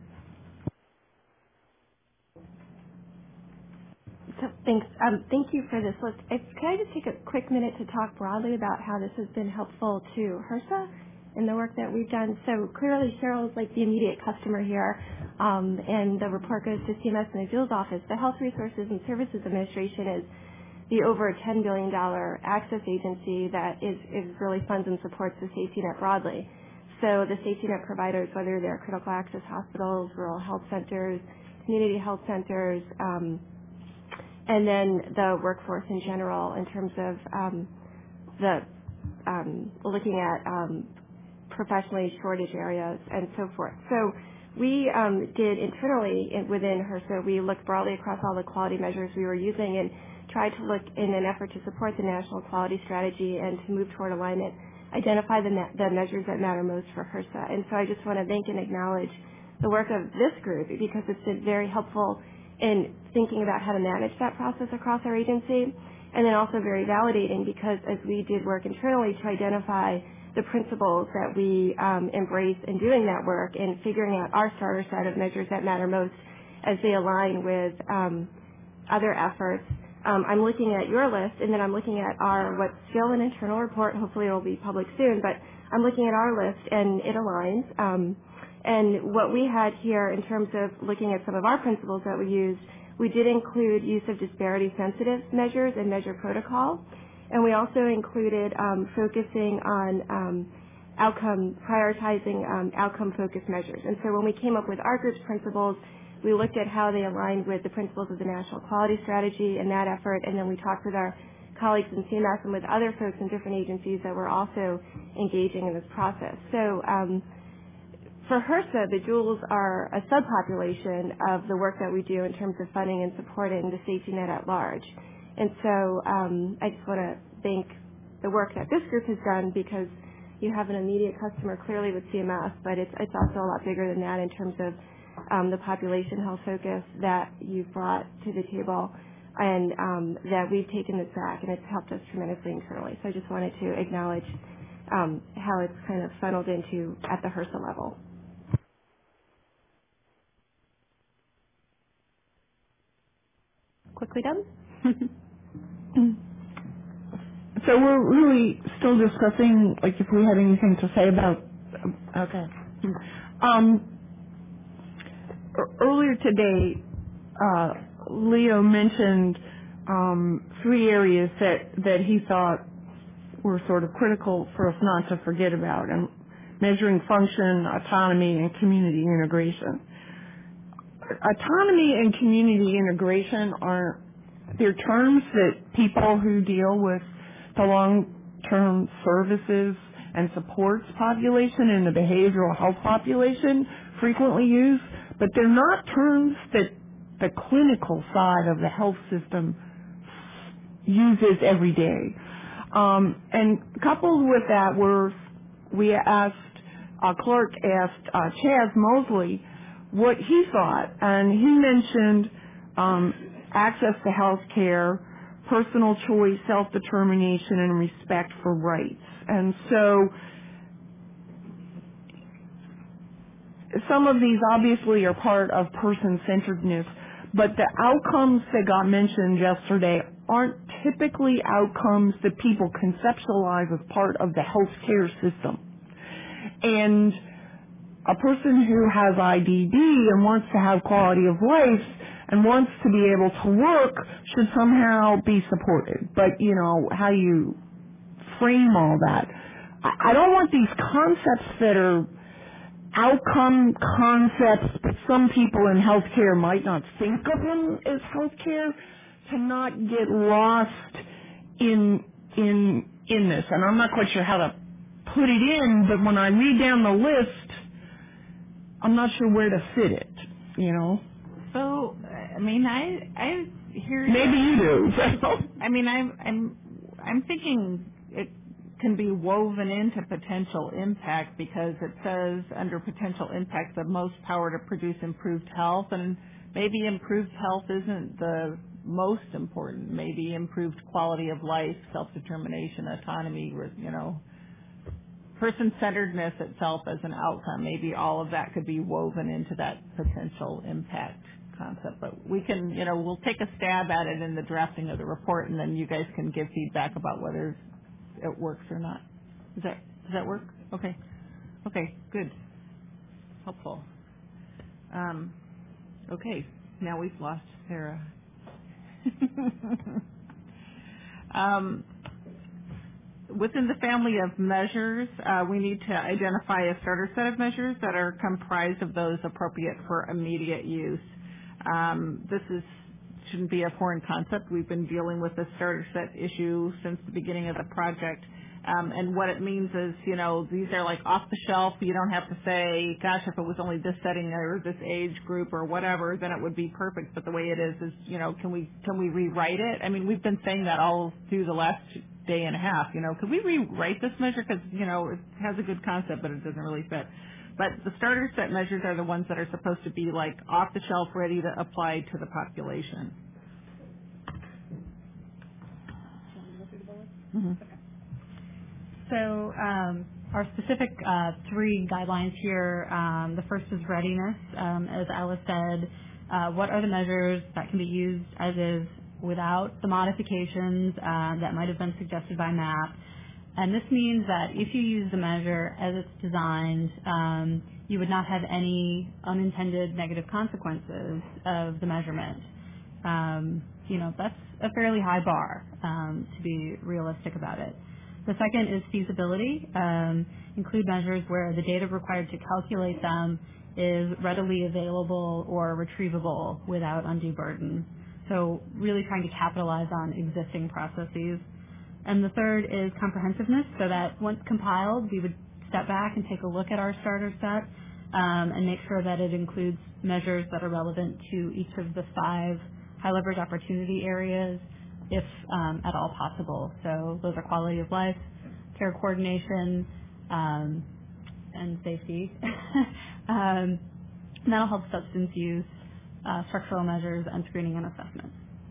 So thanks. Thank you for this list. Can I just take a quick minute to talk broadly about how this has been helpful to HRSA in the work that we've done? So clearly Cheryl is like the immediate customer here, and the report goes to CMS and the Jules office. The Health Resources and Services Administration is the over $10 billion access agency that is really funds and supports the safety net broadly. So the safety net providers, whether they're critical access hospitals, rural health centers, community health centers, and then the workforce in general in terms of looking at professionally shortage areas and so forth. So we did internally within HRSA, we looked broadly across all the quality measures we were using and tried to look in an effort to support the national quality strategy and to move toward alignment, identify the measures that matter most for HRSA. And so I just want to thank and acknowledge the work of this group because it's been very helpful in thinking about how to manage that process across our agency, and then also very validating because as we did work internally to identify the principles that we embrace in doing that work and figuring out our starter set of measures that matter most as they align with other efforts. I'm looking at your list, and then I'm looking at our what's still an internal report. Hopefully it will be public soon, but I'm looking at our list, and it aligns. And what we had here in terms of looking at some of our principles that we used, we did include use of disparity-sensitive measures and measure protocol. And we also included focusing on prioritizing outcome-focused measures. And so when we came up with our group's principles, we looked at how they aligned with the principles of the National Quality Strategy and that effort, and then we talked with our colleagues in CMS and with other folks in different agencies that were also engaging in this process. So for HRSA, the JUULs are a subpopulation of the work that we do in terms of funding and supporting the safety net at large. And so I just want to thank the work that this group has done, because you have an immediate customer clearly with CMS, but it's also a lot bigger than that in terms of the population health focus that you've brought to the table, and that we've taken this back, and it's helped us tremendously internally. So I just wanted to acknowledge how it's kind of funneled into at the HRSA level. Quickly done. So we're really still discussing, like, if we had anything to say about. Okay. Earlier today, Leo mentioned 3 areas that he thought were sort of critical for us not to forget about, and measuring function, autonomy, and community integration. Autonomy and community integration they're terms that people who deal with the long-term services and supports population and the behavioral health population frequently use, but they're not terms that the clinical side of the health system uses every day. And coupled with that, Clark asked Chaz Mosley what he thought, and he mentioned access to health care, personal choice, self-determination, and respect for rights. And so some of these obviously are part of person-centeredness, but the outcomes that got mentioned yesterday aren't typically outcomes that people conceptualize as part of the healthcare system. And a person who has IDD and wants to have quality of life and wants to be able to work should somehow be supported. But, how you frame all that. I don't want these concepts that are outcome concepts, but some people in healthcare might not think of them as healthcare, to not get lost in this. And I'm not quite sure how to put it in, but when I read down the list, I'm not sure where to fit it, So, I hear. Maybe you do. I'm thinking it can be woven into potential impact, because it says under potential impact the most power to produce improved health, and maybe improved health isn't the most important. Maybe improved quality of life, self-determination, autonomy, person-centeredness itself as an outcome. Maybe all of that could be woven into that potential impact concept. But we can, we'll take a stab at it in the drafting of the report, and then you guys can give feedback about whether it works or not. Does that work? Okay. Okay, good. Helpful. Okay, now we've lost Sarah. Within the family of measures, we need to identify a starter set of measures that are comprised of those appropriate for immediate use. This shouldn't be a foreign concept. We've been dealing with the starter set issue since the beginning of the project. And what it means is, these are like off the shelf. You don't have to say, gosh, if it was only this setting or this age group or whatever, then it would be perfect. But the way it is, can we rewrite it? We've been saying that all through the last day and a half. Could we rewrite this measure? Because, it has a good concept, but it doesn't really fit. But the starter set measures are the ones that are supposed to be like off the shelf, ready to apply to the population. Mm-hmm. So Our specific three guidelines here, the first is readiness. As Alice said, what are the measures that can be used as is without the modifications that might have been suggested by MAP? And this means that if you use the measure as it's designed, you would not have any unintended negative consequences of the measurement. That's a fairly high bar to be realistic about it. The second is feasibility. Include measures where the data required to calculate them is readily available or retrievable without undue burden. So really trying to capitalize on existing processes. And the third is comprehensiveness, so that once compiled, we would step back and take a look at our starter set and make sure that it includes measures that are relevant to each of the 5 high leverage opportunity areas, if at all possible. So those are quality of life, care coordination, and safety, mental health, substance use, structural measures, and screening and assessment.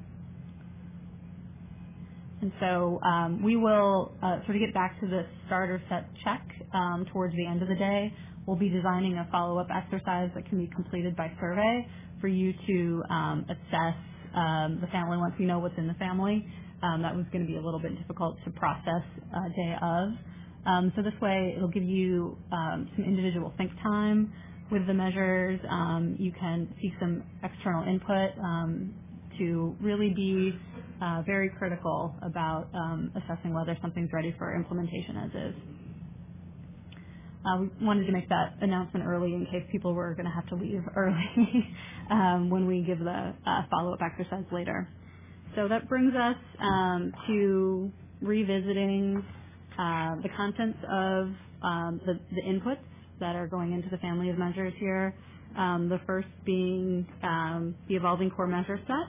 And so we will sort of get back to the starter set check towards the end of the day. We'll be designing a follow-up exercise that can be completed by survey for you to assess the family once we know what's in the family. That was going to be a little bit difficult to process day of. So this way it'll give you some individual think time with the measures. You can seek some external input to really be very critical about assessing whether something's ready for implementation as is. We wanted to make that announcement early in case people were going to have to leave early when we give the follow-up exercise later. So that brings us to revisiting the contents of the inputs that are going into the family of measures here. The first being the evolving core measure set.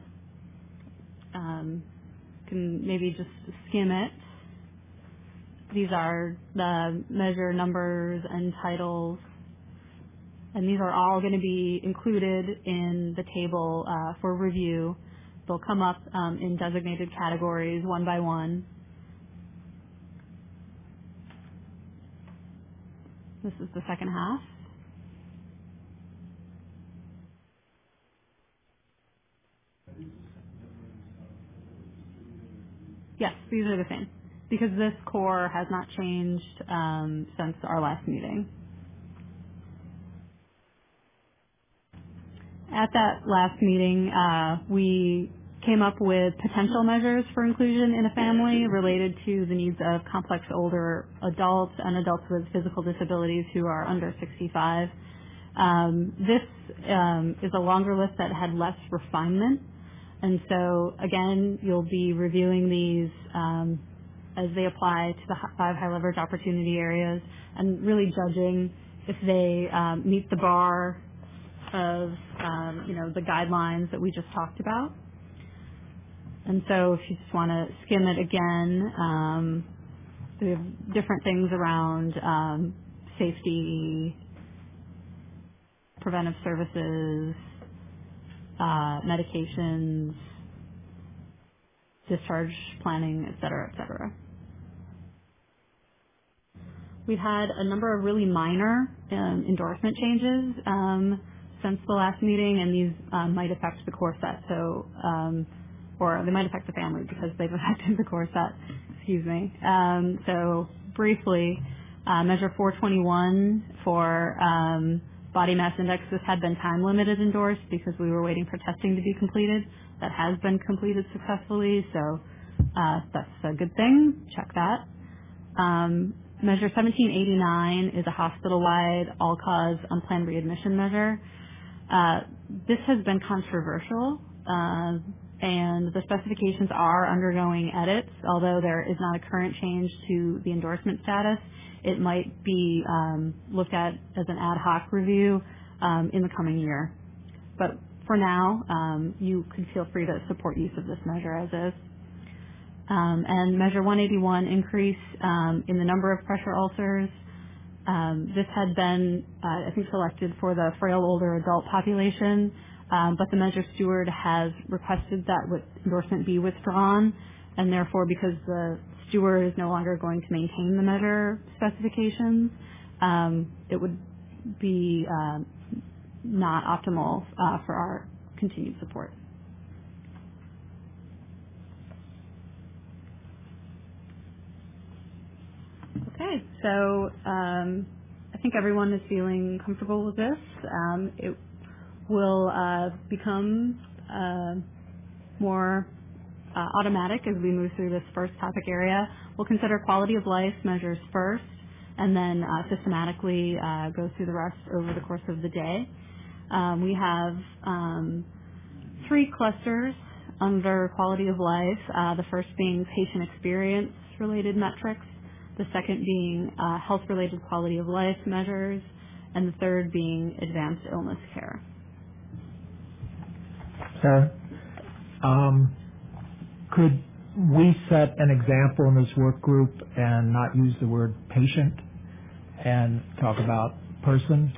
Can maybe just skim it. These are the measure numbers and titles, and these are all going to be included in the table for review. They'll come up in designated categories one by one. This is the second half. Yes, these are the same, because this core has not changed since our last meeting. At that last meeting, we came up with potential measures for inclusion in a family related to the needs of complex older adults and adults with physical disabilities who are under 65. This is a longer list that had less refinement. And so, again, you'll be reviewing these as they apply to the 5 high leverage opportunity areas and really judging if they meet the bar of, the guidelines that we just talked about. And so if you just want to skim it again, we have different things around safety, preventive services, medications, discharge planning, et cetera, et cetera. We've had a number of really minor endorsement changes since the last meeting, and these might affect the core set, so or they might affect the family because they've affected the core set. Excuse me. So briefly, Measure 421 for body mass index. This had been time limited endorsed because we were waiting for testing to be completed. That has been completed successfully, so that's a good thing. Check that. Measure 1789 is a hospital-wide all-cause unplanned readmission measure. This has been controversial, and the specifications are undergoing edits. Although there is not a current change to the endorsement status, it might be looked at as an ad hoc review in the coming year. But for now, you could feel free to support use of this measure as is. And Measure 181, increase in the number of pressure ulcers. This had been, I think, selected for the frail older adult population, but the measure steward has requested that endorsement be withdrawn and therefore because the steward is no longer going to maintain the measure specifications, it would be not optimal for our continued support. Okay, so I think everyone is feeling comfortable with this. It will become more automatic as we move through this first topic area. We'll consider quality of life measures first, and then systematically go through the rest over the course of the day. We have 3 clusters under quality of life, the first being patient experience related metrics, the second being health-related quality of life measures, and the third being advanced illness care. Sarah, could we set an example in this work group and not use the word patient and talk about person?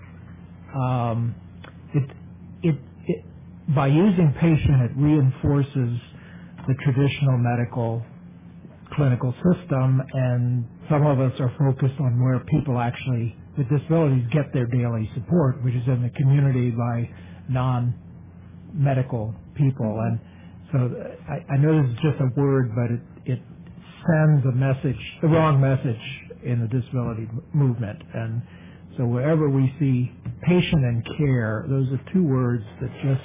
By using patient, it reinforces the traditional medical clinical system, and some of us are focused on where people actually with disabilities get their daily support, which is in the community by non-medical people. And so I know this is just a word, but it sends a message, the wrong message in the disability movement. And so wherever we see patient and care, those are 2 words that just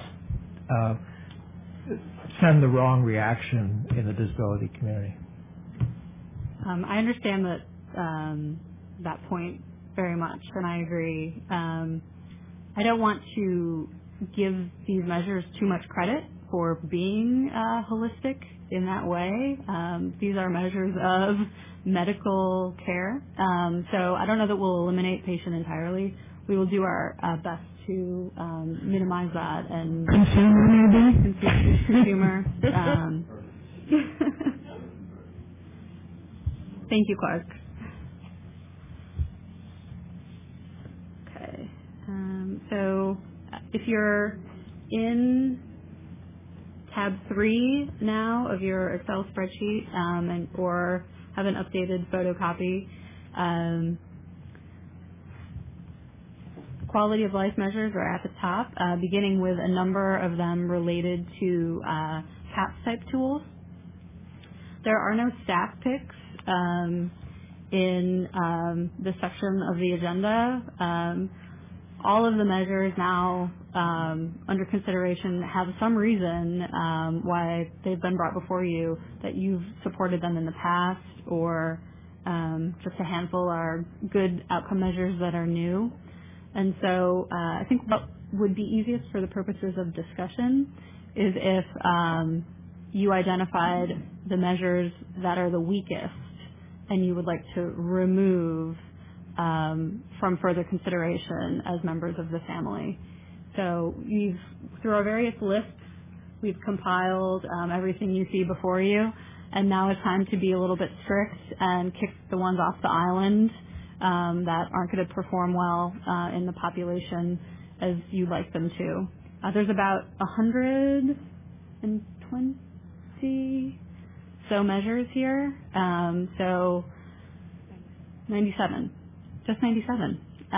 send the wrong reaction in the disability community. I understand that that point very much, and I agree. I don't want to give these measures too much credit for being holistic in that way. These are measures of medical care. So I don't know that we'll eliminate patient entirely. We will do our best to minimize that and consumer. Thank you, Clark. Okay. So if you're in tab 3 now of your Excel spreadsheet or have an updated photocopy, quality of life measures are at the top, beginning with a number of them related to CAHPS type tools. There are no staff picks in this section of the agenda. All of the measures now under consideration have some reason why they've been brought before you, that you've supported them in the past, or just a handful are good outcome measures that are new. And so I think what would be easiest for the purposes of discussion is if you identified the measures that are the weakest and you would like to remove from further consideration as members of the family. So through our various lists, we've compiled everything you see before you, and now it's time to be a little bit strict and kick the ones off the island that aren't going to perform well in the population as you'd like them to. There's about 120 so measures here, so 97. Just 97.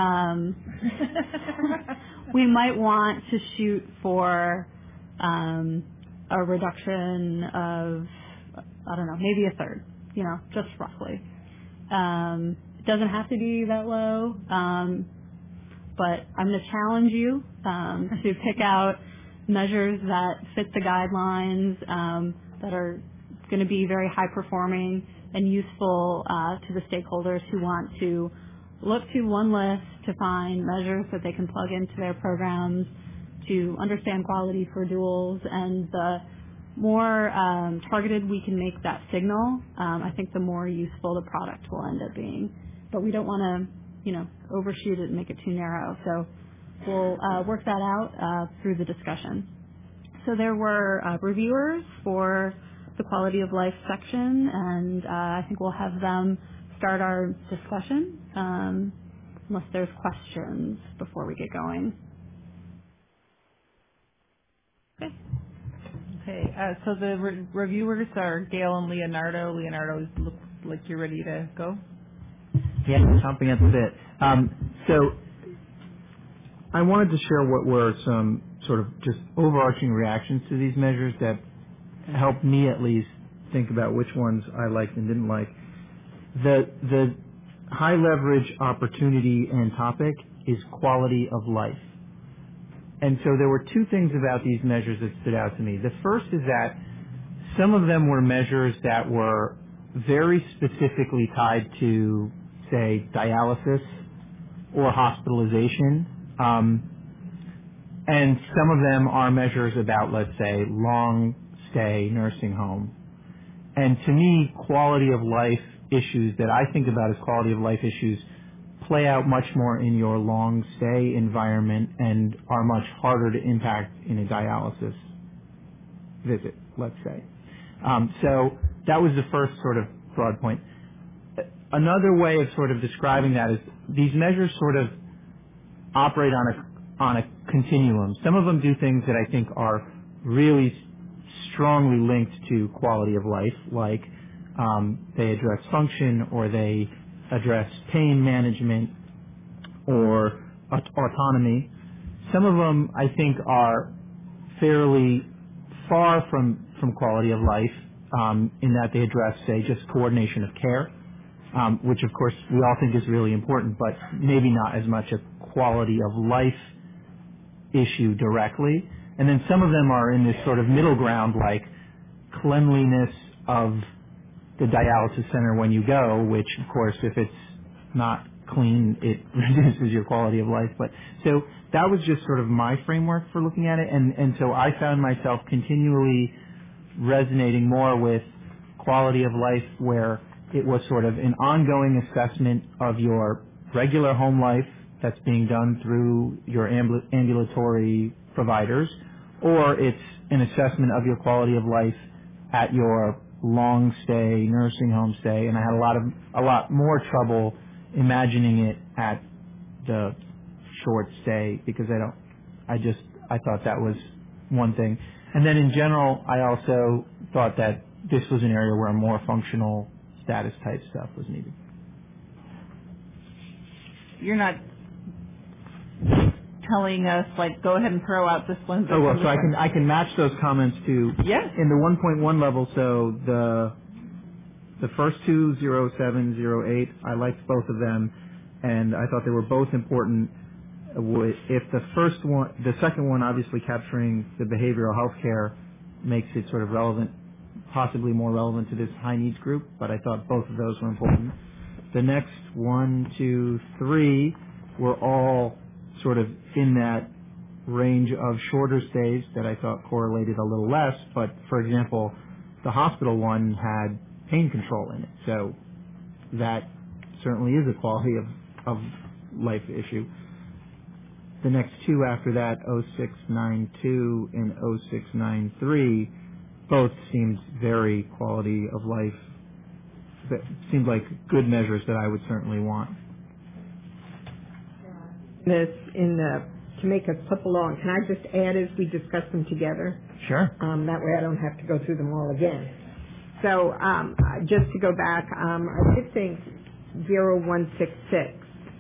We might want to shoot for a reduction of, I don't know, maybe a third, just roughly. It doesn't have to be that low, but I'm going to challenge you to pick out measures that fit the guidelines, that are going to be very high performing and useful to the stakeholders who want to look to one list to find measures that they can plug into their programs to understand quality for duals. And the more targeted we can make that signal, I think the more useful the product will end up being. But we don't want to, overshoot it and make it too narrow. So we'll work that out through the discussion. So there were reviewers for the quality of life section, and I think we'll have them start our discussion unless there's questions before we get going. Okay. Okay, so the reviewers are Gail and Leonardo. Leonardo, looks like you're ready to go. Yeah, chomping at the bit. So I wanted to share what were some sort of just overarching reactions to these measures that helped me at least think about which ones I liked and didn't like. The high leverage opportunity and topic is quality of life. And so there were two things about these measures that stood out to me. The first is that some of them were measures that were very specifically tied to, say, dialysis or hospitalization. And some of them are measures about, let's say, long stay nursing home. And to me, quality of life issues that I think about as quality of life issues play out much more in your long stay environment and are much harder to impact in a dialysis visit, let's say. So that was the first sort of broad point. Another way of sort of describing that is these measures sort of operate on a continuum. Some of them do things that I think are really strongly linked to quality of life, like they address function or they address pain management or autonomy. Some of them I think are fairly far from quality of life in that they address, say, just coordination of care, which of course we all think is really important, but maybe not as much a quality of life issue directly. And then some of them are in this sort of middle ground, like cleanliness of the dialysis center when you go, which of course if it's not clean, it reduces your quality of life. But so that was just sort of my framework for looking at it. And so I found myself continually resonating more with quality of life, where it was sort of an ongoing assessment of your regular home life that's being done through your ambulatory providers, or it's an assessment of your quality of life at your long stay nursing home stay. And I had a lot more trouble imagining it at the short stay because I thought that was one thing. And then in general, I also thought that this was an area where more functional status type stuff was needed. You're not telling us, like, go ahead and throw out this one. Oh, well, so I can match those comments to, yeah, in the 1.1 level. So the first two, 07, 08, I liked both of them, and I thought they were both important. If the second one, obviously capturing the behavioral health care, makes it sort of relevant, possibly more relevant to this high needs group, but I thought both of those were important. The next 1, 2, 3 were all sort of in that range of shorter stays that I thought correlated a little less, but for example, the hospital one had pain control in it, so that certainly is a quality of life issue. The next two after that, 0692 and 0693, both seemed very quality of life. That seemed like good measures that I would certainly want. To make us flip along, can I just add as we discuss them together? Sure. That way I don't have to go through them all again. So just to go back, I did think 0166.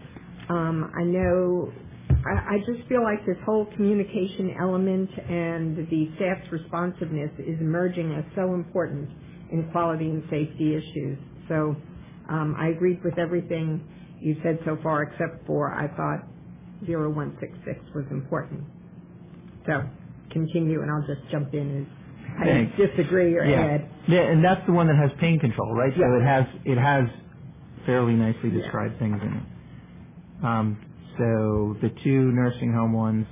I just feel like this whole communication element and the staff's responsiveness is emerging as so important in quality and safety issues. So I agreed with everything you said so far, except for I thought 0166 was important. So continue, and I'll just jump in as I disagree or add. Yeah, and that's the one that has pain control, right? Yeah. So it has fairly nicely described things in it. So the two nursing home ones,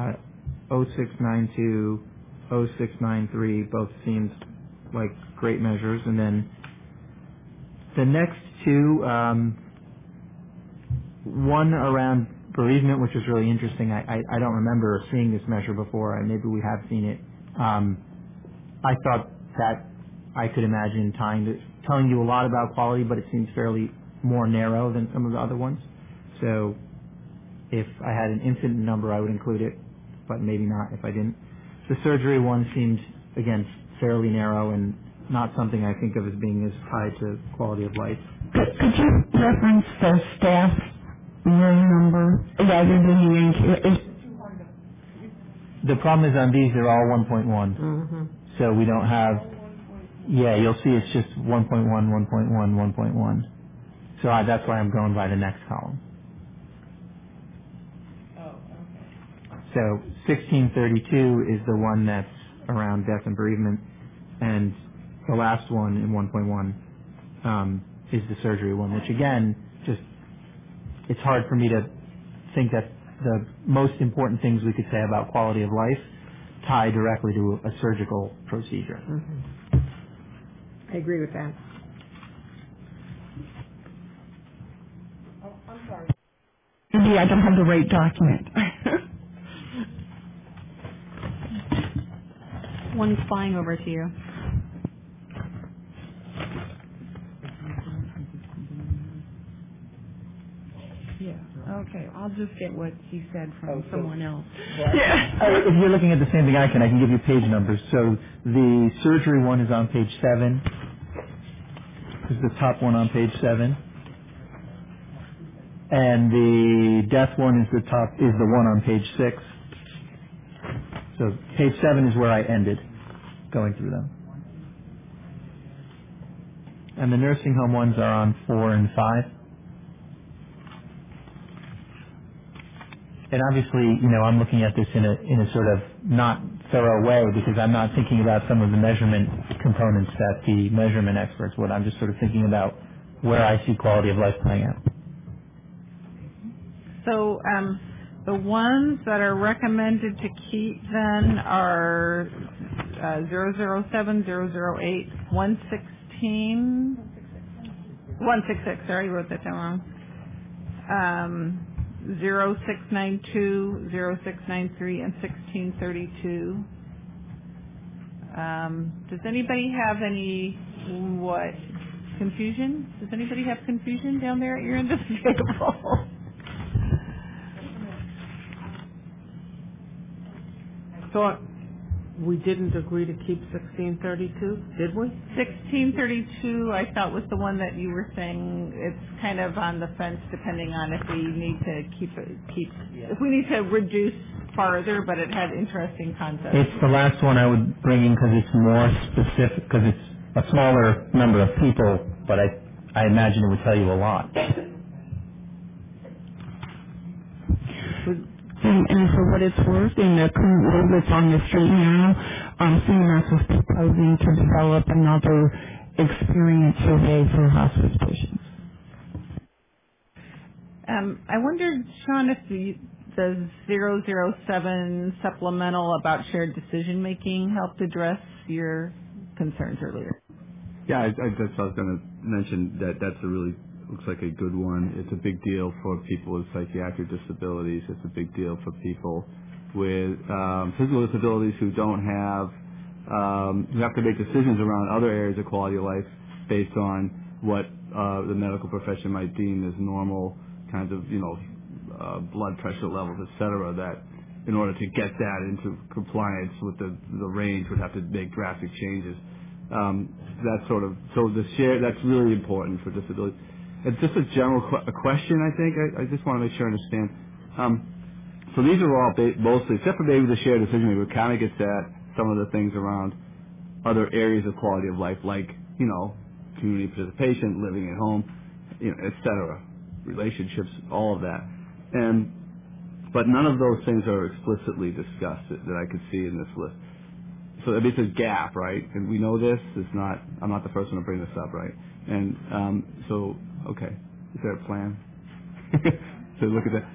0692, 0693, both seemed like great measures. And then the next two, one around bereavement, which was really interesting. I don't remember seeing this measure before. Maybe we have seen it. I thought that I could imagine telling you a lot about quality, but it seems fairly more narrow than some of the other ones. So if I had an infinite number, I would include it, but maybe not if I didn't. The surgery one seemed again, fairly narrow and not something I think of as being as tied to quality of life. Could you reference the staff room number rather than the range? The problem is on these, they're all 1.1. Mm-hmm. So we don't have, you'll see it's just 1.1, 1.1, 1.1. So that's why I'm going by the next column. So 1632 is the one that's around death and bereavement, and the last one in 1.1 is the surgery one, which again, it's hard for me to think that the most important things we could say about quality of life tie directly to a surgical procedure. Mm-hmm. I agree with that. Oh, I'm sorry. Maybe I don't have the right document. One's flying over to you. Yeah. Okay. I'll just get what he said from someone else. If you're looking at the same thing I can give you page numbers. So the surgery one is on page 7. This is the top one on page 7. And the death one is the one on page 6. So page 7 is where I ended going through them. And the nursing home ones are on 4 and 5. And obviously, I'm looking at this in a sort of not thorough way because I'm not thinking about some of the measurement components that the measurement experts would. I'm just sort of thinking about where I see quality of life playing out. So the ones that are recommended to keep then are 007, 008, 116, 166, sorry, I wrote that down wrong. 0692, 0693, and 1632. Does anybody have any, confusion? Does anybody have confusion down there at your end of the table? I thought we didn't agree to keep 1632, did we? 1632, I thought was the one that you were saying it's kind of on the fence depending on if we need to if we need to reduce farther, but it had interesting concepts. It's the last one I would bring in because it's more specific, because it's a smaller number of people, but I imagine it would tell you a lot. And for what it's worth, in the current rule that's on the street now, CMS was proposing to develop another experience survey for hospice patients. I wondered, Sean, if the 007 supplemental about shared decision making helped address your concerns earlier. Yeah, that's what I was going to mention. That's a really looks like a good one. It's a big deal for people with psychiatric disabilities. It's a big deal for people with physical disabilities who don't have who have to make decisions around other areas of quality of life based on what the medical profession might deem as normal kinds of blood pressure levels, et cetera. That in order to get that into compliance with the range would have to make drastic changes. That's really important for disability. It's just a general question, I think. I just want to make sure I understand. So these are all mostly, except for maybe the shared decision making, it kind of gets at some of the things around other areas of quality of life, like, community participation, living at home, et cetera, relationships, all of that. But none of those things are explicitly discussed that I could see in this list. So it's a gap, right? And we know this. I'm not the first one to bring this up, right? And okay. Is there a plan? So look at that.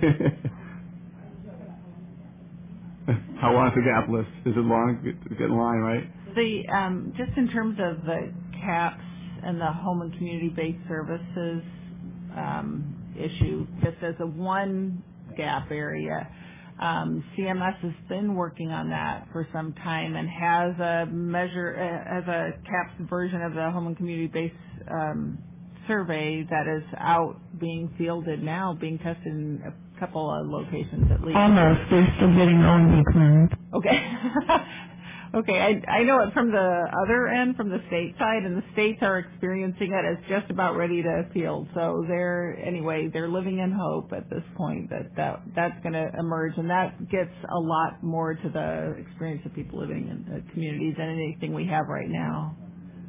How long is the gap list? Is it long? Get in line, right? Just in terms of the CAPS and the home and community-based services issue, just as a one gap area, CMS has been working on that for some time and has a CAPS version of the home and community-based survey that is out being fielded now, being tested in a couple of locations at least. Almost. They're still getting on the clearance. Okay. Okay, I know it from the other end, from the state side, and the states are experiencing it as just about ready to field. So they're living in hope at this point that's going to emerge, and that gets a lot more to the experience of people living in the communities than anything we have right now.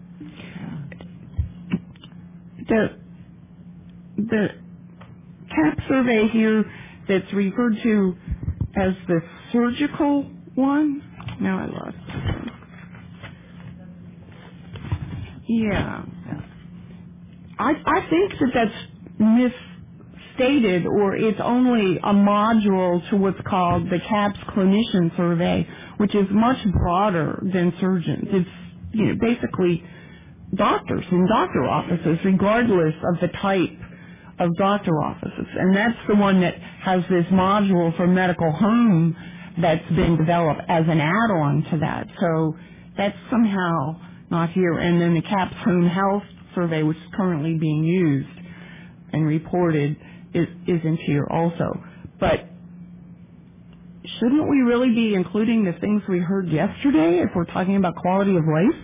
The CAP survey here that's referred to as the surgical one. Now I lost it. Yeah. I think that's misstated, or it's only a module to what's called the CAPS clinician survey, which is much broader than surgeons. It's basically doctors in doctor offices, regardless of the type of doctor offices. And that's the one that has this module for medical home that's been developed as an add-on to that. So that's somehow not here. And then the CAPS home health survey, which is currently being used and reported, isn't here also. But shouldn't we really be including the things we heard yesterday if we're talking about quality of life?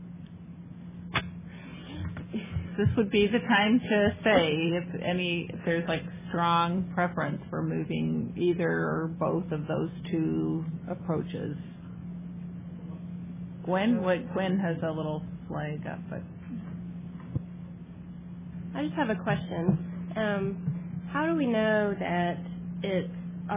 This would be the time to say if there's like strong preference for moving either or both of those two approaches. Gwen has a little flag up, but I just have a question. How do we know that this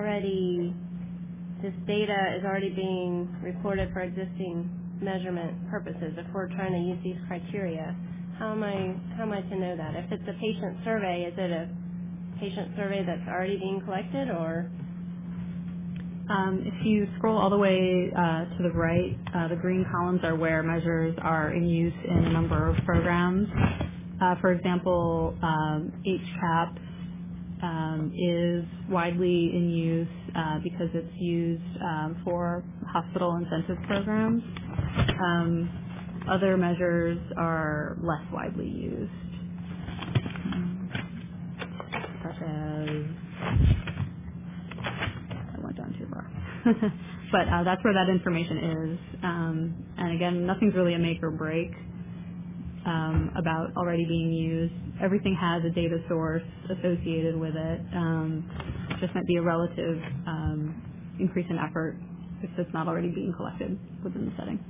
data is already being reported for existing measurement purposes if we're trying to use these criteria? How am I to know that? If it's a patient survey, is it a patient survey that's already being collected, or? If you scroll all the way to the right, the green columns are where measures are in use in a number of programs. For example, HCAP is widely in use because it's used for hospital incentive programs. Other measures are less widely used, such as, I went down too far. But that's where that information is. And again, nothing's really a make or break about already being used. Everything has a data source associated with it. It just might be a relative increase in effort if it's not already being collected within the setting.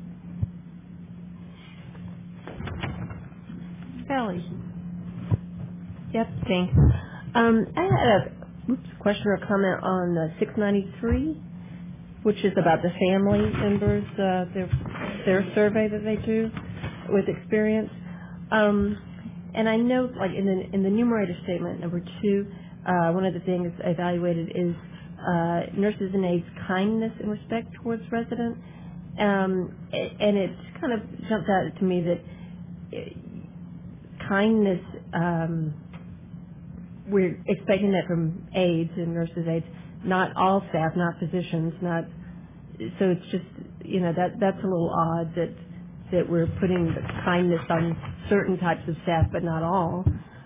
Kelly. Yep, thanks. I had a question or comment on 693, which is about the family members, their survey that they do with experience. And I know, like in the numerator statement number 2, one of the things evaluated is nurses and aides' kindness and respect towards residents. And it kind of jumped out to me that kindness, we're expecting that from aides and nurses' aides, not all staff, not physicians, so it's just, that's a little odd that we're putting the kindness on certain types of staff, but not all.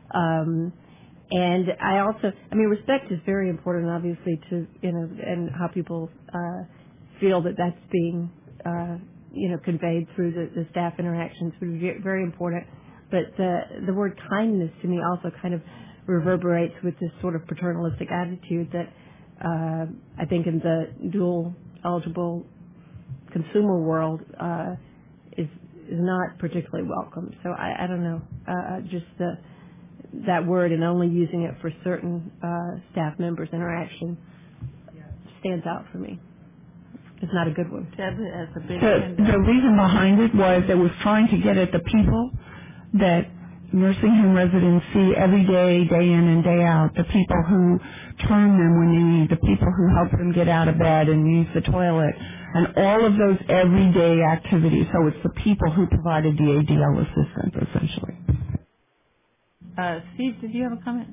And I also, respect is very important, obviously, to, and how people feel that's being, conveyed through the staff interactions would be very important. But the word kindness to me also kind of reverberates with this sort of paternalistic attitude that I think in the dual eligible consumer world is not particularly welcome. So I don't know, just that word and only using it for certain staff members' interaction stands out for me. It's not a good one. The reason behind it was it was trying to get at the people that nursing home residents see every day, day in and day out, the people who turn them when they need, the people who help them get out of bed and use the toilet, and all of those everyday activities. So it's the people who provided the ADL assistance, essentially. Steve, did you have a comment?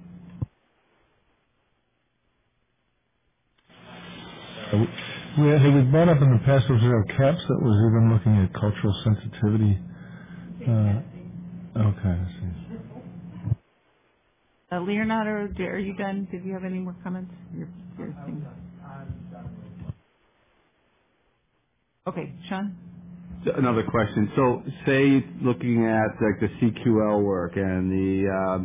It was brought up in the past, was there a CAPS that was even looking at cultural sensitivity? Okay, I see. Leonardo, are you done? Did you have any more comments? Your thing. Okay, Sean? So another question. So say looking at like the CQL work and the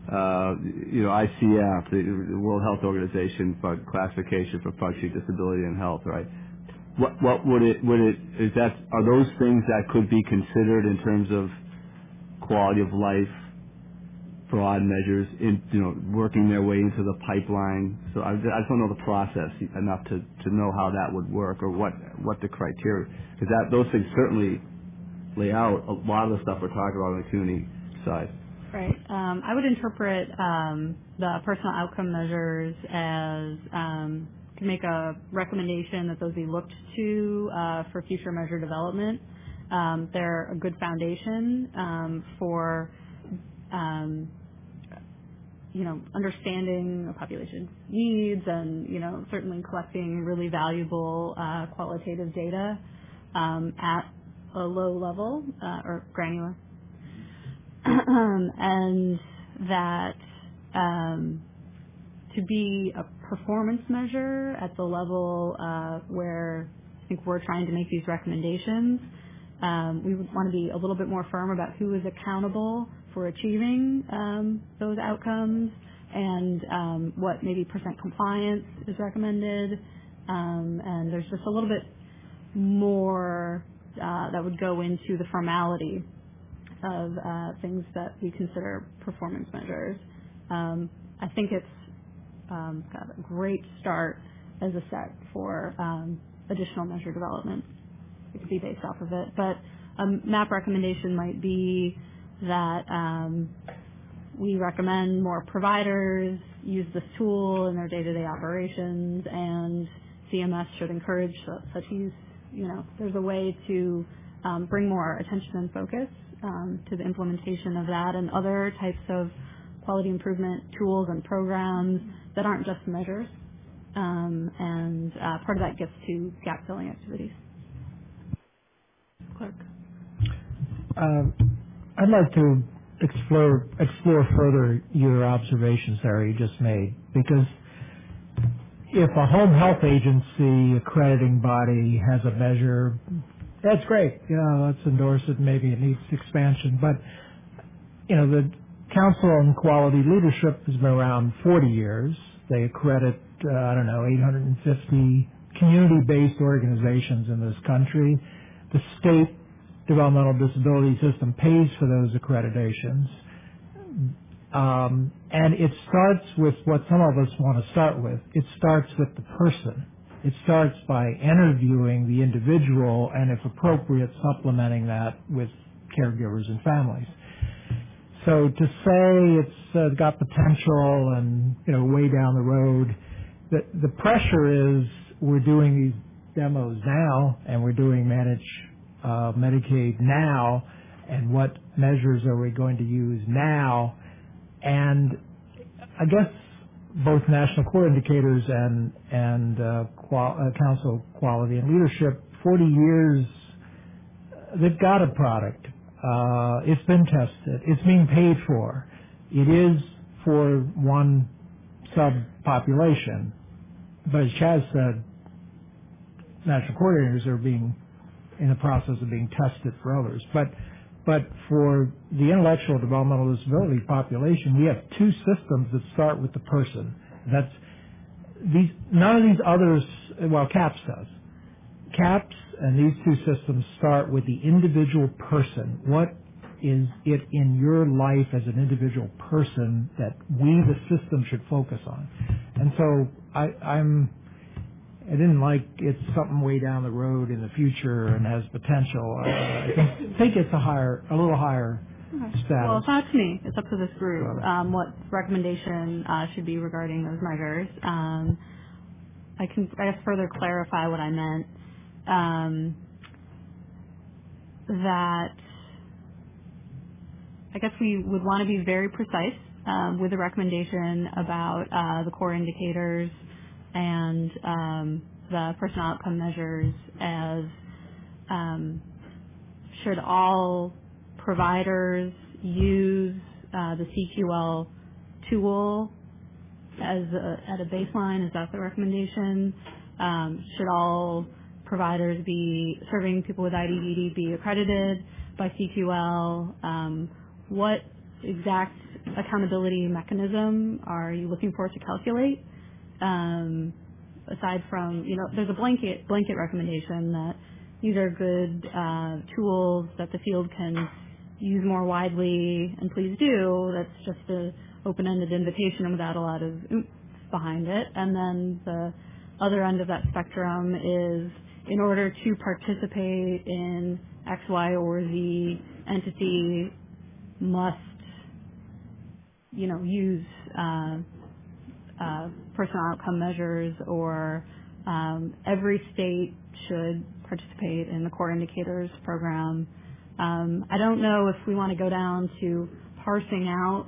ICF, the World Health Organization for classification for functioning disability and health, right? What would it are those things that could be considered in terms of quality of life, broad measures, in working their way into the pipeline? So I just don't know the process enough to know how that would work or what the criteria, because those things certainly lay out a lot of the stuff we're talking about on the CUNY side. Right. I would interpret the personal outcome measures as to make a recommendation that those be looked to for future measure development. They're a good foundation for understanding a population's needs and certainly collecting really valuable qualitative data at a low level or granular. And that to be a performance measure at the level where I think we're trying to make these recommendations, we would want to be a little bit more firm about who is accountable for achieving those outcomes and what maybe percent compliance is recommended. And there's just a little bit more that would go into the formality of things that we consider performance measures. I think it's kind of a great start as a set for additional measure development. It could be based off of it. But a MAP recommendation might be that we recommend more providers use this tool in their day-to-day operations, and CMS should encourage such use. There's a way to bring more attention and focus to the implementation of that and other types of quality improvement tools and programs that aren't just measures. And part of that gets to gap-filling activities. Clerk. I'd like to explore further your observations there you just made, because if a home health agency accrediting body has a measure, that's great. Let's endorse it. Maybe it needs expansion. But, the Council on Quality Leadership has been around 40 years. They accredit, 850 community-based organizations in this country. The state developmental disability system pays for those accreditations. And it starts with what some of us want to start with. It starts with the person. It starts by interviewing the individual and, if appropriate, supplementing that with caregivers and families. So to say it's got potential and, way down the road, the pressure is we're doing these demos now and we're doing Medicaid now, and what measures are we going to use now? And I guess both National Core Indicators and Council Quality and Leadership, 40 years, they've got a product. It's been tested. It's being paid for. It is for one subpopulation. But as Chaz said, National Coordinators are in the process of being tested for others. But for the intellectual developmental disability population, we have two systems that start with the person. None of these others, well, CAPS does. CAPS and these two systems start with the individual person. What is it in your life as an individual person that we, the system, should focus on? And so I didn't like it's something way down the road in the future and has potential. I think it's a little higher status. Well, it's not up to me. It's up to this group what recommendation should be regarding those measures. I guess further clarify what I meant. That I guess we would want to be very precise with the recommendation about the core indicators and the personal outcome measures as should all providers use the CQL tool as at a baseline? Is that the recommendation? Should all providers be serving people with IDD be accredited by CQL? What exact accountability mechanism are you looking for to calculate? Aside from, there's a blanket recommendation that these are good tools that the field can use more widely, and please do. That's just an open-ended invitation without a lot of oomph behind it. And then the other end of that spectrum is, in order to participate in X, Y, or Z entity, must use personal outcome measures, or every state should participate in the core indicators program. I don't know if we want to go down to parsing out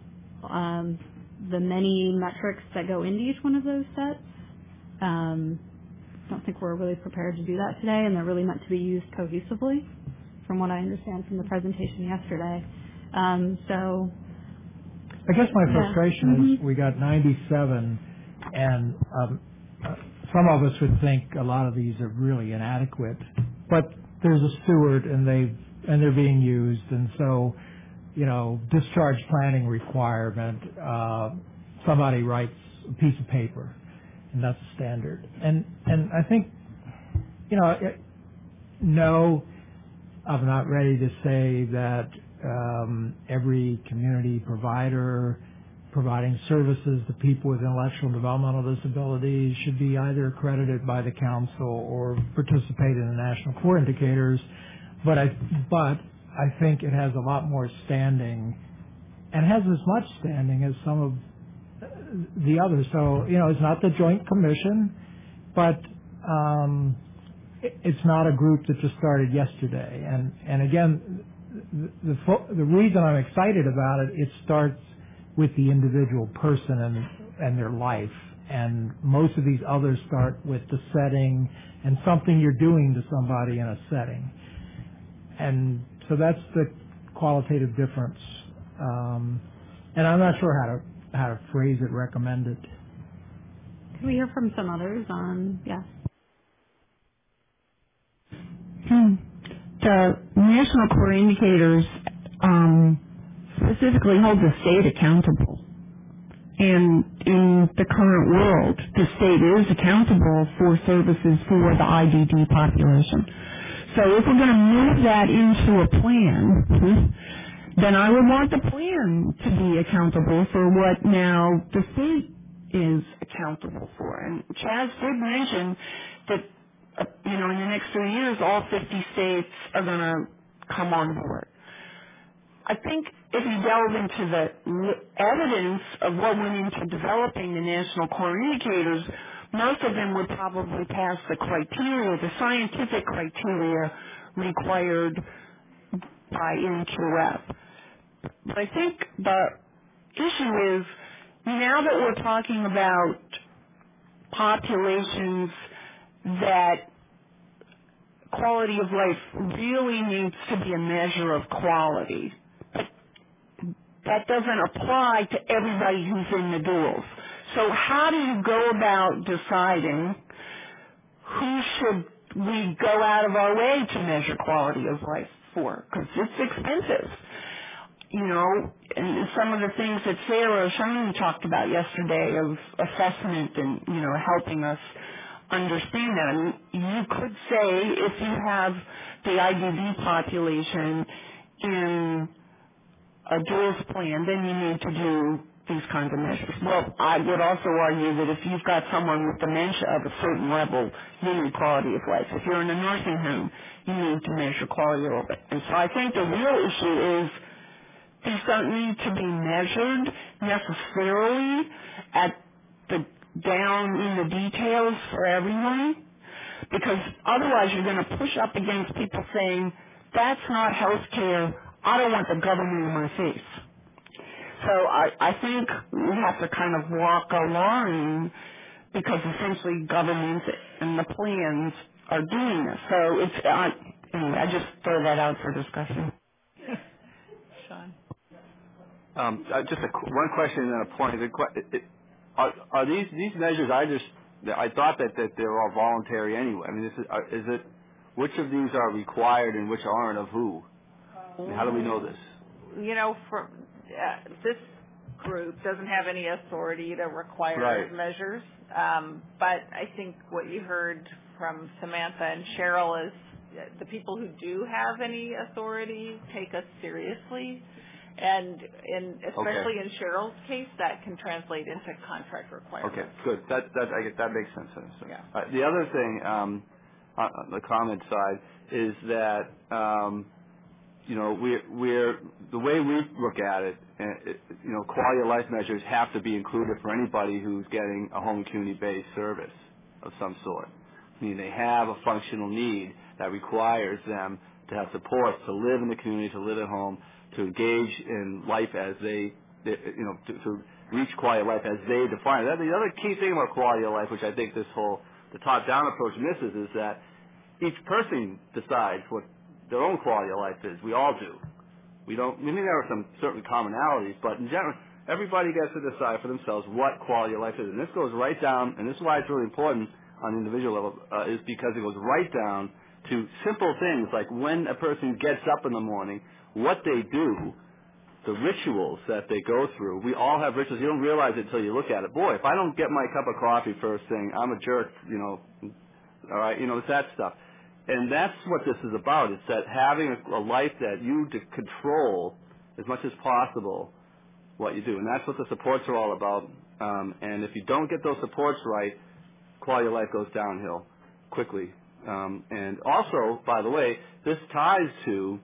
the many metrics that go into each one of those sets. I don't think we're really prepared to do that today, and they're really meant to be used cohesively, from what I understand from the presentation yesterday. So I guess my frustration is we got 97, and some of us would think a lot of these are really inadequate, but there's a steward, and they're being used, and so discharge planning requirement. Somebody writes a piece of paper, and that's a standard. And I think no, I'm not ready to say that every community provider providing services to people with intellectual and developmental disabilities should be either accredited by the council or participate in the national core indicators. But I think it has a lot more standing, and has as much standing as some of the others. So it's not the Joint Commission, but it's not a group that just started yesterday. And again, the reason I'm excited about it, it starts with the individual person and their life. And most of these others start with the setting and something you're doing to somebody in a setting. And so that's the qualitative difference. And I'm not sure how to phrase it, recommend it. Can we hear from some others on, yes? The national core indicators specifically hold the state accountable. And in the current world, the state is accountable for services for the IDD population. So if we're going to move that into a plan, then I would want the plan to be accountable for what now the state is accountable for. And Chaz did mention that, in the next 3 years, all 50 states are going to come on board. I think if you delve into the evidence of what went into developing the national core indicators, most of them would probably pass the criteria, the scientific criteria required by NQF. But I think the issue is, now that we're talking about populations that quality of life really needs to be a measure of quality, that doesn't apply to everybody who's in the duals. So how do you go about deciding who should we go out of our way to measure quality of life for? Because it's expensive. And some of the things that Sarah O'Shaughnessy talked about yesterday of assessment and, helping us understand that. I mean, you could say if you have the IDD population in a duals plan, then you need to do these kinds of measures. Well, I would also argue that if you've got someone with dementia of a certain level, you need quality of life. If you're in a nursing home, you need to measure quality of life. And so I think the real issue is these don't need to be measured necessarily at the down in the details for everyone, because otherwise you're going to push up against people saying, that's not health care, I don't want the government in my face. So I think we have to kind of walk a line, because essentially governments and the plans are doing this. So it's, anyway, I just throw that out for discussion. Sean. Just one question and a point. Are these measures I just I thought that they're all voluntary anyway. I mean, is it which of these are required and which aren't of who? I mean, how do we know this? You know, this group doesn't have any authority to require measures, but I think what you heard from Samantha and Cheryl is the people who do have any authority take us seriously, and especially in Cheryl's case, that can translate into contract requirements. Okay, good. That makes sense. Yeah. The other thing, on the comment side, is that you know, we're the way we look at it, you know, quality of life measures have to be included for anybody who's getting a home community-based service of some sort. I mean, they have a functional need that requires them to have support, to live in the community, to live at home, to engage in life as they you know, to reach quality of life as they define it. The other key thing about quality of life, which I think the top-down approach misses, is that each person decides what their own quality of life is. We all do. We mean, there are some certain commonalities, but in general, everybody gets to decide for themselves what quality of life is. And this goes right down, and this is why it's really important on the individual level, is because it goes right down to simple things like when a person gets up in the morning, what they do, the rituals that they go through. We all have rituals. You don't realize it until you look at it. Boy, if I don't get my cup of coffee first thing, I'm a jerk, you know. All right, you know, it's that stuff. And that's what this is about. It's that having a life that you control as much as possible what you do. And that's what the supports are all about. And if you don't get those supports right, quality of life goes downhill quickly. And also, by the way, this ties to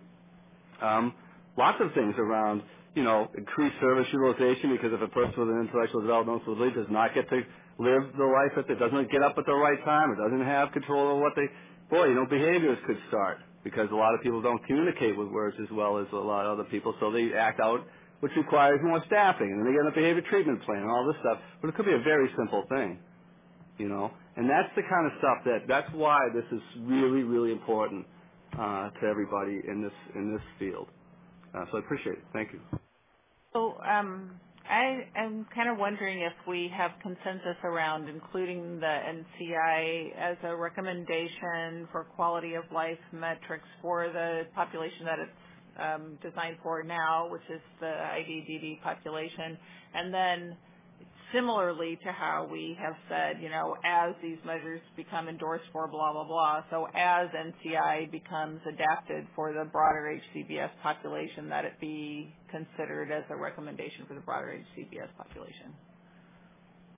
lots of things around, you know, increased service utilization, because if a person with an intellectual developmental disability does not get to live the life that they doesn't get up at the right time, or doesn't have control of what they, boy, you know, behaviors could start, because a lot of people don't communicate with words as well as a lot of other people, so they act out, which requires more staffing, and then they get a behavior treatment plan and all this stuff. But it could be a very simple thing, you know, and that's the kind of stuff that's why this is really, really important to everybody in this field. So I appreciate it. Thank you. So I am kind of wondering if we have consensus around including the NCI as a recommendation for quality of life metrics for the population that it's designed for now, which is the IDDD population, and then similarly to how we have said, you know, as these measures become endorsed for blah, blah, blah, so as NCI becomes adapted for the broader HCBS population, that it be considered as a recommendation for the broader HCBS population.